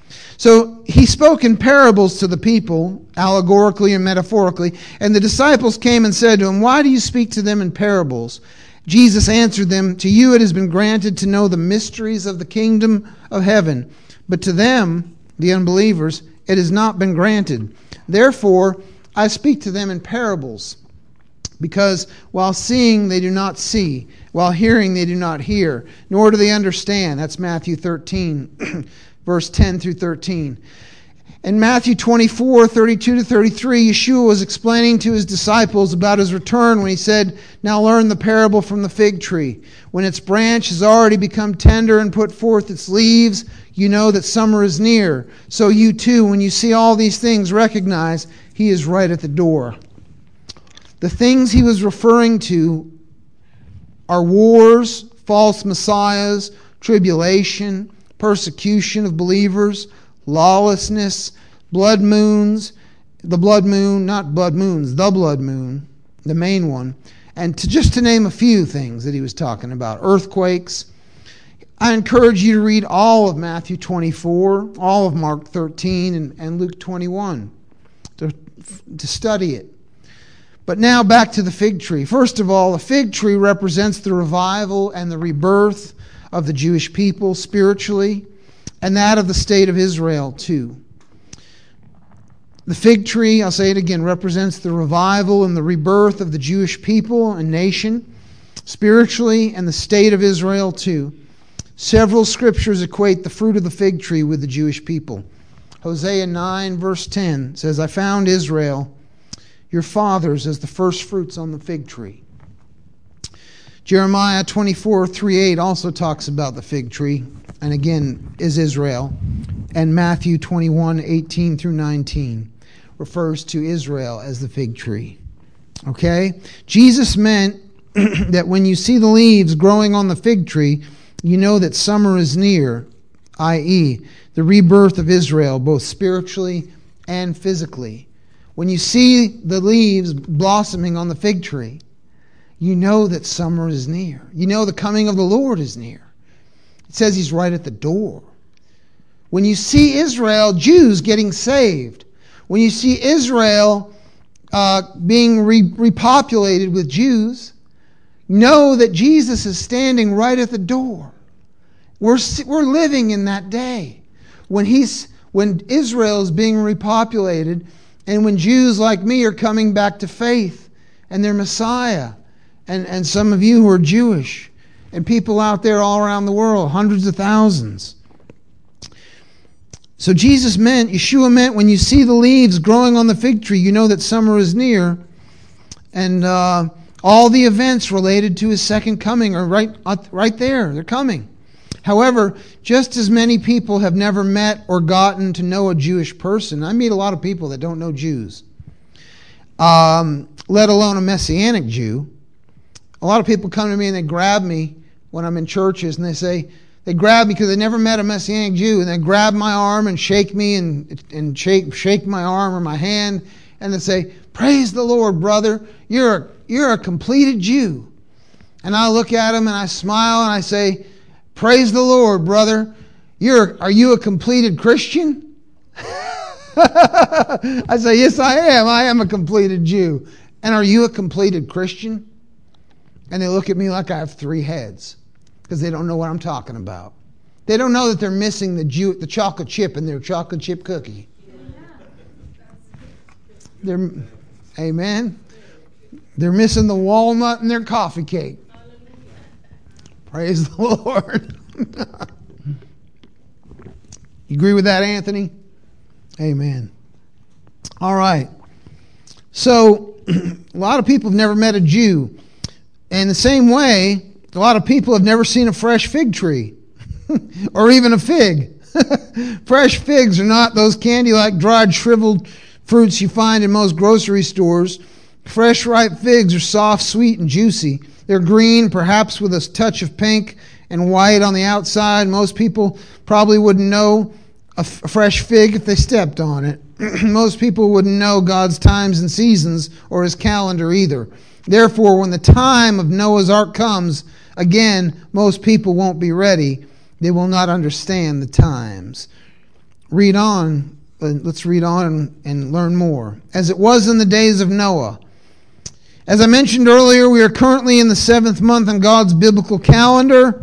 D: So he spoke in parables to the people, allegorically and metaphorically. And the disciples came and said to him, why do you speak to them in parables? Jesus answered them, to you it has been granted to know the mysteries of the kingdom of heaven. But to them, the unbelievers, it has not been granted. Therefore, I speak to them in parables. Because while seeing, they do not see. While hearing, they do not hear. Nor do they understand. That's Matthew thirteen, verse ten through thirteen. In Matthew twenty-four, thirty-two to thirty-three, Yeshua was explaining to his disciples about his return when he said, now learn the parable from the fig tree. When its branch has already become tender and put forth its leaves, you know that summer is near. So you too, when you see all these things, recognize he is right at the door. The things he was referring to are wars, false messiahs, tribulation, persecution of believers, lawlessness, blood moons, the blood moon, not blood moons, the blood moon, the main one, and to just to name a few things that he was talking about, earthquakes. I encourage you to read all of Matthew twenty-four, all of Mark thirteen, and, and Luke twenty-one, to, to study it. But now back to the fig tree. First of all, the fig tree represents the revival and the rebirth of the Jewish people spiritually, and that of the state of Israel too. The fig tree, I'll say it again, represents the revival and the rebirth of the Jewish people and nation, spiritually, and the state of Israel too. Several scriptures equate the fruit of the fig tree with the Jewish people. Hosea nine verse ten says, I found Israel, your fathers, as the first fruits on the fig tree. Jeremiah twenty-four, three, eight also talks about the fig tree. and again is Israel. And Matthew twenty-one, eighteen through nineteen refers to Israel as the fig tree. Okay? Jesus meant that when you see the leaves growing on the fig tree, you know that summer is near, that is, the rebirth of Israel, both spiritually and physically. When you see the leaves blossoming on the fig tree, you know that summer is near. You know the coming of the Lord is near. It says he's right at the door. When you see Israel, Jews getting saved, when you see Israel uh, being re- repopulated with Jews, know that Jesus is standing right at the door. We're we're living in that day when he's when Israel is being repopulated, and when Jews like me are coming back to faith and their Messiah, and and some of you who are Jewish, and people out there all around the world, hundreds of thousands. So Jesus meant, Yeshua meant, when you see the leaves growing on the fig tree, you know that summer is near, and uh, all the events related to his second coming are right, right there. They're coming. However, just as many people have never met or gotten to know a Jewish person, I meet a lot of people that don't know Jews, um, let alone a Messianic Jew. A lot of people come to me and they grab me when I'm in churches, and they say, they grab me because they never met a Messianic Jew, and they grab my arm and shake me and and shake shake my arm or my hand, and they say, "Praise the Lord, brother. You're a, you're a completed Jew." And I look at them and I smile and I say, "Praise the Lord, brother. You're are you a completed Christian?" I say, "Yes, I am. I am a completed Jew." "And are you a completed Christian?" And they look at me like I have three heads, because they don't know what I'm talking about. They don't know that they're missing the Jew, the chocolate chip in their chocolate chip cookie. They're, amen. They're missing the walnut in their coffee cake. Praise the Lord. You agree with that, Anthony? Amen. All right. So, a lot of people have never met a Jew. In the same way, a lot of people have never seen a fresh fig tree or even a fig. Fresh figs are not those candy-like dried, shriveled fruits you find in most grocery stores. Fresh, ripe figs are soft, sweet, and juicy. They're green, perhaps with a touch of pink and white on the outside. Most people probably wouldn't know a, f- a fresh fig if they stepped on it. Most people wouldn't know God's times and seasons or his calendar either. Therefore, when the time of Noah's Ark comes, again, most people won't be ready. They will not understand the times. Read on. Let's read on and, and learn more. As it was in the days of Noah. As I mentioned earlier, we are currently in the seventh month on God's biblical calendar.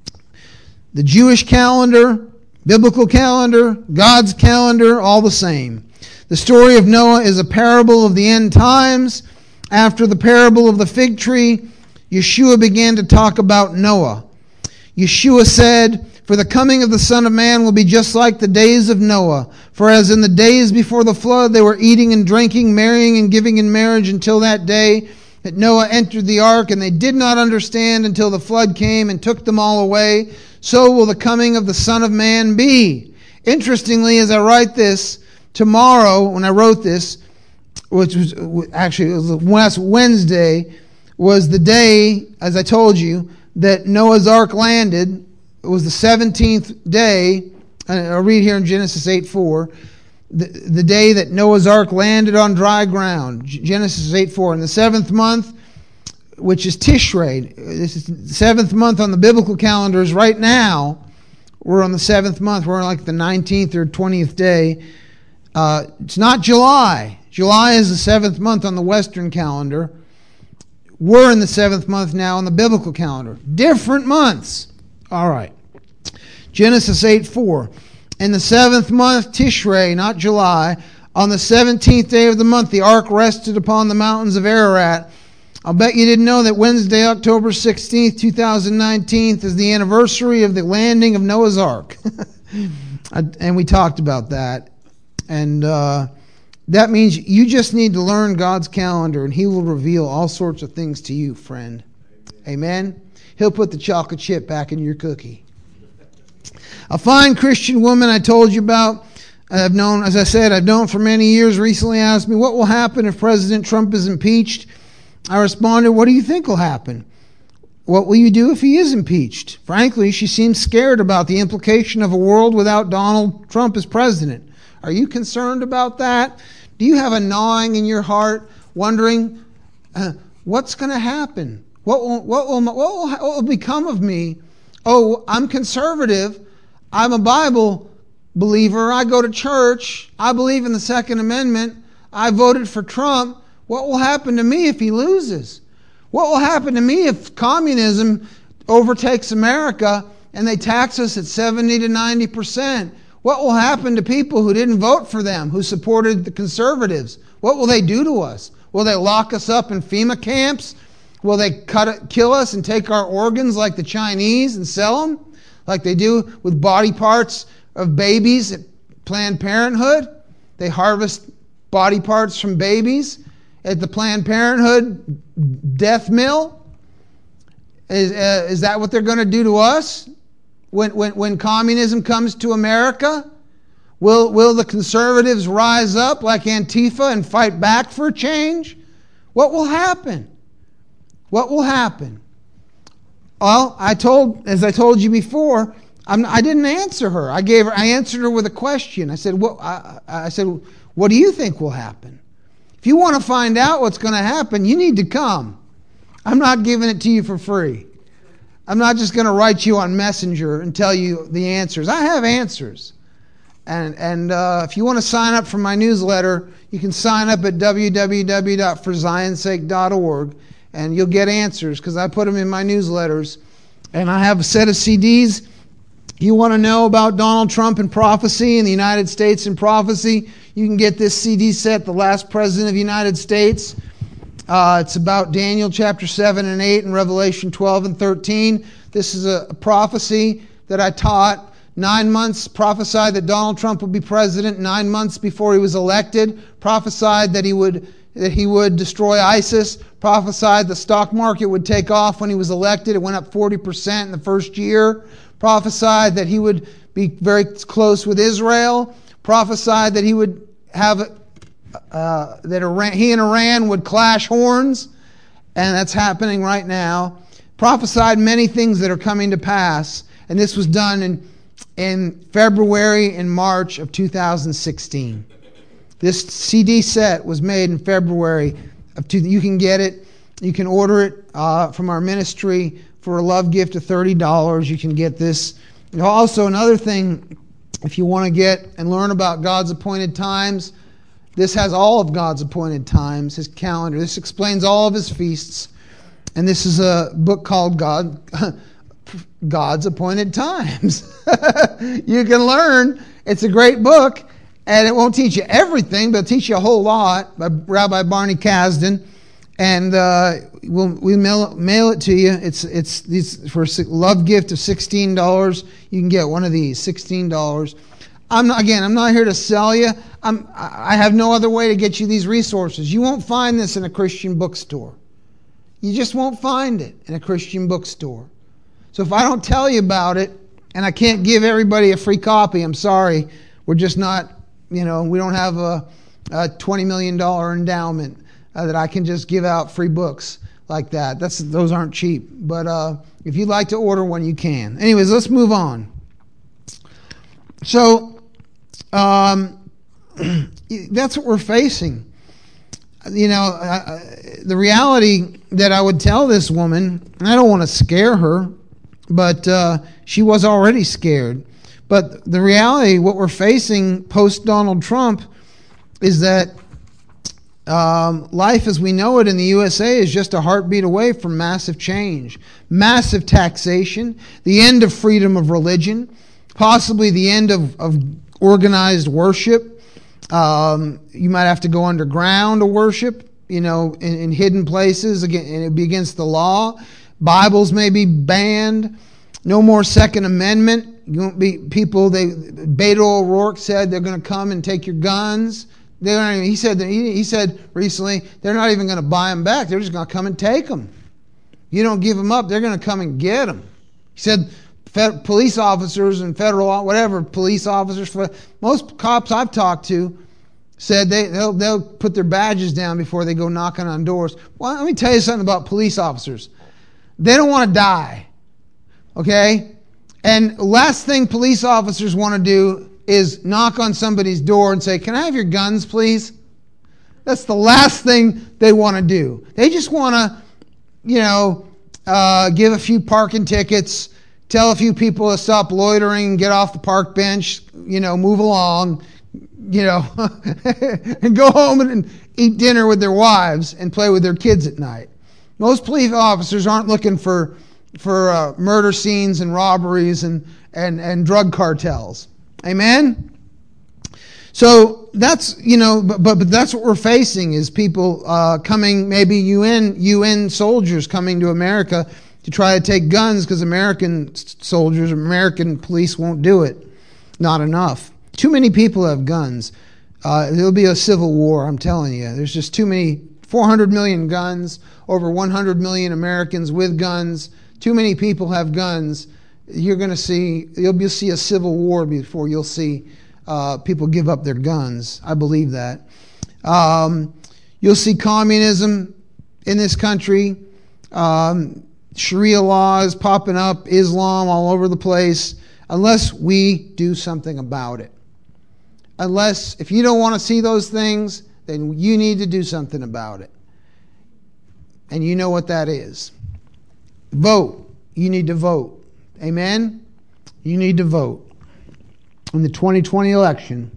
D: The Jewish calendar, biblical calendar, God's calendar, all the same. The story of Noah is a parable of the end times. After the parable of the fig tree, Yeshua began to talk about Noah. Yeshua said, "For the coming of the Son of Man will be just like the days of Noah. For as in the days before the flood they were eating and drinking, marrying and giving in marriage until that day that Noah entered the ark, and they did not understand until the flood came and took them all away, so will the coming of the Son of Man be." Interestingly, as I write this, tomorrow, when I wrote this, which was actually it was last Wednesday, was the day, as I told you, that Noah's Ark landed. It was the seventeenth day. I'll read here in Genesis eight four. The, the day that Noah's Ark landed on dry ground. Genesis eight four. In the seventh month, which is Tishrei. This is the seventh month on the biblical calendars. Right now, we're on the seventh month. We're on like the nineteenth or twentieth day. Uh, it's not July. July is the seventh month on the Western calendar. We're in the seventh month now on the biblical calendar. Different months. All right. Genesis eight four. In the seventh month, Tishrei, not July, on the seventeenth day of the month, the ark rested upon the mountains of Ararat. I'll bet you didn't know that Wednesday, October sixteenth, twenty nineteen is the anniversary of the landing of Noah's Ark. And we talked about that. And uh, that means you just need to learn God's calendar, and he will reveal all sorts of things to you, friend. Amen? He'll put the chocolate chip back in your cookie. A fine Christian woman I told you about, I've known, as I said, I've known for many years, recently asked me, what will happen if President Trump is impeached? I responded, what do you think will happen? What will you do if he is impeached? Frankly, she seems scared about the implication of a world without Donald Trump as president. Are you concerned about that? Do you have a gnawing in your heart, wondering uh, what's going to happen? What will, what, will, what, will, what will become of me? Oh, I'm conservative. I'm a Bible believer. I go to church. I believe in the Second Amendment. I voted for Trump. What will happen to me if he loses? What will happen to me if communism overtakes America and they tax us at seventy to ninety percent? What will happen to people who didn't vote for them, who supported the conservatives? What will they do to us? Will they lock us up in FEMA camps? Will they cut it, kill us and take our organs like the Chinese and sell them? Like they do with body parts of babies at Planned Parenthood? They harvest body parts from babies at the Planned Parenthood death mill? Is, uh, is that what they're going to do to us when, when, when communism comes to America? Will, will the conservatives rise up like Antifa and fight back for change? What will happen? What will happen? Well, I told, as I told you before, I'm, I didn't answer her. I gave her. I answered her with a question. I said, "What?" I, I said, "What do you think will happen? If you want to find out what's going to happen, you need to come. I'm not giving it to you for free. I'm not just going to write you on Messenger and tell you the answers. I have answers. And and uh, if you want to sign up for my newsletter, you can sign up at w w w dot for zions sake dot org, and you'll get answers because I put them in my newsletters. And I have a set of C Ds. You want to know about Donald Trump and prophecy and the United States and prophecy, you can get this C D set, The Last President of the United States. Uh, it's about Daniel chapter seven and eight and Revelation twelve and thirteen. This is a, a prophecy that I taught. Nine months prophesied that Donald Trump would be president. Nine months before he was elected, prophesied that he would that he would destroy ISIS. Prophesied the stock market would take off when he was elected. It went up forty percent in the first year. Prophesied that he would be very close with Israel. Prophesied that he would have uh, that Iran, he and Iran would clash horns, and that's happening right now. Prophesied many things that are coming to pass, and this was done in in February and March of two thousand sixteen. This C D set was made in February of two. You can get it. You can order it uh, from our ministry for a love gift of thirty dollars. You can get this. And also, another thing, if you want to get and learn about God's appointed times, this has all of God's appointed times, His calendar. This explains all of His feasts. And this is a book called God, God's Appointed Times. You can learn. It's a great book, and it won't teach you everything, but it'll teach you a whole lot, by Rabbi Barney Kasdan. And uh, we'll we mail, mail it to you. It's it's these for a love gift of sixteen dollars. You can get one of these, sixteen dollars. I'm not, again, I'm not here to sell you. I'm I have no other way to get you these resources. You won't find this in a Christian bookstore. You just won't find it in a Christian bookstore. So if I don't tell you about it, and I can't give everybody a free copy, I'm sorry. We're just not, you know, we don't have a, a twenty million dollars endowment uh, that I can just give out free books like that. That's those aren't cheap. But uh, if you'd like to order one, you can. Anyways, let's move on. So um, that's what we're facing. You know, uh, the reality that I would tell this woman, and I don't want to scare her, but uh, she was already scared. But the reality, what we're facing post-Donald Trump, is that um, life as we know it in the U S A is just a heartbeat away from massive change. Massive taxation, the end of freedom of religion, possibly the end of, of organized worship. Um, you might have to go underground to worship, you know, in, in hidden places, again, and it'd be against the law. Bibles may be banned. No more Second Amendment. You won't be people. They Beto O'Rourke said they're going to come and take your guns. They're not even, he said that he, he said recently they're not even going to buy them back. They're just going to come and take them. You don't give them up, they're going to come and get them. He said Fed, police officers and federal, whatever, police officers, most cops I've talked to said they, they'll, they'll put their badges down before they go knocking on doors. Well, let me tell you something about police officers. They don't want to die. Okay? And last thing police officers want to do is knock on somebody's door and say, "Can I have your guns, please?" That's the last thing they want to do. They just want to, you know, uh, give a few parking tickets, tell a few people to stop loitering, get off the park bench, you know, move along, you know, and go home and eat dinner with their wives and play with their kids at night. Most police officers aren't looking for for uh, murder scenes and robberies and, and, and drug cartels. Amen? So that's, you know, but, but, but that's what we're facing is people uh, coming, maybe U N U N soldiers coming to America to try to take guns because American soldiers, American police won't do it. Not enough. Too many people have guns. Uh, there'll be a civil war, I'm telling you. There's just too many, four hundred million guns, over one hundred million Americans with guns. Too many people have guns. You're going to see, you'll see a civil war before you'll see uh, people give up their guns. I believe that. Um, you'll see communism in this country. Um, Sharia laws popping up, Islam all over the place, unless we do something about it. Unless, if you don't want to see those things, then you need to do something about it. And you know what that is. Vote. You need to vote. Amen? You need to vote. In the twenty twenty election,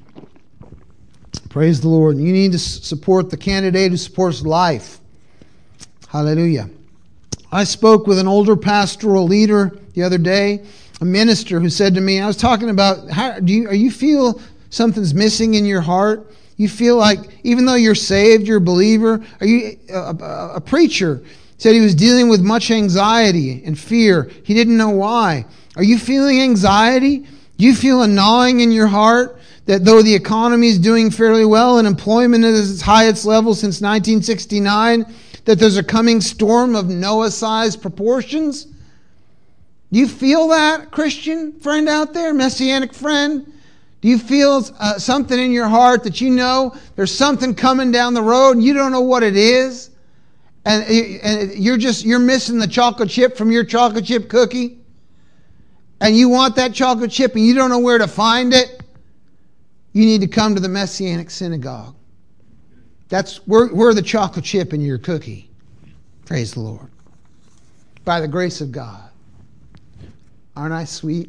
D: praise the Lord. You need to support the candidate who supports life. Hallelujah. I spoke with an older pastoral leader the other day, a minister who said to me, I was talking about, how, do you, are you feel something's missing in your heart? You feel like, even though you're saved, you're a believer, are you a, a, a preacher said he was dealing with much anxiety and fear. He didn't know why. Are you feeling anxiety? Do you feel a gnawing in your heart that though the economy is doing fairly well and employment is its highest level since nineteen sixty-nine, that there's a coming storm of Noah-sized proportions? Do you feel that, Christian friend out there, Messianic friend? Do you feel uh, something in your heart that you know there's something coming down the road and you don't know what it is? And, and you're just, you're missing the chocolate chip from your chocolate chip cookie? And you want that chocolate chip and you don't know where to find it? You need to come to the Messianic synagogue. That's, we're, we're the chocolate chip in your cookie. Praise the Lord. By the grace of God. Aren't I sweet?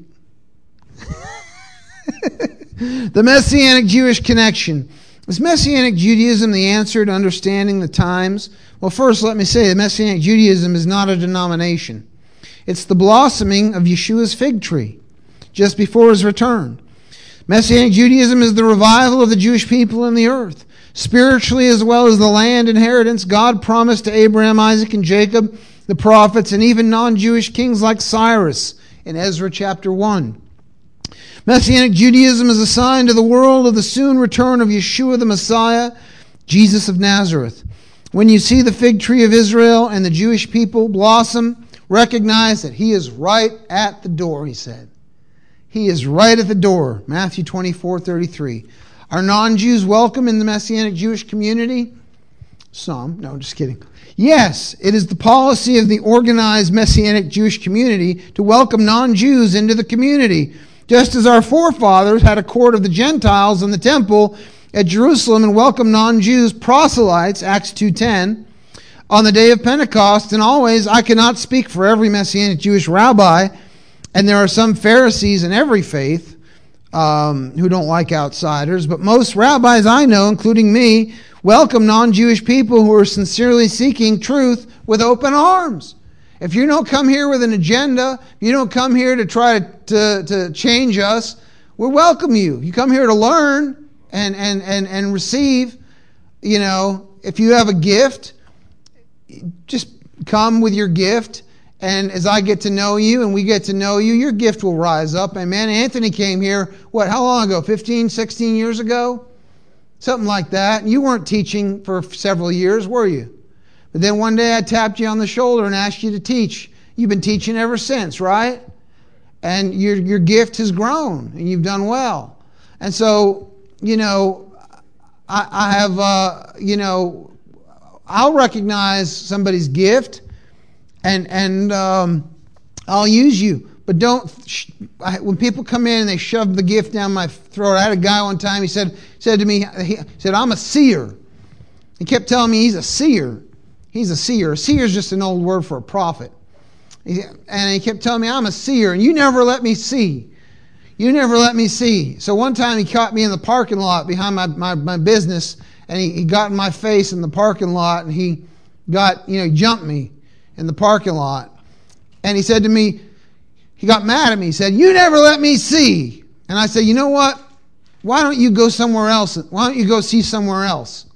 D: The Messianic Jewish connection. Is Messianic Judaism the answer to understanding the times? Well, first let me say that Messianic Judaism is not a denomination. It's the blossoming of Yeshua's fig tree just before his return. Messianic Judaism is the revival of the Jewish people in the earth. Spiritually as well as the land inheritance God promised to Abraham, Isaac, and Jacob, the prophets, and even non-Jewish kings like Cyrus in Ezra chapter one. Messianic Judaism is a sign to the world of the soon return of Yeshua the Messiah, Jesus of Nazareth. When you see the fig tree of Israel and the Jewish people blossom, recognize that he is right at the door, he said. He is right at the door. Matthew twenty-four thirty-three. Are non-Jews welcome in the Messianic Jewish community? Some. No, just kidding. Yes, it is the policy of the organized Messianic Jewish community to welcome non-Jews into the community, just as our forefathers had a court of the Gentiles in the temple at Jerusalem and welcomed non-Jews, proselytes, Acts two ten, on the day of Pentecost. And always, I cannot speak for every Messianic Jewish rabbi, and there are some Pharisees in every faith um, who don't like outsiders, but most rabbis I know, including me, welcome non-Jewish people who are sincerely seeking truth with open arms. If you don't come here with an agenda, you don't come here to try to, to change us, we welcome you. You come here to learn and, and, and, and receive. You know, if you have a gift, just come with your gift. And as I get to know you and we get to know you, your gift will rise up. Amen. Anthony came here, what, how long ago? fifteen, sixteen years ago? Something like that. You weren't teaching for several years, were you? But then one day I tapped you on the shoulder and asked you to teach. You've been teaching ever since, right? and your your gift has grown, and you've done well. And so, you know, I, I have, uh, you know, I'll recognize somebody's gift, and and um, I'll use you. But don't, sh- I, when people come in and they shove the gift down my throat. I had a guy one time, he said said to me, he said, I'm a seer. He kept telling me he's a seer. He's a seer. A seer is just an old word for a prophet. He, and he kept telling me, I'm a seer, and you never let me see. You never let me see. So one time he caught me in the parking lot behind my, my, my business, and he, he got in my face in the parking lot, and he got, you know, he jumped me in the parking lot. And he said to me, he got mad at me. He said, you never let me see. And I said, you know what? Why don't you go somewhere else? Why don't you go see somewhere else?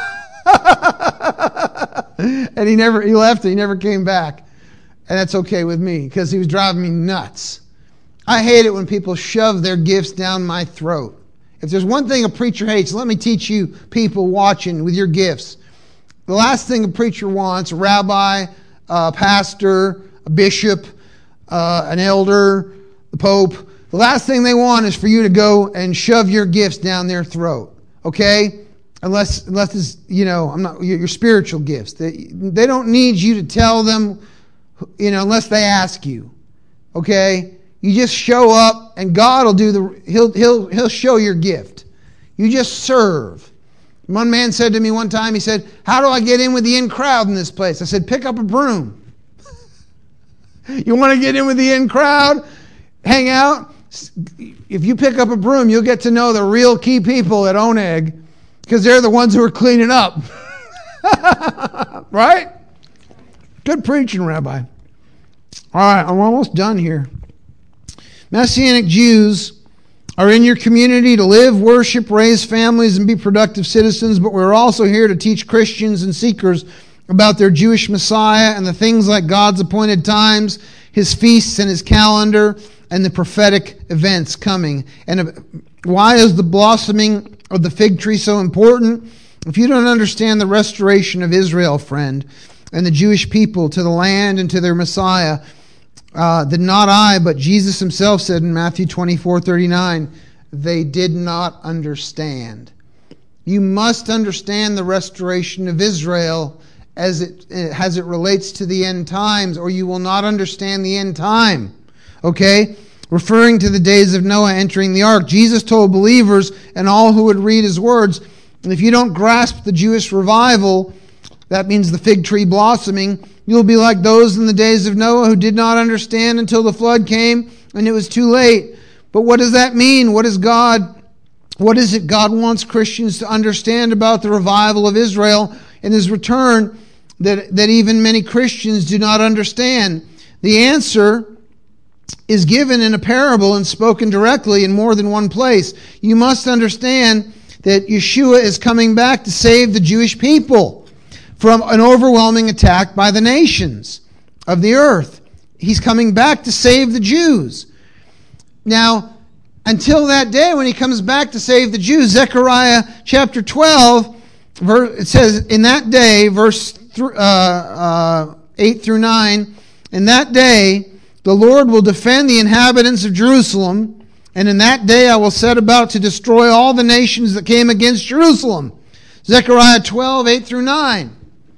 D: And he never, he left, and he never came back. And that's okay with me, because he was driving me nuts. I hate it when people shove their gifts down my throat. If there's one thing a preacher hates, let me teach you people watching with your gifts. The last thing a preacher wants, a rabbi, a pastor, a bishop, uh, an elder, the pope, the last thing they want is for you to go and shove your gifts down their throat. Okay? Unless, unless it's, you know, I'm not, your, your spiritual gifts. They, they don't need you to tell them, you know, unless they ask you. Okay? You just show up, and God will do the, he'll, he'll, he'll show your gift. You just serve. One man said to me one time, he said, how do I get in with the in crowd in this place? I said, pick up a broom. You want to get in with the in crowd? Hang out? If you pick up a broom, you'll get to know the real key people at Oneg, because they're the ones who are cleaning up. Right? Good preaching, Rabbi. All right, I'm almost done here. Messianic Jews are in your community to live, worship, raise families, and be productive citizens, but we're also here to teach Christians and seekers about their Jewish Messiah and the things like God's appointed times, His feasts and His calendar, and the prophetic events coming. And why is the blossoming of the fig tree so important? If you don't understand the restoration of Israel, friend, and the Jewish people to the land and to their Messiah, uh, then not I, but Jesus Himself said in Matthew twenty-four thirty-nine, they did not understand. You must understand the restoration of Israel as it as it relates to the end times, or you will not understand the end time. Okay? Referring to the days of Noah entering the ark, Jesus told believers and all who would read His words, if you don't grasp the Jewish revival, that means the fig tree blossoming, you'll be like those in the days of Noah who did not understand until the flood came and it was too late. But what does that mean? What is God, what is it God wants Christians to understand about the revival of Israel and His return that, that even many Christians do not understand? The answer is given in a parable and spoken directly in more than one place. You must understand that Yeshua is coming back to save the Jewish people from an overwhelming attack by the nations of the earth. He's coming back to save the Jews. Now, until that day when He comes back to save the Jews, Zechariah chapter twelve, it says, in that day, verse uh, uh, eight through nine, in that day the Lord will defend the inhabitants of Jerusalem, and in that day I will set about to destroy all the nations that came against Jerusalem. Zechariah twelve, eight through nine.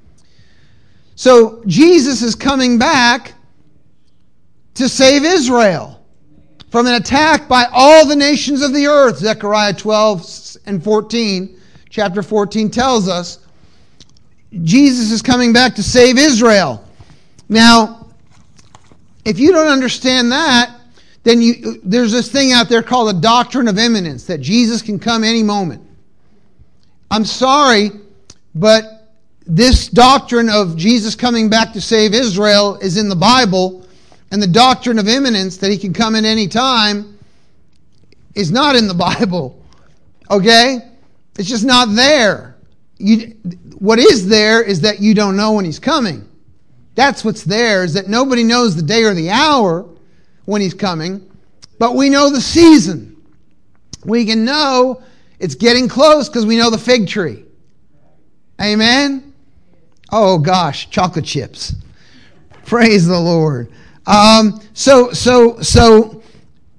D: So Jesus is coming back to save Israel from an attack by all the nations of the earth. Zechariah twelve and fourteen, chapter fourteen tells us Jesus is coming back to save Israel. Now, if you don't understand that, then you, there's this thing out there called the doctrine of imminence, that Jesus can come any moment. I'm sorry, but this doctrine of Jesus coming back to save Israel is in the Bible, and the doctrine of imminence, that He can come at any time, is not in the Bible. Okay? It's just not there. You, what is there is that you don't know when He's coming. That's what's there, is that nobody knows the day or the hour when He's coming, but we know the season. We can know it's getting close because we know the fig tree. Amen? Oh gosh, chocolate chips. Praise the Lord. Um, so, so, so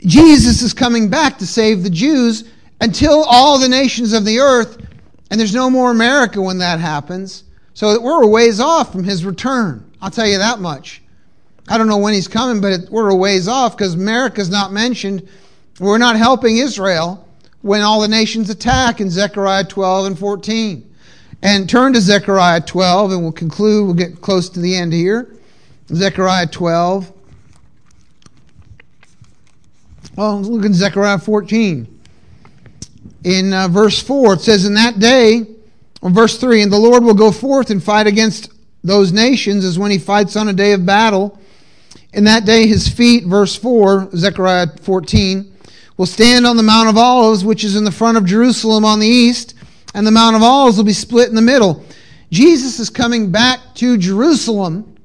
D: Jesus is coming back to save the Jews until all the nations of the earth, and there's no more America when that happens. So we're a ways off from his return. I'll tell you that much. I don't know when he's coming, but it, we're a ways off because America's not mentioned. We're not helping Israel when all the nations attack in Zechariah twelve and fourteen. And turn to Zechariah twelve, and we'll conclude. We'll get close to the end here. Zechariah twelve. Well, look at Zechariah fourteen. In uh, verse four, it says, in that day, or verse three, and the Lord will go forth and fight against those nations as when he fights on a day of battle. In that day his feet, verse four, Zechariah fourteen, will stand on the Mount of Olives, which is in the front of Jerusalem on the east, and the Mount of Olives will be split in the middle. Jesus is coming back to Jerusalem,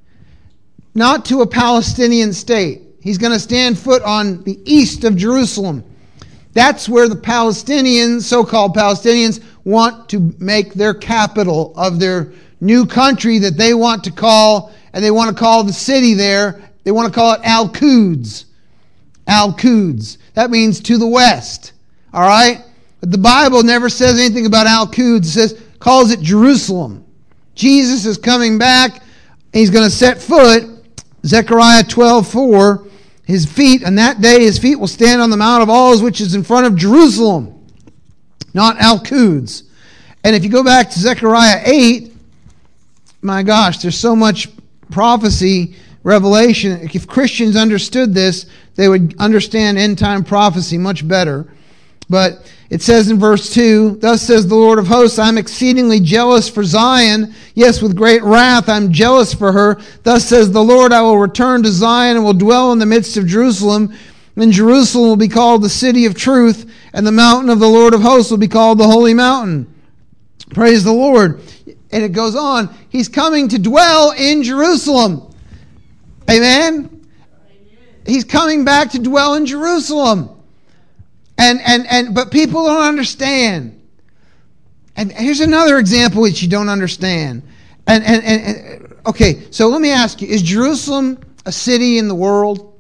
D: not to a Palestinian state. He's going to stand foot on the east of Jerusalem. That's where the Palestinians, so-called Palestinians, want to make their capital of their new country that they want to call, and they want to call the city there, they want to call it Al-Quds. Al-Quds. That means to the west. All right? But the Bible never says anything about Al-Quds. It says, calls it Jerusalem. Jesus is coming back. He's going to set foot, Zechariah twelve four, his feet, and that day his feet will stand on the Mount of Olives, which is in front of Jerusalem, not Al-Quds. And if you go back to Zechariah eight, my gosh, there's so much prophecy, revelation. If Christians understood this, they would understand end-time prophecy much better. But it says in verse two, thus says the Lord of hosts, I'm exceedingly jealous for Zion. Yes, with great wrath I'm jealous for her. Thus says the Lord, I will return to Zion and will dwell in the midst of Jerusalem. And Jerusalem will be called the city of truth, and the mountain of the Lord of hosts will be called the holy mountain. Praise the Lord. And it goes on. He's coming to dwell in Jerusalem. Amen? He's coming back to dwell in Jerusalem. And and and but people don't understand. And here's another example which you don't understand. And and, and, and okay, so let me ask you, is Jerusalem a city in the world?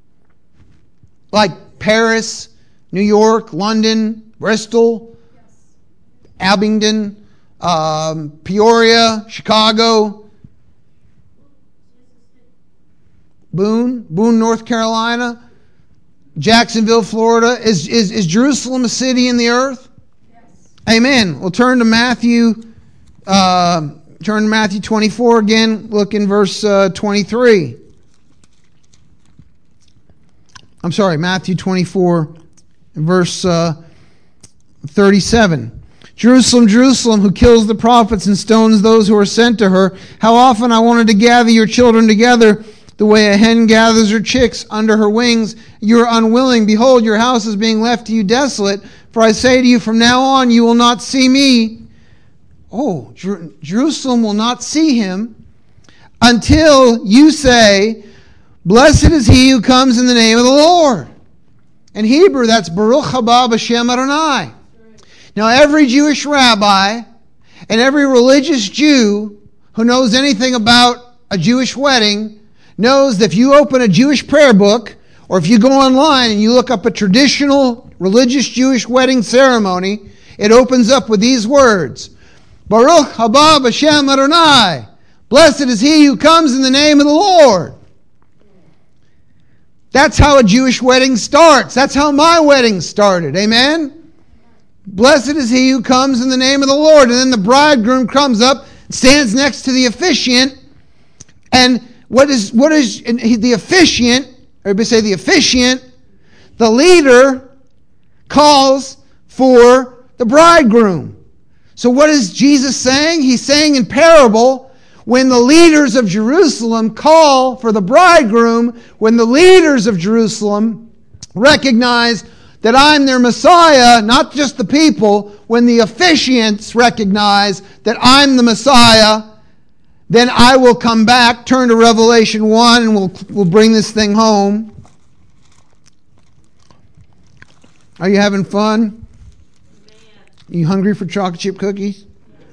D: Like Paris, New York, London, Bristol, Abingdon, um, Peoria, Chicago, Boone, Boone, North Carolina, Jacksonville, Florida. Is, is, is Jerusalem a city in the earth? Yes. Amen. We'll turn to Matthew, uh, turn to Matthew twenty-four again. Look in verse uh, twenty-three. I'm sorry, Matthew twenty-four, verse uh, thirty-seven. Jerusalem, Jerusalem, who kills the prophets and stones those who are sent to her. How often I wanted to gather your children together, the way a hen gathers her chicks under her wings. You are unwilling. Behold, your house is being left to you desolate. For I say to you, from now on you will not see me. Oh, Jer- Jerusalem will not see him until you say, blessed is he who comes in the name of the Lord. In Hebrew, that's Baruch haba b'shem Adonai. Now, every Jewish rabbi and every religious Jew who knows anything about a Jewish wedding knows that if you open a Jewish prayer book, or if you go online and you look up a traditional religious Jewish wedding ceremony, it opens up with these words, Baruch haba b'shem Adonai. Blessed is he who comes in the name of the Lord. That's how a Jewish wedding starts. That's how my wedding started. Amen? Blessed is he who comes in the name of the Lord. And then the bridegroom comes up, stands next to the officiant, and what is what is the officiant, or everybody say the officiant, the leader calls for the bridegroom. So what is Jesus saying? He's saying in parable, when the leaders of Jerusalem call for the bridegroom, when the leaders of Jerusalem recognize that I'm their Messiah, not just the people, when the officiants recognize that I'm the Messiah, then I will come back, turn to Revelation one, and we'll, we'll bring this thing home. Are you having fun? Are you hungry for chocolate chip cookies?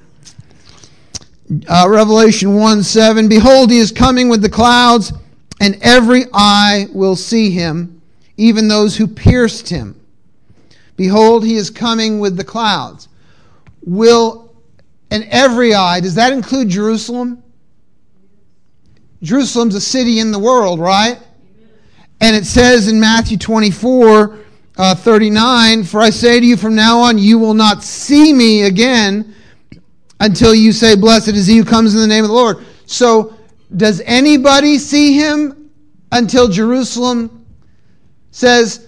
D: Uh, Revelation one seven, behold, he is coming with the clouds, and every eye will see him, even those who pierced him. Behold, he is coming with the clouds. Will, and every eye, does that include Jerusalem? Jerusalem's a city in the world, right? And it says in Matthew twenty-four, uh, thirty-nine, for I say to you from now on, you will not see me again until you say, blessed is he who comes in the name of the Lord. So, does anybody see him until Jerusalem says,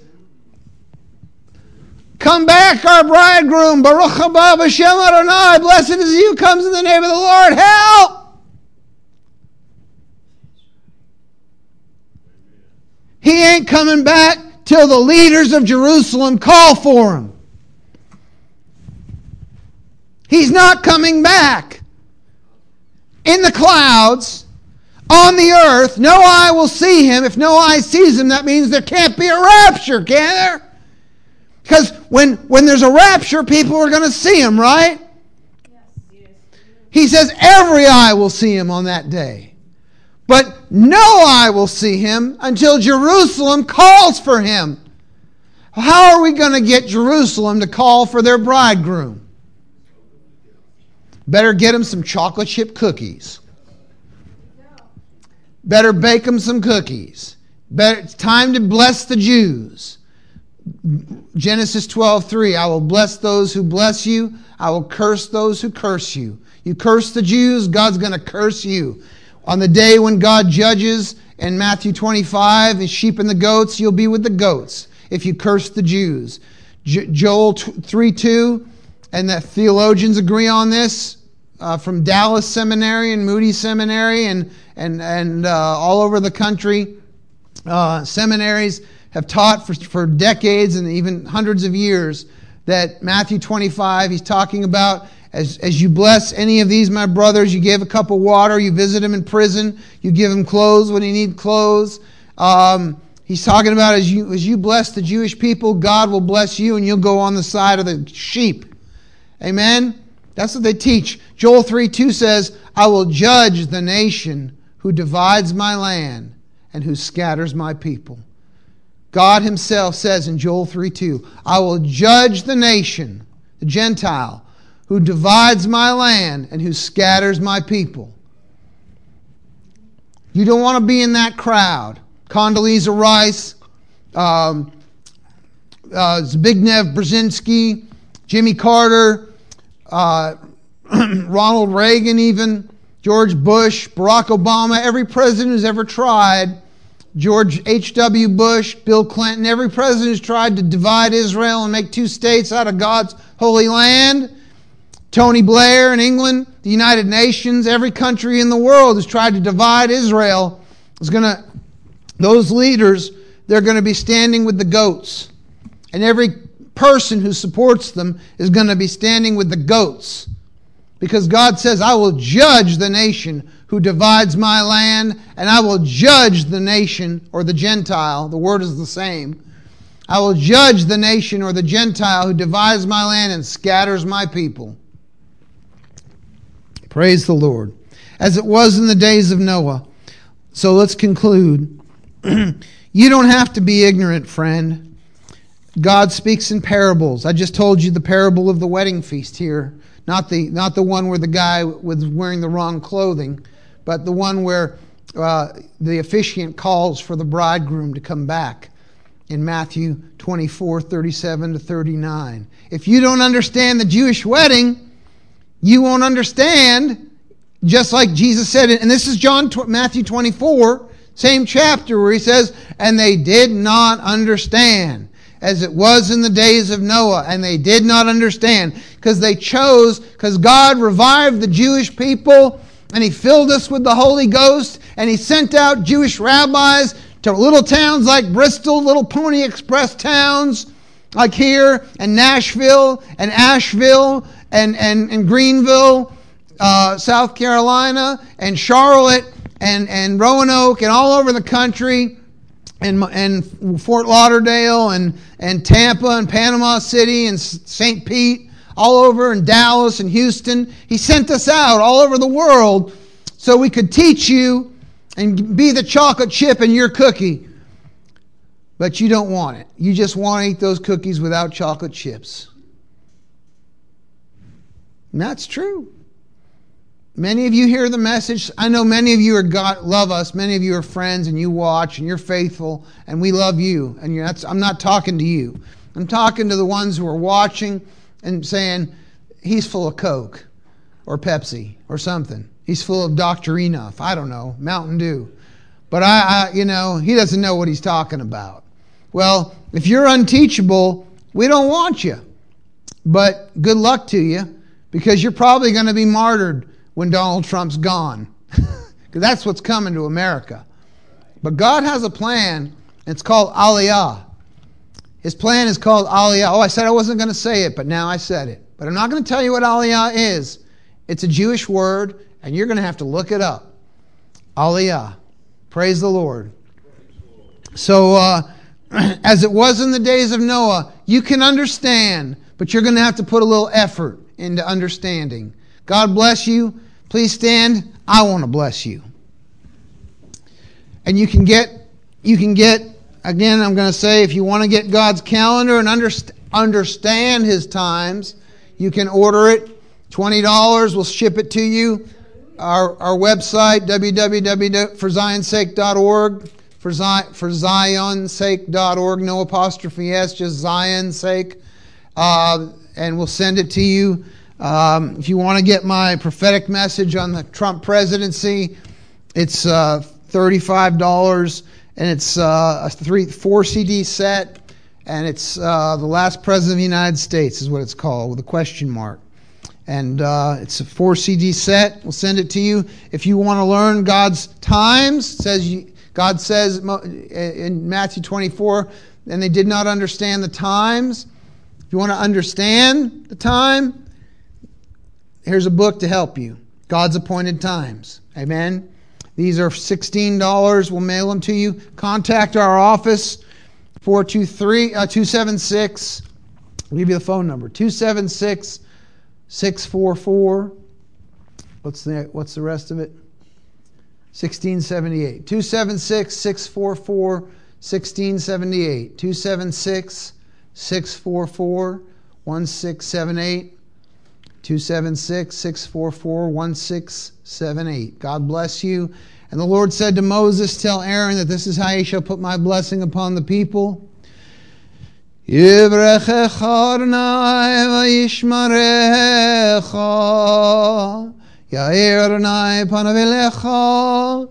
D: come back, our bridegroom, Baruch haba b'shem Adonai, blessed is he who comes in the name of the Lord, help! He ain't coming back till the leaders of Jerusalem call for him. He's not coming back. In the clouds, on the earth, no eye will see him. If no eye sees him, that means there can't be a rapture, can there? Because when, when there's a rapture, people are going to see him, right?
B: Yes.
D: He says every eye will see him on that day. But no eye will see him until Jerusalem calls for him. How are we going to get Jerusalem to call for their bridegroom? Better get them some chocolate chip cookies. Better bake them some cookies. Better, it's time to bless the Jews. Genesis twelve three, I will bless those who bless you. I will curse those who curse you. You curse the Jews, God's going to curse you. On the day when God judges in Matthew twenty-five, the sheep and the goats, you'll be with the goats if you curse the Jews. J- Joel three two, and the theologians agree on this, uh, from Dallas Seminary and Moody Seminary and, and, and uh, all over the country. Uh, seminaries have taught for, for decades and even hundreds of years that Matthew twenty-five, he's talking about As, as you bless any of these, my brothers, you give a cup of water, you visit him in prison, you give him clothes when he needs clothes. Um, he's talking about as you as you bless the Jewish people, God will bless you and you'll go on the side of the sheep. Amen? That's what they teach. Joel three two says, I will judge the nation who divides my land and who scatters my people. God himself says in Joel three two, I will judge the nation, the Gentile, who divides my land and who scatters my people. You don't want to be in that crowd. Condoleezza Rice, um, uh, Zbigniew Brzezinski, Jimmy Carter, uh, Ronald Reagan even, George Bush, Barack Obama, every president who's ever tried, George H W Bush, Bill Clinton, every president who's tried to divide Israel and make two states out of God's holy land. Tony Blair in England, the United Nations, every country in the world has tried to divide Israel. Is going to, those leaders, they're going to be standing with the goats. And every person who supports them is going to be standing with the goats. Because God says, I will judge the nation who divides my land, and I will judge the nation, or the Gentile, the word is the same. I will judge the nation or the Gentile who divides my land and scatters my people. Praise the Lord. As it was in the days of Noah. So let's conclude. You don't have to be ignorant, friend. God speaks in parables. I just told you the parable of the wedding feast here. Not the not the one where the guy was wearing the wrong clothing, but the one where uh, the officiant calls for the bridegroom to come back in Matthew twenty-four, thirty-seven to thirty-nine. If you don't understand the Jewish wedding, you won't understand, just like Jesus said, and this is John Matthew twenty-four, same chapter where he says, and they did not understand, as it was in the days of Noah, and they did not understand, because they chose, because God revived the Jewish people, and he filled us with the Holy Ghost, and he sent out Jewish rabbis to little towns like Bristol, little Pony Express towns, like here, and Nashville, and Asheville, and, and, and Greenville, uh, South Carolina, and Charlotte, and, and Roanoke, and all over the country, and, and Fort Lauderdale, and, and Tampa, and Panama City, and Saint Pete, all over, and Dallas, and Houston. He sent us out all over the world so we could teach you and be the chocolate chip in your cookie. but you don't want it. You just want to eat those cookies without chocolate chips. And that's true. Many of you hear the message. I know many of you are God, love us. Many of you are friends, and you watch, and you're faithful, and we love you. And you're, that's, I'm not talking to you. I'm talking to the ones who are watching and saying, he's full of Coke or Pepsi or something. He's full of Doctor Enough. I don't know, Mountain Dew. But I, I, you know, he doesn't know what he's talking about. Well, if you're unteachable, we don't want you. But good luck to you, because you're probably going to be martyred when Donald Trump's gone. Because that's what's coming to America. But God has a plan. It's called Aliyah. His plan is called Aliyah. Oh, I said I wasn't going to say it, but now I said it. But I'm not going to tell you what Aliyah is. It's a Jewish word, and you're going to have to look it up. Aliyah. Praise the Lord. So, uh, as it was in the days of Noah, you can understand, but you're going to have to put a little effort into understanding. God bless you. Please stand. I want to bless you. And you can get, you can get, again, I'm going to say, if you want to get God's calendar and underst- understand His times, you can order it. twenty dollars. We'll ship it to you. Our our website, w w w dot for zions sake dot org, for, Zion, for zions sake dot org, no apostrophe S, just Zion's sake. Uh, and we'll send it to you. Um, if you want to get my prophetic message on the Trump presidency, it's uh, thirty-five dollars, and it's uh, a three, four C D set, and it's uh, The Last President of the United States is what it's called, with a question mark. And uh, it's a four C D set. We'll send it to you. If you want to learn God's times, says you, God says in Matthew twenty-four, and they did not understand the times. If you want to understand the time, here's a book to help you. God's Appointed Times. Amen. These are sixteen dollars. We'll mail them to you. Contact our office, four two three, uh, two seven six. I'll give you the phone number, two seven six, six four four. What's the, what's the rest of it? sixteen seventy-eight. two seven six, six four four, sixteen seventy-eight. two seven six, six four four, one six seven eight. two seven six, six four four, one six seven eight. God bless you. And the Lord said to Moses, tell Aaron that this is how he shall put my blessing upon the people. Yivrechecha Adonai v'yishmarecha, Ya'ir Adonai panav elecha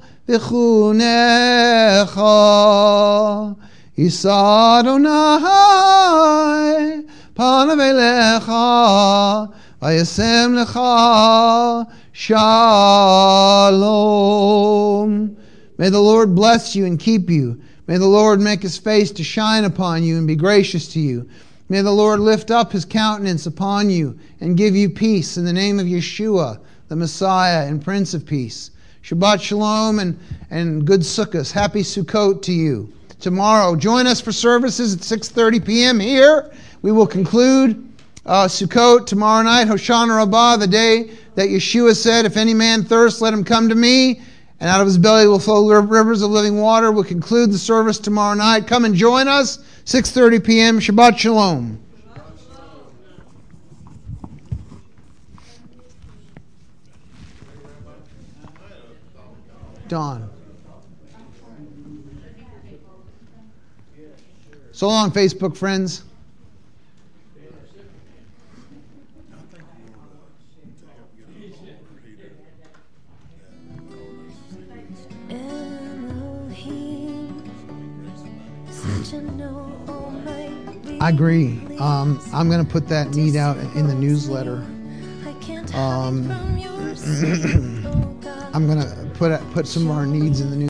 D: v'chunecha, Yisa Adonai panav elecha v'yasem lecha shalom. May the Lord bless you and keep you. May the Lord make His face to shine upon you and be gracious to you. May the Lord lift up His countenance upon you and give you peace in the name of Yeshua, the Messiah and Prince of Peace. Shabbat Shalom and, and good Sukkot. Happy Sukkot to you. Tomorrow, join us for services at six thirty p.m. here. We will conclude uh, Sukkot tomorrow night, Hoshana Rabbah, the day that Yeshua said, if any man thirst, let him come to me, and out of his belly will flow rivers of living water. We'll conclude the service tomorrow night. Come and join us, six thirty p.m. Shabbat Shalom. Dawn. So long, Facebook friends. I agree. Um, I'm going to put that need out in the newsletter. Um, I'm going to put put some of our needs in the news.